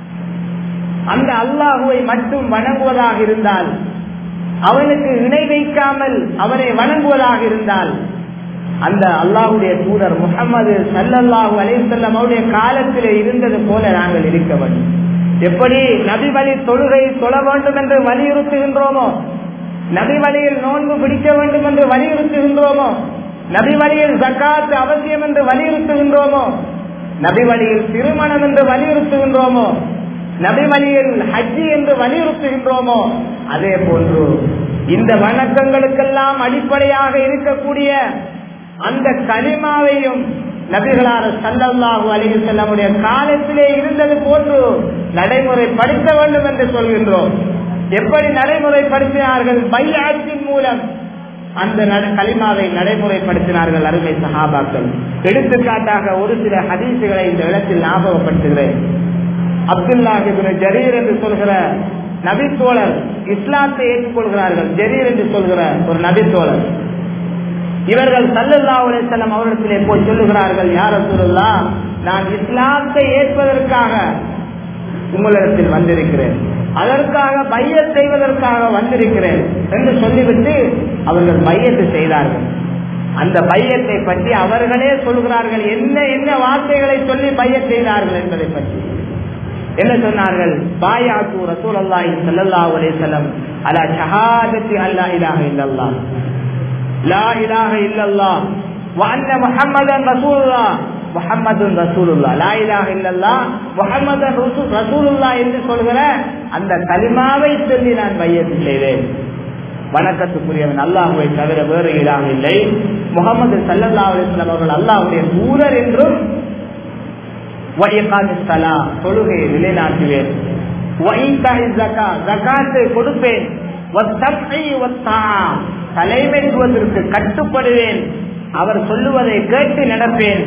அந்த அல்லாஹ்வை மட்டும் வணங்குவதாக இருந்தால், அவனுக்கு இணை வைக்காமல் அவனை வணங்குவதாக இருந்தால், அந்த அல்லாஹ்வுடைய தூதர் முஹம்மது ஸல்லல்லாஹு அலைஹி வஸல்லம் அவருடைய காலத்திலே இருந்தது போல நாங்கள் இருக்க வேண்டும். எப்படி நபி வழி தொழுகை தொழ வேண்டும் என்று வலியுறுத்துகின்றோமோ, நபி வழியில் நோன்பு பிடிக்க வேண்டும் என்று வலியுறுத்துகின்றோமோ, நபி வழியில் ஜகாத் அவசியம் என்று வலியுறுத்துகின்றோமோ, நபி வழியில் திருமணம் என்று வலியுறுத்துகின்றோமோ, நபி வழியில் ஹஜ்ஜி என்று வலியுறுத்துகின்றோமோ, அதே போன்று இந்த வணக்கங்களுக்கெல்லாம் அடிப்படையாக இருக்கக்கூடிய அந்த கலிமாவையும் நபிகளார் ஸல்லல்லாஹு அலைஹி வஸல்லம் காலத்திலே இருந்தது போன்று நடைமுறைப்படுத்த வேண்டும் என்று சொல்கின்றோம். எப்படி நடைமுறைப்படுத்தினார்கள்? பைஅத்தின் மூலம் அந்த கலிமாவை நடைமுறைப்படுத்தினார்கள் அருமை சஹாபாக்கள். எடுத்துக்காட்டாக ஒரு சில ஹதீசுகளை இந்த இடத்தில் ஞாபகப்படுத்துகிறேன். அப்துல்லாஹ் இப்னு ஜரீர் என்று சொல்கிற நபித்தோழர் இஸ்லாத்தை ஏற்றுக்கொள்கிறார்கள். ஜரீர் என்று சொல்கிற ஒரு நபித்தோழர், இவர்கள் ஸல்லல்லாஹு அலைஹி வஸல்லம் அவரிடத்திலே போய் சொல்லுகிறார்கள், யா ரசூலுல்லாஹ், நான் இஸ்லாத்தை ஏற்பதற்காக உங்களிடத்தில் வந்திருக்கிறேன், அதற்காக பையத் செய்வதற்காக வந்திருக்கிறேன் என்று சொல்லிவிட்டு அவர்கள் பையத்து செய்தார்கள். அந்த பையத்தை பற்றி அவர்களே சொல்கிறார்கள், என்ன என்ன வார்த்தைகளை சொல்லி பையத் செய்தார்கள் என்பதை பற்றி. என்ன சொன்னார்கள்? பாயாத்து ரசூலுல்லாஹி ஸல்லல்லாஹு அலைஹி வஸல்லம் அலா ஷஹாதத்தி அல்லா இலாஹ இல்லல்லாஹ், லா இலாஹ இல்லல்லாஹ் வ அன்ன முஹம்மதன் ரசூலுல்லாஹ், முஹம்மதுன் ரசூலுல்லாஹ், லா இலாஹ இல்லல்லாஹ் முஹம்மதன் ரசூலுல்லாஹ் என்று சொல்கிற அந்த கலிமாவை சொல்லி நான் பையத்து செய்தேன். வணக்கத்துக்குரியவன் அல்லாஹ்வை தவிர வேறு இலாஹ இல்லை, முஹம்மது ஸல்லல்லாஹு அலைஹி வஸல்லம் அவர்கள் அல்லாஹ்வுடைய தூதர் என்றும், தொழுகையை நிலைநாட்டுவேன், கொடுப்பேன், தலைமைத்துவத்திற்கு கட்டுப்படுவேன், அவர் சொல்லுவதை கேட்டு நடப்பேன்,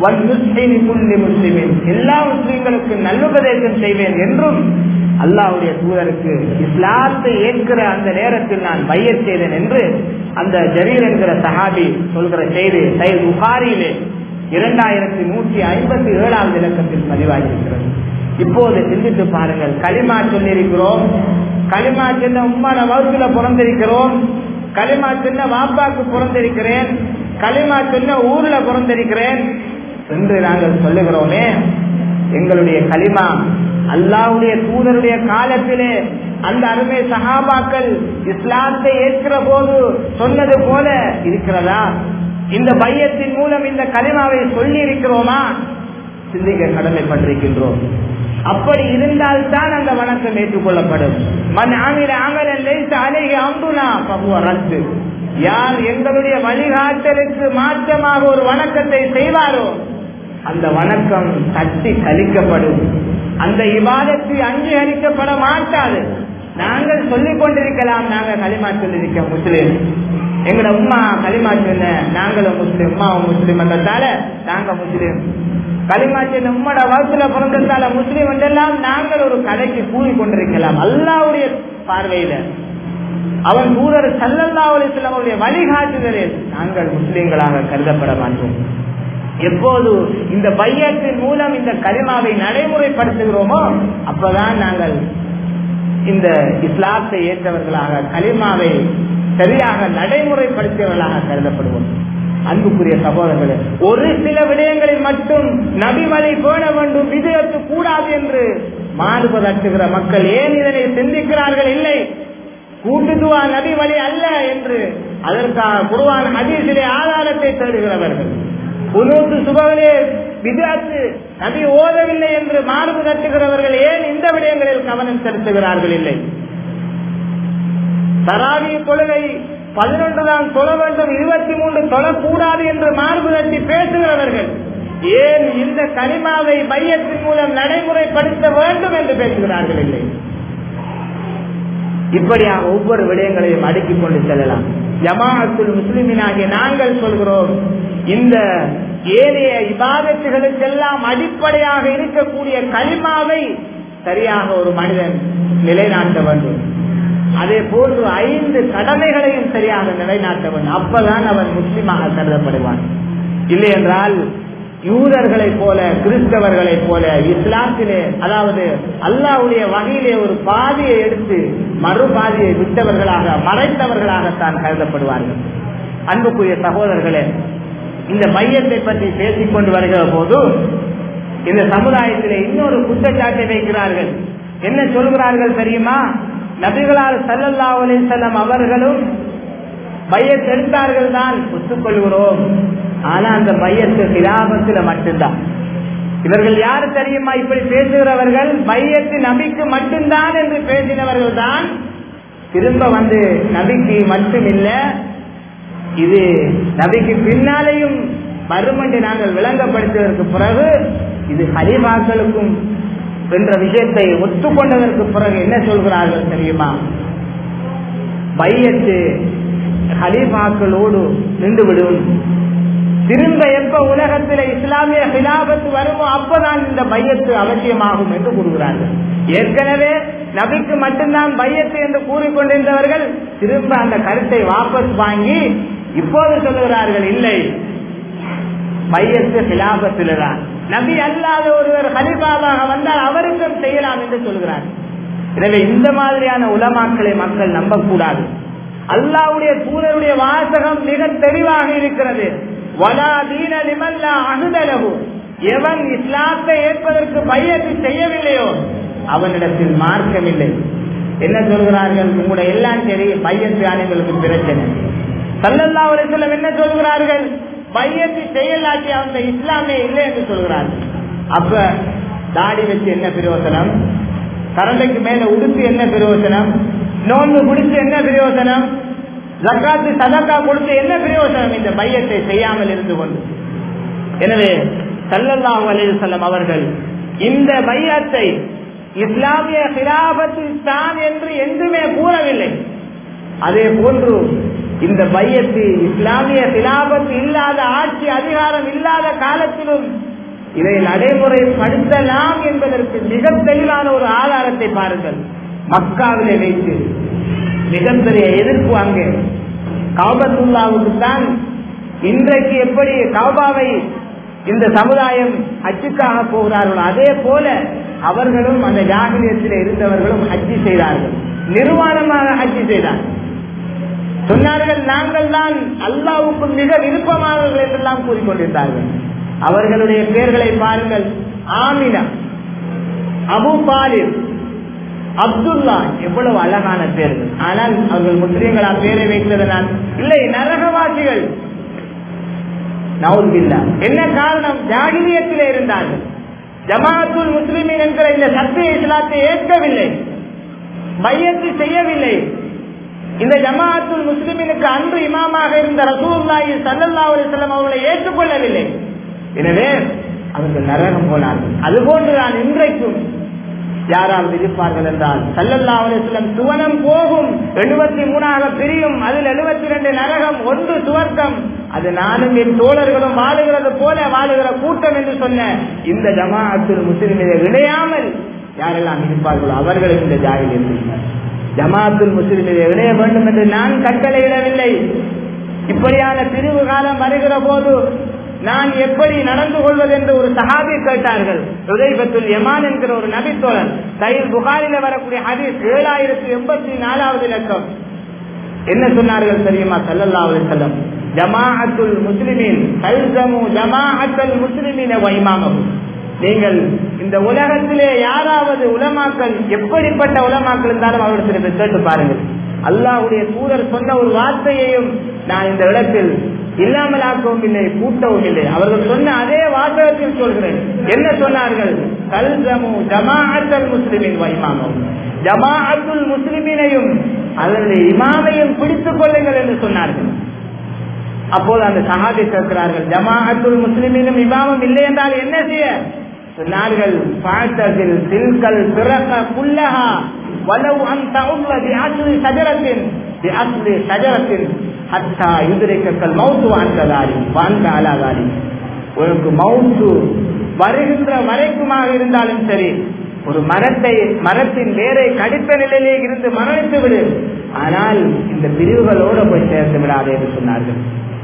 எல்லா முஸ்லிம்களுக்கு நல்லுபதேசம் செய்வேன் என்றும் அல்லாஹ்வுடைய தூதருக்கு இஸ்லாத்தை ஏற்கிற அந்த நேரத்தில் நான் பையத் செய்தேன் என்று அந்த ஜரீர் என்கிற சஹாபி சொல்கிற செய்தி சஹீஹ் புகாரியிலே இரண்டாயிரத்தி நூற்றி ஐம்பத்தி ஏழாவது இலக்கத்தில் பதிவாகியிருக்கிறது. இப்போது சிந்தித்து பாருங்கள், களிமா சொல்லியிருக்கிறோம், களிமா சின்ன உம்மான வகுப்புல பிறந்திருக்கிறோம், களிமா சின்ன வாப்பாக்கு பிறந்திருக்கிறேன், களிமா சின்ன ஊர்ல பிறந்திருக்கிறேன் என்று நாங்கள் சொல்லுகிறோமே, எங்களுடைய களிமா அல்லாஹ்வுடைய தூதருடைய காலத்திலே அந்த அருமை சஹாபாக்கள் இஸ்லாத்தை ஏற்கிற போது சொன்னது போல இருக்கிறதா? இந்த பையத்தின் மூலம் இந்த கலிமாவை சொல்லி இருக்கிறோமா? சிந்திக்க கடமைப்பட்டிருக்கின்றோம். அப்படி இருந்தால் தான் அந்த வணக்கம் ஏற்றுக்கொள்ளப்படும். மன் ஆமில அமலன் லைஸ அலைஹி அம்ருனா ஃபஹுவ ரத்து. யார் எங்களுடைய வழிகாட்டலுக்கு மாற்றமாக ஒரு வணக்கத்தை செய்வாரோ அந்த வணக்கம் தட்டி கழிக்கப்படும், அந்த இபாதத்து அங்கீகரிக்கப்பட மாட்டாது. நாங்கள் சொல்லிக் கொண்டிருக்கலாம், நாங்கள் களிமா சொல்லிருக்க முஸ்லிம், எங்கட உம்மா களிமா சொன்ன நாங்களும் முஸ்லிம், உம்மாவும் முஸ்லிம் என்றதால நாங்க முஸ்லிம், களிமா சொன்ன உம்மோட வகுப்புல பிறந்ததால முஸ்லிம் என்றெல்லாம் நாங்கள் ஒரு கடைக்கு கூறி கொண்டிருக்கலாம். அல்லாஹ்வுடைய பார்வையில அவன் தூதர் ஸல்லல்லாஹு அலைஹி வஸல்லம் அவருடைய வழிகாட்டுதலில் நாங்கள் முஸ்லிம்களாக கருதப்பட மாட்டோம். எப்போது இந்த பையத்தின் மூலம் இந்த கலிமாவை நடைமுறைப்படுத்துகிறோமோ அப்பதான் நாங்கள் இந்த இஸ்லாத்தை ஏற்றவர்களாக, கலிமாவை சரியாக நடைமுறைப்படுத்தியவர்களாக கருதப்படுவோம். அன்புக்குரிய சகோதரர்களே, ஒரு சில விடயங்களில் மட்டும் நபி வழி பேண வேண்டும், விதத்து கூடாது என்று மாறுபடுத்துகிற மக்கள் ஏன் இதனை சிந்திக்கிறார்கள்? இல்லை, கூட்டுதுவா நபி வழி அல்ல என்று அதற்காக குர்ஆன் ஹதீஸிலே ஆதாரத்தை தேடுகிறவர்கள், குனூத்து சுபவிலே விதத்து நபி ஓதவில்லை என்று மார்பு தட்டுகிறவர்கள் ஏன் இந்த விடயங்களில் கவனம் செலுத்துகிறார்கள்? இல்லை. தராவி தொழுகை பதினொன்று தான் தொழ வேண்டும், இருபத்தி மூன்று தொழக்கூடாது என்று மார்பு தட்டி பேசுகிறவர்கள் ஏன் இந்த கலிமாவை பையத்தின் மூலம் நடைமுறைப்படுத்த வேண்டும் என்று பேசுகிறார்கள் இல்லை. இப்படியாக ஒவ்வொரு விடயங்களையும் அடுக்கிக் கொண்டு செல்லலாம். ஜமாஅத்துல் முஸ்லிமீன் ஆகிய நாங்கள் சொல்கிறோம், இந்த ஏனைய இபாதத்துகளுக்கெல்லாம் அடிப்படையாக இருக்கக்கூடிய கலிமாவை சரியாக ஒரு மனிதன் நிலைநாட்ட வேண்டும். அதே போன்று ஐந்து கடமைகளையும் சரியாக நிலைநாட்ட வேண்டும். அப்பதான் அவன் முஸ்லிமாக கருதப்படுவான். இல்லை என்றால் யூதர்களை போல கிறிஸ்தவர்களை போல இஸ்லாத்திலே, அதாவது அல்லாஹ்வுடைய வகையிலே ஒரு பாதியை எடுத்து மறு பாதியை விட்டவர்களாக மறைத்தவர்களாகத்தான் கருதப்படுவார்கள். அன்புக்குரிய சகோதரர்களே, இந்த மையத்தை பற்றி பேசிக் கொண்டு வருகிற போது இந்த சமுதாயத்திலே இன்னொரு குற்றச்சாட்டை வைக்கிறார்கள். என்ன சொல்கிறார்கள் தெரியுமா? நபிகளார் ஸல்லல்லாஹு அலைஹி வஸல்லம் அவர்களும் மையத்தை எடுத்தார்கள் தான் ஒத்துக்கொள்கிறோம். ஆனா அந்த மையத்து கிலாபத்துல மட்டும்தான். இவர்கள் யாரு தெரியுமா இப்படி பேசுகிறவர்கள்? மையத்து நபிக்கு மட்டும்தான் என்று பேசினவர்கள் தான். திரும்ப வந்து நபிக்கு மட்டும் இல்ல, இது நபிக்கு பின்னாலேயும் வரும் என்று நாங்கள் விளங்கப்படுத்தியதற்கு பிறகு இது ஹலீஃபாக்களுக்கும் என்ற விஷயத்தை ஒத்துக்கொண்டதற்கு பிறகு என்ன சொல்கிறார்கள் தெரியுமா? பையத்து ஹலீஃபாக்களோடு நின்றுவிடும். திரும்ப எப்ப உலகத்தில் இஸ்லாமிய ஹிலாபத்து வருமோ அப்பதான் இந்த பையத்து அவசியமாகும் என்று கூறுகிறார்கள். ஏற்கனவே நபிக்கு மட்டும்தான் பையத்து என்று கூறிக்கொண்டிருந்தவர்கள் திரும்ப அந்த கருத்தை வாபஸ் வாங்கி இப்போது சொல்லுகிறார்கள், இல்லை, பையத்து ஹிலாபத்தில்தான். நபி அல்லாத ஒருவர் ஹலீஃபாவாக வந்தால் அவருக்கும் செய்யலாம் என்று சொல்கிறார். எனவே இந்த மாதிரியான உலமாக்களை மக்கள் நம்பக்கூடாது. அல்லாஹ்வுடைய தூதருடைய வாசகம் மிக தெளிவாக இருக்கிறது. வலா தீன லிமன் லா அஹ்த லஹு. எவன் இஸ்லாத்தை ஏற்பதற்கு பையத்து செய்யவில்லையோ அவனிடத்தில் மார்க்கம் இல்லை. என்ன சொல்கிறார்கள்? உங்களுடைய எல்லாம் சரி, பையத்து ஆணைகளுக்கு பிரச்சனை. ஸல்லல்லாஹு அலைஹி வஸல்லம் என்ன சொல்கிறார்கள்? பையத்து செய்யலாட்டி அந்த இஸ்லாமே இல்லை என்று சொல்கிறார்கள். அப்ப தாடி வச்சு என்ன பிரயோசனம்? கரண்டைக்கு மேல உடுத்து என்ன பிரயோசனம்? நோன்பு குடிச்சு என்ன பிரயோசனம்? ஜக்காத்து சதக்கா கொடுத்து என்ன பிரயோசனம் இந்த பையத்தை செய்யாமல் இருந்து கொண்டு? எனவே ஸல்லல்லாஹு அலைஹி வஸல்லம் அவர்கள் இந்த பையத்தை இஸ்லாமிய ஹிலாபத்து தான் என்று எங்குமே கூறவில்லை. அதே போன்று இந்த பையத்து இஸ்லாமிய ஹிலாபத்து இல்லாத, ஆட்சி அதிகாரம் இல்லாத காலத்திலும் இதை நடைமுறைப்படுத்தலாம் என்பதற்கு மிக தெளிவான ஒரு ஆதாரத்தை பாருங்கள். மக்காவிலே வைத்து மிகப்பெரிய எதிர்ப்பு அங்கே கஅபத்துல்லாஹ்வுக்கு தான். இன்றைக்கு எப்படி கஅபாவை இந்த சமுதாயம் ஹஜ்ஜுக்காக போகிறார்களோ அதே போல அவர்களும் அந்த ஜாஹிலியத்திலே இருந்தவர்களும் ஹஜ்ஜி செய்தார்கள். நிர்வாணமாக ஹஜ்ஜி செய்தார்கள். சொன்னார்கள், நாங்கள் தான் அல்லாஹ்வுக்கு மிக விருப்பமானவர்கள் என்றெல்லாம் கூறிக்கொண்டிருந்தார்கள். அவர்களுடைய பெயர்களை பாருங்கள். ஆமினா, அபு தாலிப், அப்துல்லா, எவ்வளவு அழகான பேர்கள். ஆனால் அவர்கள் முஸ்லிம்களா பேரை வைத்ததனால் இல்லை, நரகவாசிகள். நவுதுபில்லா. என்ன காரணம்? ஜாஹிலியத்திலே இருந்தார்கள். ஜமாஅத்துல் முஸ்லிமீன் என்கிற இந்த சத்திய இஸ்லாத்தை ஏற்கவில்லை, பையத்து செய்யவில்லை. இந்த ஜமாஅத்துல் முஸ்லிமீனுக்கு அன்று இமாமாக இருந்த ரசூலுல்லாஹி ஸல்லல்லாஹு அலைஹி வஸல்லம் அவர்களை ஏற்றுக்கொள்ளவில்லை. எனவே அவர்கள் நரகம் போனார்கள். அதுபோன்றுதான் இன்றைக்கும் யாராவது இருப்பார்கள் என்றால் ஸல்லல்லாஹு அலைஹி வஸல்லம் சுவனம் போகும், எழுபத்தி மூணாக பிரியும், அதில் எழுபத்தி இரண்டு நரகம், ஒன்று சுவர்க்கம், அது நானும் என் தோழர்களும் வாழுகிறது போல வாழுகிற கூட்டம் என்று சொன்ன இந்த ஜமாஅத்துல் முஸ்லிமீனை இணையாமல் யாரெல்லாம் இருப்பார்களோ அவர்களும் இந்த ஜாஹிலியத்தில். ஜமாஅத்துல் முஸ்லிமீனை இணைய வேண்டும் என்று நான் கட்டளையிடவில்லை. இப்படியான பிரிவு காலம் வருகிற போது நான் எப்படி நடந்து கொள்வது என்று ஒரு சஹாபி கேட்டார்கள். ஹுதைஃபத்துல் யமான் என்கிற ஒரு நபித்தோழர். சஹீஹ் புகாரில வரக்கூடிய ஹதீஸ் ஏழாயிரத்தி எண்பத்தி நாலாவது இலக்கம். என்ன சொன்னார்கள் தெரியுமா? ஸல்லல்லாஹு அலைஹி வஸல்லம், ஜமாஅத்துல் முஸ்லிமீன் தல்ஸமு ஜமாஅத்துல் முஸ்லிமீன வ இமாமஹு. நீங்கள் இந்த உலகத்திலே யாராவது உலமாக்கள், எப்படிப்பட்ட உலமாக்கள் இருந்தாலும் அவர்களிடத்தில் கேட்டு பாருங்கள். அல்லாஹ்வுடைய தூதர் சொன்ன ஒரு வார்த்தையையும் நான் இந்த இடத்தில் இல்லாமல் ஆக்கவும் இல்லை, கூட்டவும் இல்லை. அவர்கள் சொன்ன அதே வாசகத்தில் சொல்கிறேன். என்ன சொன்னார்கள்? தல்ஸமு ஜமாஅத்துல் முஸ்லிமீன் வ இமாமஹு. ஜமாஅத்துல் முஸ்லிமீனையும் அதனுடைய இமாமையும் பிடித்துக் கொள்ளுங்கள் என்று சொன்னார்கள். அப்போது அந்த சஹாபி கேட்கிறார்கள், ஜமாஅத்துல் முஸ்லிமீனும் இமாமும் இல்லை என்றால் என்ன செய்ய சொன்னார்கள்? ஃபஅதஸில் தில்கல் ஃபிரக குல்லஹா வலவ் அன் தஉல்ல பிஅஸ்லி ஷஜரத்தின் பிஅஸ்லி ஷஜரத்தின் ஹத்தா யுத்ரிகல் மௌத் வஅன்த ஸாலிம் வஅன்த அலா ஸாலிம். உனக்கு மௌத் வருகின்ற வரைக்குமாக இருந்தாலும் சரி, ஒரு மரத்தை மரத்தின் வேரை கடித்த நிலையிலே இருந்து மரணித்து விடு, ஆனால் இந்த பிரிவுகளோடு போய் சேர்த்து விடாதே என்று சொன்னார்கள்.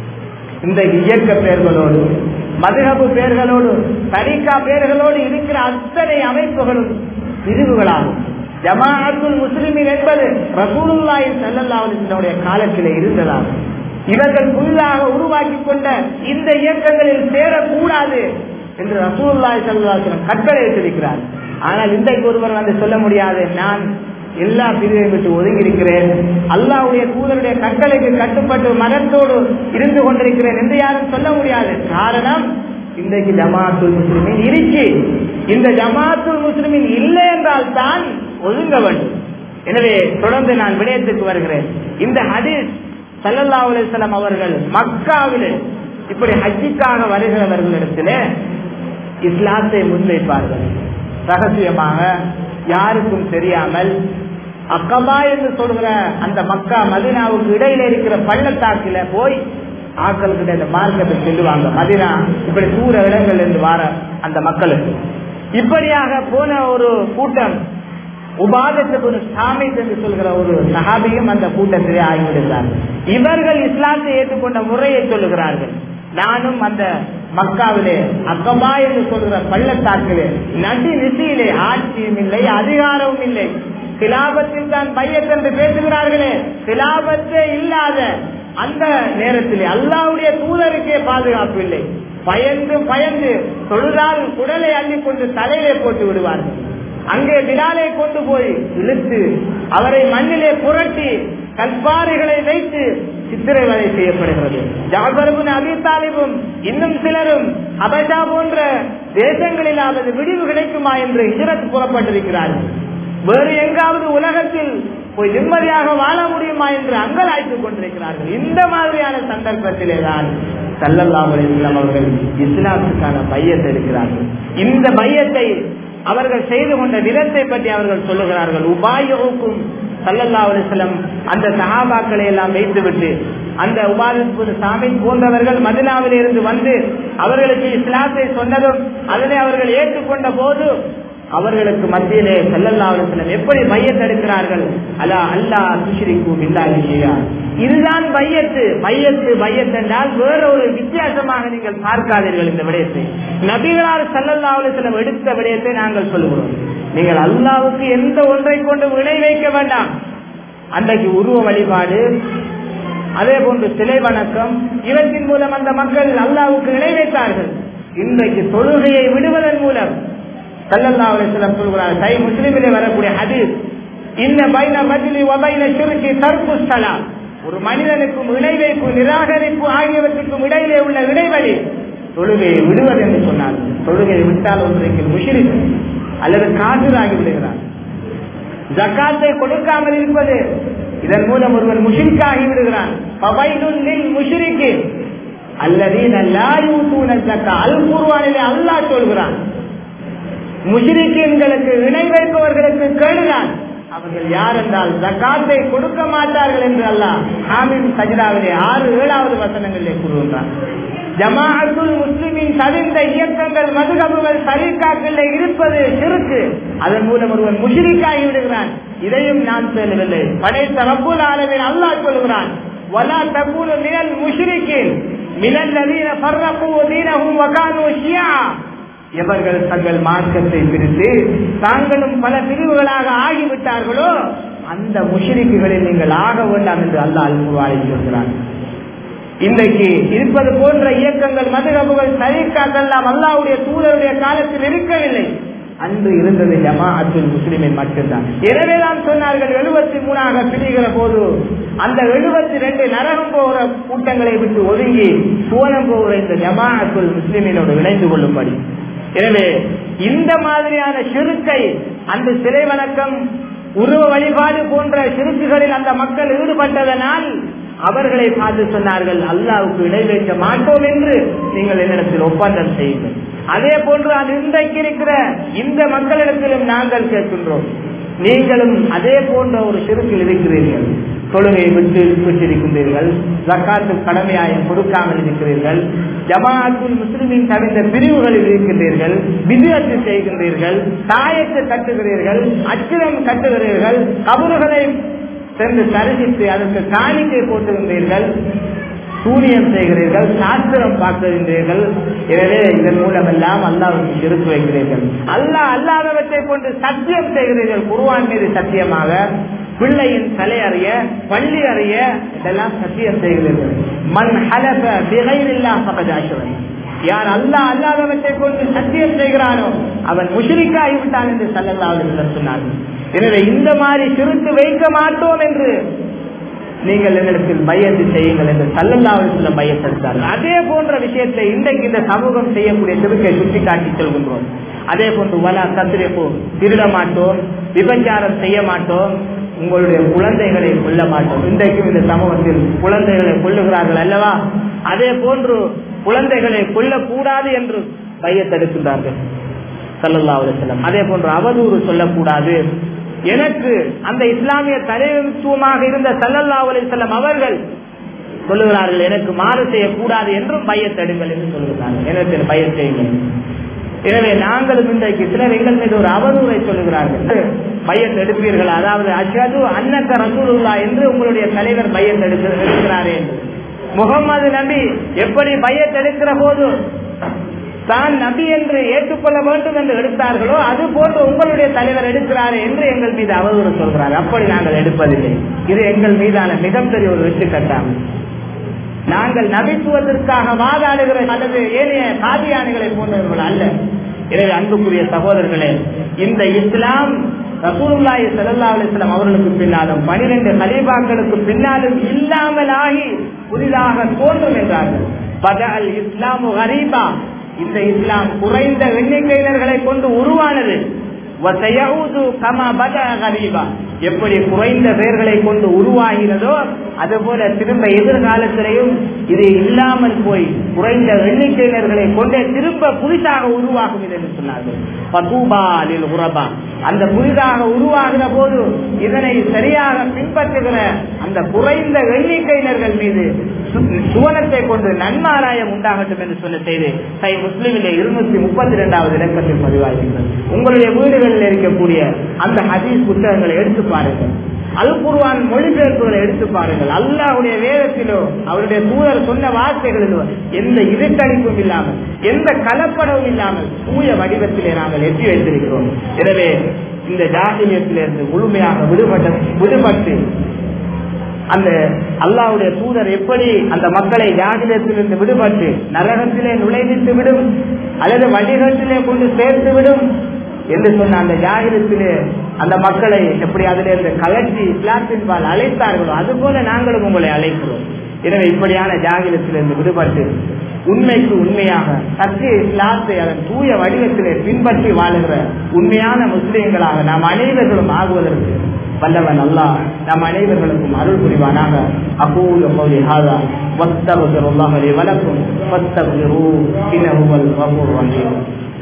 இந்த இயக்க பெயர்களோடு, மதுஹபு பெயர்களோடு, தரிகா பெயர்களோடு இருக்கிற அத்தனை அமைப்புகளும் பிரிவுகளாகும். ஜமாஅத்துல் முஸ்லிமீன் என்பது ரசூலுல்லாஹி ஸல்லல்லாஹு அலைஹி வஸல்லம் காலத்திலே இருந்ததாகும். இவர்கள் புதிதாக உருவாக்கி கொண்ட இந்த இயக்கங்களில் சேரக்கூடாது என்று ரசூலுல்லாஹி ஸல்லல்லாஹு அலைஹி வஸல்லம் கட்டளை இட்டிருக்கிறார். ஆனால் இன்றைக்கு ஒருவர் வந்து சொல்ல முடியாது, நான் எல்லா பிரிவையும் விட்டு ஒதுங்கி இருக்கிறேன், அல்லாஹ்வுடைய தூதருடைய கட்டளைக்கு கட்டுப்பட்டு மனத்தோடு இருந்து கொண்டிருக்கிறேன் என்று யாரும் சொல்ல முடியாது. காரணம், இன்றைக்கு ஜமாஅத்துல் முஸ்லிமீன் இருக்கு. இந்த ஜமாஅத்துல் முஸ்லிமீன் இல்லை என்றால் தான் ஒதுங்க வேண்டும். எனவே தொடர்ந்து நான் விடயத்துக்கு வருகிறேன். இந்த ஹதீஸ் ஸல்லல்லாஹு அலைஹி வஸல்லம் அவர்கள் மக்காவிலே இப்படி ஹஜ்ஜுக்காக வருகிறவர்களிடத்திலே இஸ்லாத்தை முன்வைப்பார்கள். ரகசியமாக யாருக்கும் தெரியாமல் அக்கபா என்று சொல்கிற அந்த மக்கா மதீனாவுக்கு இடையில இருக்கிற பள்ளத்தாக்கில போய் ஆக்கள் கிட்ட இந்த மார்க்கத்தை செல்லுவாங்க. மதீனா இப்படி தூர இடங்கள் என்று வார அந்த மக்களுக்கு இப்படியாக போன ஒரு கூட்டம், உபாதத்துக்கு ஒரு சாமி என்று சொல்கிற ஒரு சஹாபியும் அந்த கூட்டத்திலே ஆகிவிடுகிறார்கள். இவர்கள் இஸ்லாத்தை ஏற்றுக்கொண்ட முறையை சொல்லுகிறார்கள். நானும் அந்த மக்காவிலே அக்கபா என்று சொல்கிற பள்ளத்தாக்கிலே நடி நிசையிலே ஆட்சியும் இல்லை, அதிகாரமும் இல்லை, கிலாபத்தில் தான் பையத் என்று பேசுகிறார்களே, கிலாபத்தே இல்லாத அந்த நேரத்திலே அல்லாஹ்வுடைய தூதருக்கே பாதுகாப்பு இல்லை. பயந்து பயந்து தொழுதால் குடலை அள்ளி கொண்டு தலையிலே போட்டு விடுவார்கள். அங்கே பிலாலை கொண்டு போய் இழுத்து அவரை மண்ணிலே புரட்டி கல்பாறைகளை வைத்து சித்திரவதை செய்யப்படுகிறது. ஜஅஃபர் இப்னு அபீ தாலிபும் இன்னும் சிலரும் ஹபஷா போன்ற தேசங்களிலாவது விடிவு கிடைக்குமா என்று ஹிஜ்ரத் புறப்பட்டிருக்கிறார்கள். வேறு எங்காவது உலகத்தில் போய் நிம்மதியாக வாழ முடியுமா என்று அங்கலாய்த்துக் கொண்டிருக்கிறார்கள். இந்த மாதிரியான சந்தர்ப்பத்திலே தான் ஸல்லல்லாஹு அலைஹி வஸல்லம் அவர்கள் இஸ்லாத்துக்கான பையத்தை எடுக்கிறார்கள். இந்த பையத்தை அவர்கள் செய்து கொண்ட விதத்தை பற்றி அவர்கள் சொல்லுகிறார்கள். உபாயுக்கும் ஸல்லல்லாஹு அலைஹி வஸல்லம் அந்த சஹாபாக்களை எல்லாம் வைத்துவிட்டு அந்த உபாதத்து சாமி போன்றவர்கள் மதீனாவில் இருந்து வந்து அவர்களுக்கு இஸ்லாத்தை சொன்னதும் அதனை அவர்கள் ஏற்றுக்கொண்ட போது அவர்களுக்கு மத்தியிலே ஸல்லல்லாஹு அலைஹி வஸல்லம் எப்படி பையத் எடுக்கிறார்கள்? அலா அல்லா துஷ்ரிகு பில்லாஹி ஷைஆ. இதுதான் பையத்து. பையத்து பையத் என்றால் வேற ஒரு வித்தியாசமாக நீங்கள் பார்க்காதீர்கள். இந்த விடயத்தை நபிகளார் ஸல்லல்லாஹு அலைஹி வஸல்லம் எடுத்த விடயத்தை நாங்கள் சொல்லுகிறோம். நீங்கள் அல்லாஹ்வுக்கு எந்த ஒன்றை கொண்டு இணை வைக்க வேண்டாம். அன்றைக்கு உருவ வழிபாடு, அதே போன்று சிலை வணக்கம், இவற்றின் மூலம் அந்த மக்கள் அல்லாஹ்வுக்கு இணை வைத்தார்கள். இன்றைக்கு தொழுகையை விடுவதன் மூலம் ஸல்லல்லாஹு அலைஹி வஸல்லம் சொல்கிறார், சஹீஹ் முஸ்லிமிலே வரக்கூடிய ஹதீஸ், இன்ன பைன ரஜுலி வ பைன ஷிர்கி தர்கு ஸலாத். ஒரு மனிதனுக்கும் இணை வைப்பு நிராகரிப்பு ஆகியவற்றுக்கும் இடையிலே உள்ள இடைவெளி தொழுகையை விடுவது என்று சொன்னார். தொழுகையை விட்டால் ஒன்றைக்கு முஷ்ரிக் அல்லது காஃபிராகி விடுகிறார். ஜகாத்தை கொடுக்காமல் இருப்பது, இதன் மூலம் ஒருவர் முஷ்ரிக்காகி விடுகிறான். ஃபவைலுல் லில் முஷ்ரிகீன் அல்லதீன லா யூதூன ஸக்கா. அல் குர்ஆனிலே அல்லாஹ் சொல்கிறான், முஷ்ரிக்கீன்களுக்கு இணை வைப்பவர்களுக்கு கேளுதான். அவர்கள் யார் என்றால் ஜகாத்தை கொடுக்க மாட்டார்கள் என்று அல்லாஹ் ஹாமீம் சஜ்தாவிலே ஆறு ஏழாவது வசனங்களிலே கூறுகின்றார். ஜமாஅத்துல் முஸ்லிமீன் தவிர்ந்த இயக்கங்கள், மதுஹபுகள், தரீகாக்களிலே இருப்பது ஷிர்க். அதன் மூலம் ஒருவன் முஷ்ரிக்காகி விடுகிறான். இதையும் நான் சொல்லவில்லை, படைத்த ரப்புல் ஆலமீன் அல்லாஹ் சொல்கிறான், வலா தகூனு மினல் முஷ்ரிக்கீன் மினல்லதீன ஃபர்ரகு தீனஹும் வ கானூ ஷியா. எவர்கள் தங்கள் மார்க்கத்தை பிரித்து தாங்களும் பல பிரிவுகளாக ஆகிவிட்டார்களோ அந்த முஷ்ரிக்குகளில் நீங்கள் ஆக வேண்டாம் என்று அல்லாஹ் அல் குர்ஆனில் சொல்கிறான். இன்றைக்கு இருப்பது போன்ற இயக்கங்கள், மதுஹபுகள், தரீகாக்கள் எல்லாம் அல்லாஹ்வுடைய தூதருடைய காலத்தில் இருக்கவில்லை. அன்று இருந்தது ஜமாஅத்துல் முஸ்லிமீன் மட்டும்தான். எனவேதான் சொன்னார்கள், எழுபத்தி மூணாக பிரிகிற போது அந்த எழுபத்தி ரெண்டு நரகம் போகிற கூட்டங்களை விட்டு ஒதுங்கி சுவனம் போகிற இந்த ஜமாஅத்துல் முஸ்லிமீனோடு இணைந்து கொள்ளும்படி. எனவே இந்த மாதிரியான ஷிர்க்கை, அந்த சிலை வணக்கம், உருவ வழிபாடு போன்ற சிறுக்குகளில் அந்த மக்கள் ஈடுபட்டதனால் அவர்களை பார்த்து சொன்னார்கள், அல்லாஹ்வுக்கு இணை வைக்க மாட்டோம் என்று நீங்கள் என்னிடத்தில் ஒப்பந்தம் செய்யுங்கள். அதே போன்று அது இன்றைக்கு இருக்கிற இந்த மக்களிடத்திலும் நாங்கள் கேட்கின்றோம், நீங்களும் அதே போன்ற ஒரு சிறுக்கில் இருக்கிறீர்கள். தொழுகையை விட்டு விட்டிருக்கின்றீர்கள், ஜக்காத்து கடமையாயம் கொடுக்காமல் இருக்கிறீர்கள், ஜமாஅத்துல் முஸ்லிமின் தவிர்த்த பிரிவுகளில் இருக்கின்றீர்கள், பித்அத் செய்கின்றீர்கள், தாயத்தை கட்டுகிறீர்கள், அச்சிரம் கட்டுகிறீர்கள், கபறுகளை சென்று தரிசித்து அதற்கு காணிக்கை போட்டுகின்றீர்கள், சூனியம் செய்கிறீர்கள், சாஸ்திரம் பார்க்கின்றீர்கள். எனவே இதன் மூலமெல்லாம் அல்லாஹ்வுக்கு ஷிர்க் வைக்கிறீர்கள். அல்லாஹ் அல்லாதவற்றை கொண்டு சத்தியம் செய்கிறீர்கள். குர்ஆன் மீது சத்தியமாக, பிள்ளையின் தலை அறிய, பள்ளி அறிய இதெல்லாம் சத்தியம் செய்கிறீர்கள். மன் ஹலஃப பிகைரில்லாஹ் ஃபகத் அஷ்ரக. யார் அல்லாஹ் அல்லாதவற்றை கொண்டு சத்தியம் செய்கிறானோ அவன் முஷ்ரிக்காகி விட்டான் என்று ஸல்லல்லாஹு அலைஹி வஸல்லம் சொன்னார்கள். எனவே இந்த மாதிரி ஷிர்க் வைக்க மாட்டோம் என்று நீங்கள் என்னிடத்தில் பையத்து செய்யுங்கள் என்று ஸல்லல்லாஹு அலைஹி வஸல்லம் பையத் எடுத்தார்கள். அதே போன்ற விஷயத்தை இன்றைக்கு இந்த சமூகம் செய்யக்கூடிய ஷிர்க்கை சுட்டி காட்டி சொல்கின்றோம். அதே போன்று வலா தஸ்ரிஃபு, திருட மாட்டோம், விபச்சாரம் செய்ய மாட்டோம், உங்களுடைய குழந்தைகளை கொல்ல மாட்டோம். இன்றைக்கும் இந்த சமூகத்தில் குழந்தைகளை கொல்லுகிறார்கள் அல்லவா? அதே போன்று குழந்தைகளை கொல்லக்கூடாது என்று பையத் எடுக்கின்றார்கள் ஸல்லல்லாஹு அலைஹி வஸல்லம். அதே போன்று அவதூறு சொல்லக்கூடாது. எனக்கு அந்த இஸ்லாமிய தலைமைத்துவமாக இருந்த ஸல்லல்லாஹு அலைஹி வஸல்லம் அவர்கள் சொல்லுகிறார்கள், எனக்கு மாறு செய்யக்கூடாது என்றும் பையத் எடுங்கள் என்று சொல்லுகிறார்கள். எனக்கு பையத் செய்யுங்கள். எனவே நாங்களும் இன்றைக்கு சிலர் எங்கள் மீது ஒரு அவதூறை சொல்லுகிறார்கள், பையத் எடுப்பீர்கள், அதாவது அஷ்ஹது அன்னக ரசூலுல்லாஹ் என்று உங்களுடைய தலைவர் பையத் எடுக்கிறாரே என்று. முகமது நபி எப்படி பையத் எடுக்கிற போது தான் நபி என்று ஏற்றுக்கொள்ள வேண்டும் என்று எடுத்தார்களோ அது போன்று உங்களுடைய தலைவர் எடுக்கிறாரே என்று எங்கள் மீது அவதூறு சொல்கிறார். அப்படி நாங்கள் எடுப்பதில்லை. இது எங்கள் மீதான மிகப்பெரிய ஒரு வெற்றி கட்டாகும். நாங்கள் நபித்துவத்திற்காக வாதாடுகிற அல்லது ஏனைய காதியானிகளை போன்றவர்கள் அல்ல. எனவே அன்புக்குரிய சகோதரர்களே, இந்த இஸ்லாம் ரசூலுல்லாஹி ஸல்லல்லாஹு அலைஹி வஸல்லம் அவர்களுக்கு பின்னாலும் பனிரெண்டு கலீஃபாக்களுக்கு பின்னாலும் இல்லாமல் ஆகி புதிதாக தோன்றும் என்றார்கள். பதஅல் இஸ்லாமு கரீபா, இந்த இஸ்லாம் குறைந்த எண்ணிக்கையினர்களை கொண்டு உருவானது. எப்படி குறைந்த பேர்களை கொண்டு உருவாகிறதோ அதுபோல திரும்ப எதிர்காலத்திலையும் இது இல்லாமல் போய் குறைந்த எண்ணிக்கையினர்களை கொண்டே திரும்ப புதிதாக உருவாகும் என்று சொன்னார்கள். அந்த புதிதாக உருவாகிற போது இதனை சரியாக பின்பற்றுகிற அந்த குறைந்த எண்ணிக்கையினர்கள் மீது சுவனத்தை கொண்டு நன்மாராயம் உண்டாகட்டும் என்று சொன்ன செய்தி சை முஸ்லிமிலே இருநூத்தி முப்பத்தி இரண்டாவது இலக்கத்தில் பதிவாகிறது. உங்களுடைய வீடுகளில் இருக்கக்கூடிய அந்த ஹதீஸ் புத்தகங்களை எடுத்து பாருங்கள், அல் குர்ஆன் மொழிபெயர்ப்புகளை எடுத்து பாருங்கள். அல்லாஹ்வுடைய வேதத்திலோ அவருடைய தூதர் சொன்ன வார்த்தைகளிலோ எந்த இருட்டடிப்பும் இல்லாமல் எந்த கலப்படமும் இல்லாமல் தூய வடிவத்திலே நாங்கள் எட்டி வைத்திருக்கிறோம். எனவே இந்த ஜாஹிலியத்திலிருந்து முழுமையாக விடுபட்ட விடுபட்டு அந்த அல்லாஹ்வுடைய தூதர் எப்படி அந்த மக்களை ஜாஹிலியத்திலிருந்து விடுபட்டு நரகத்திலே நுழைவித்து விடும் அல்லது வழிகட்டிலே கொண்டு சேர்த்து விடும் என்று சொன்ன அந்த ஜாஹிலியத்திலே அந்த மக்களை எப்படி அதிலிருந்து கலட்டி இஸ்லாத்தின்பால் அழைத்தார்களோ அதுபோல நாங்களும் உங்களை அழைக்கிறோம். எனவே இப்படியான ஜாஹிலியத்திலிருந்து விடுபட்டு உண்மைக்கு உண்மையாக சத்திய இஸ்லாத்தை அதன் தூய வடிவத்திலே பின்பற்றி வாழுகிற உண்மையான முஸ்லிம்களாக நாம் அனைவர்களும் ஆகுவதற்கு வல்லவன் அல்லாஹ் நம் அனைவர்களுக்கும் அருள் புரிவானாக. அகூலு கௌலி ஹாதா வஸ்தக்ஃபிருல்லாஹ லி வலக்கும் ஃபஸ்தக்ஃபிரூஹு இன்னஹு ஹுவல் கஃபூருர் ரஹீம்.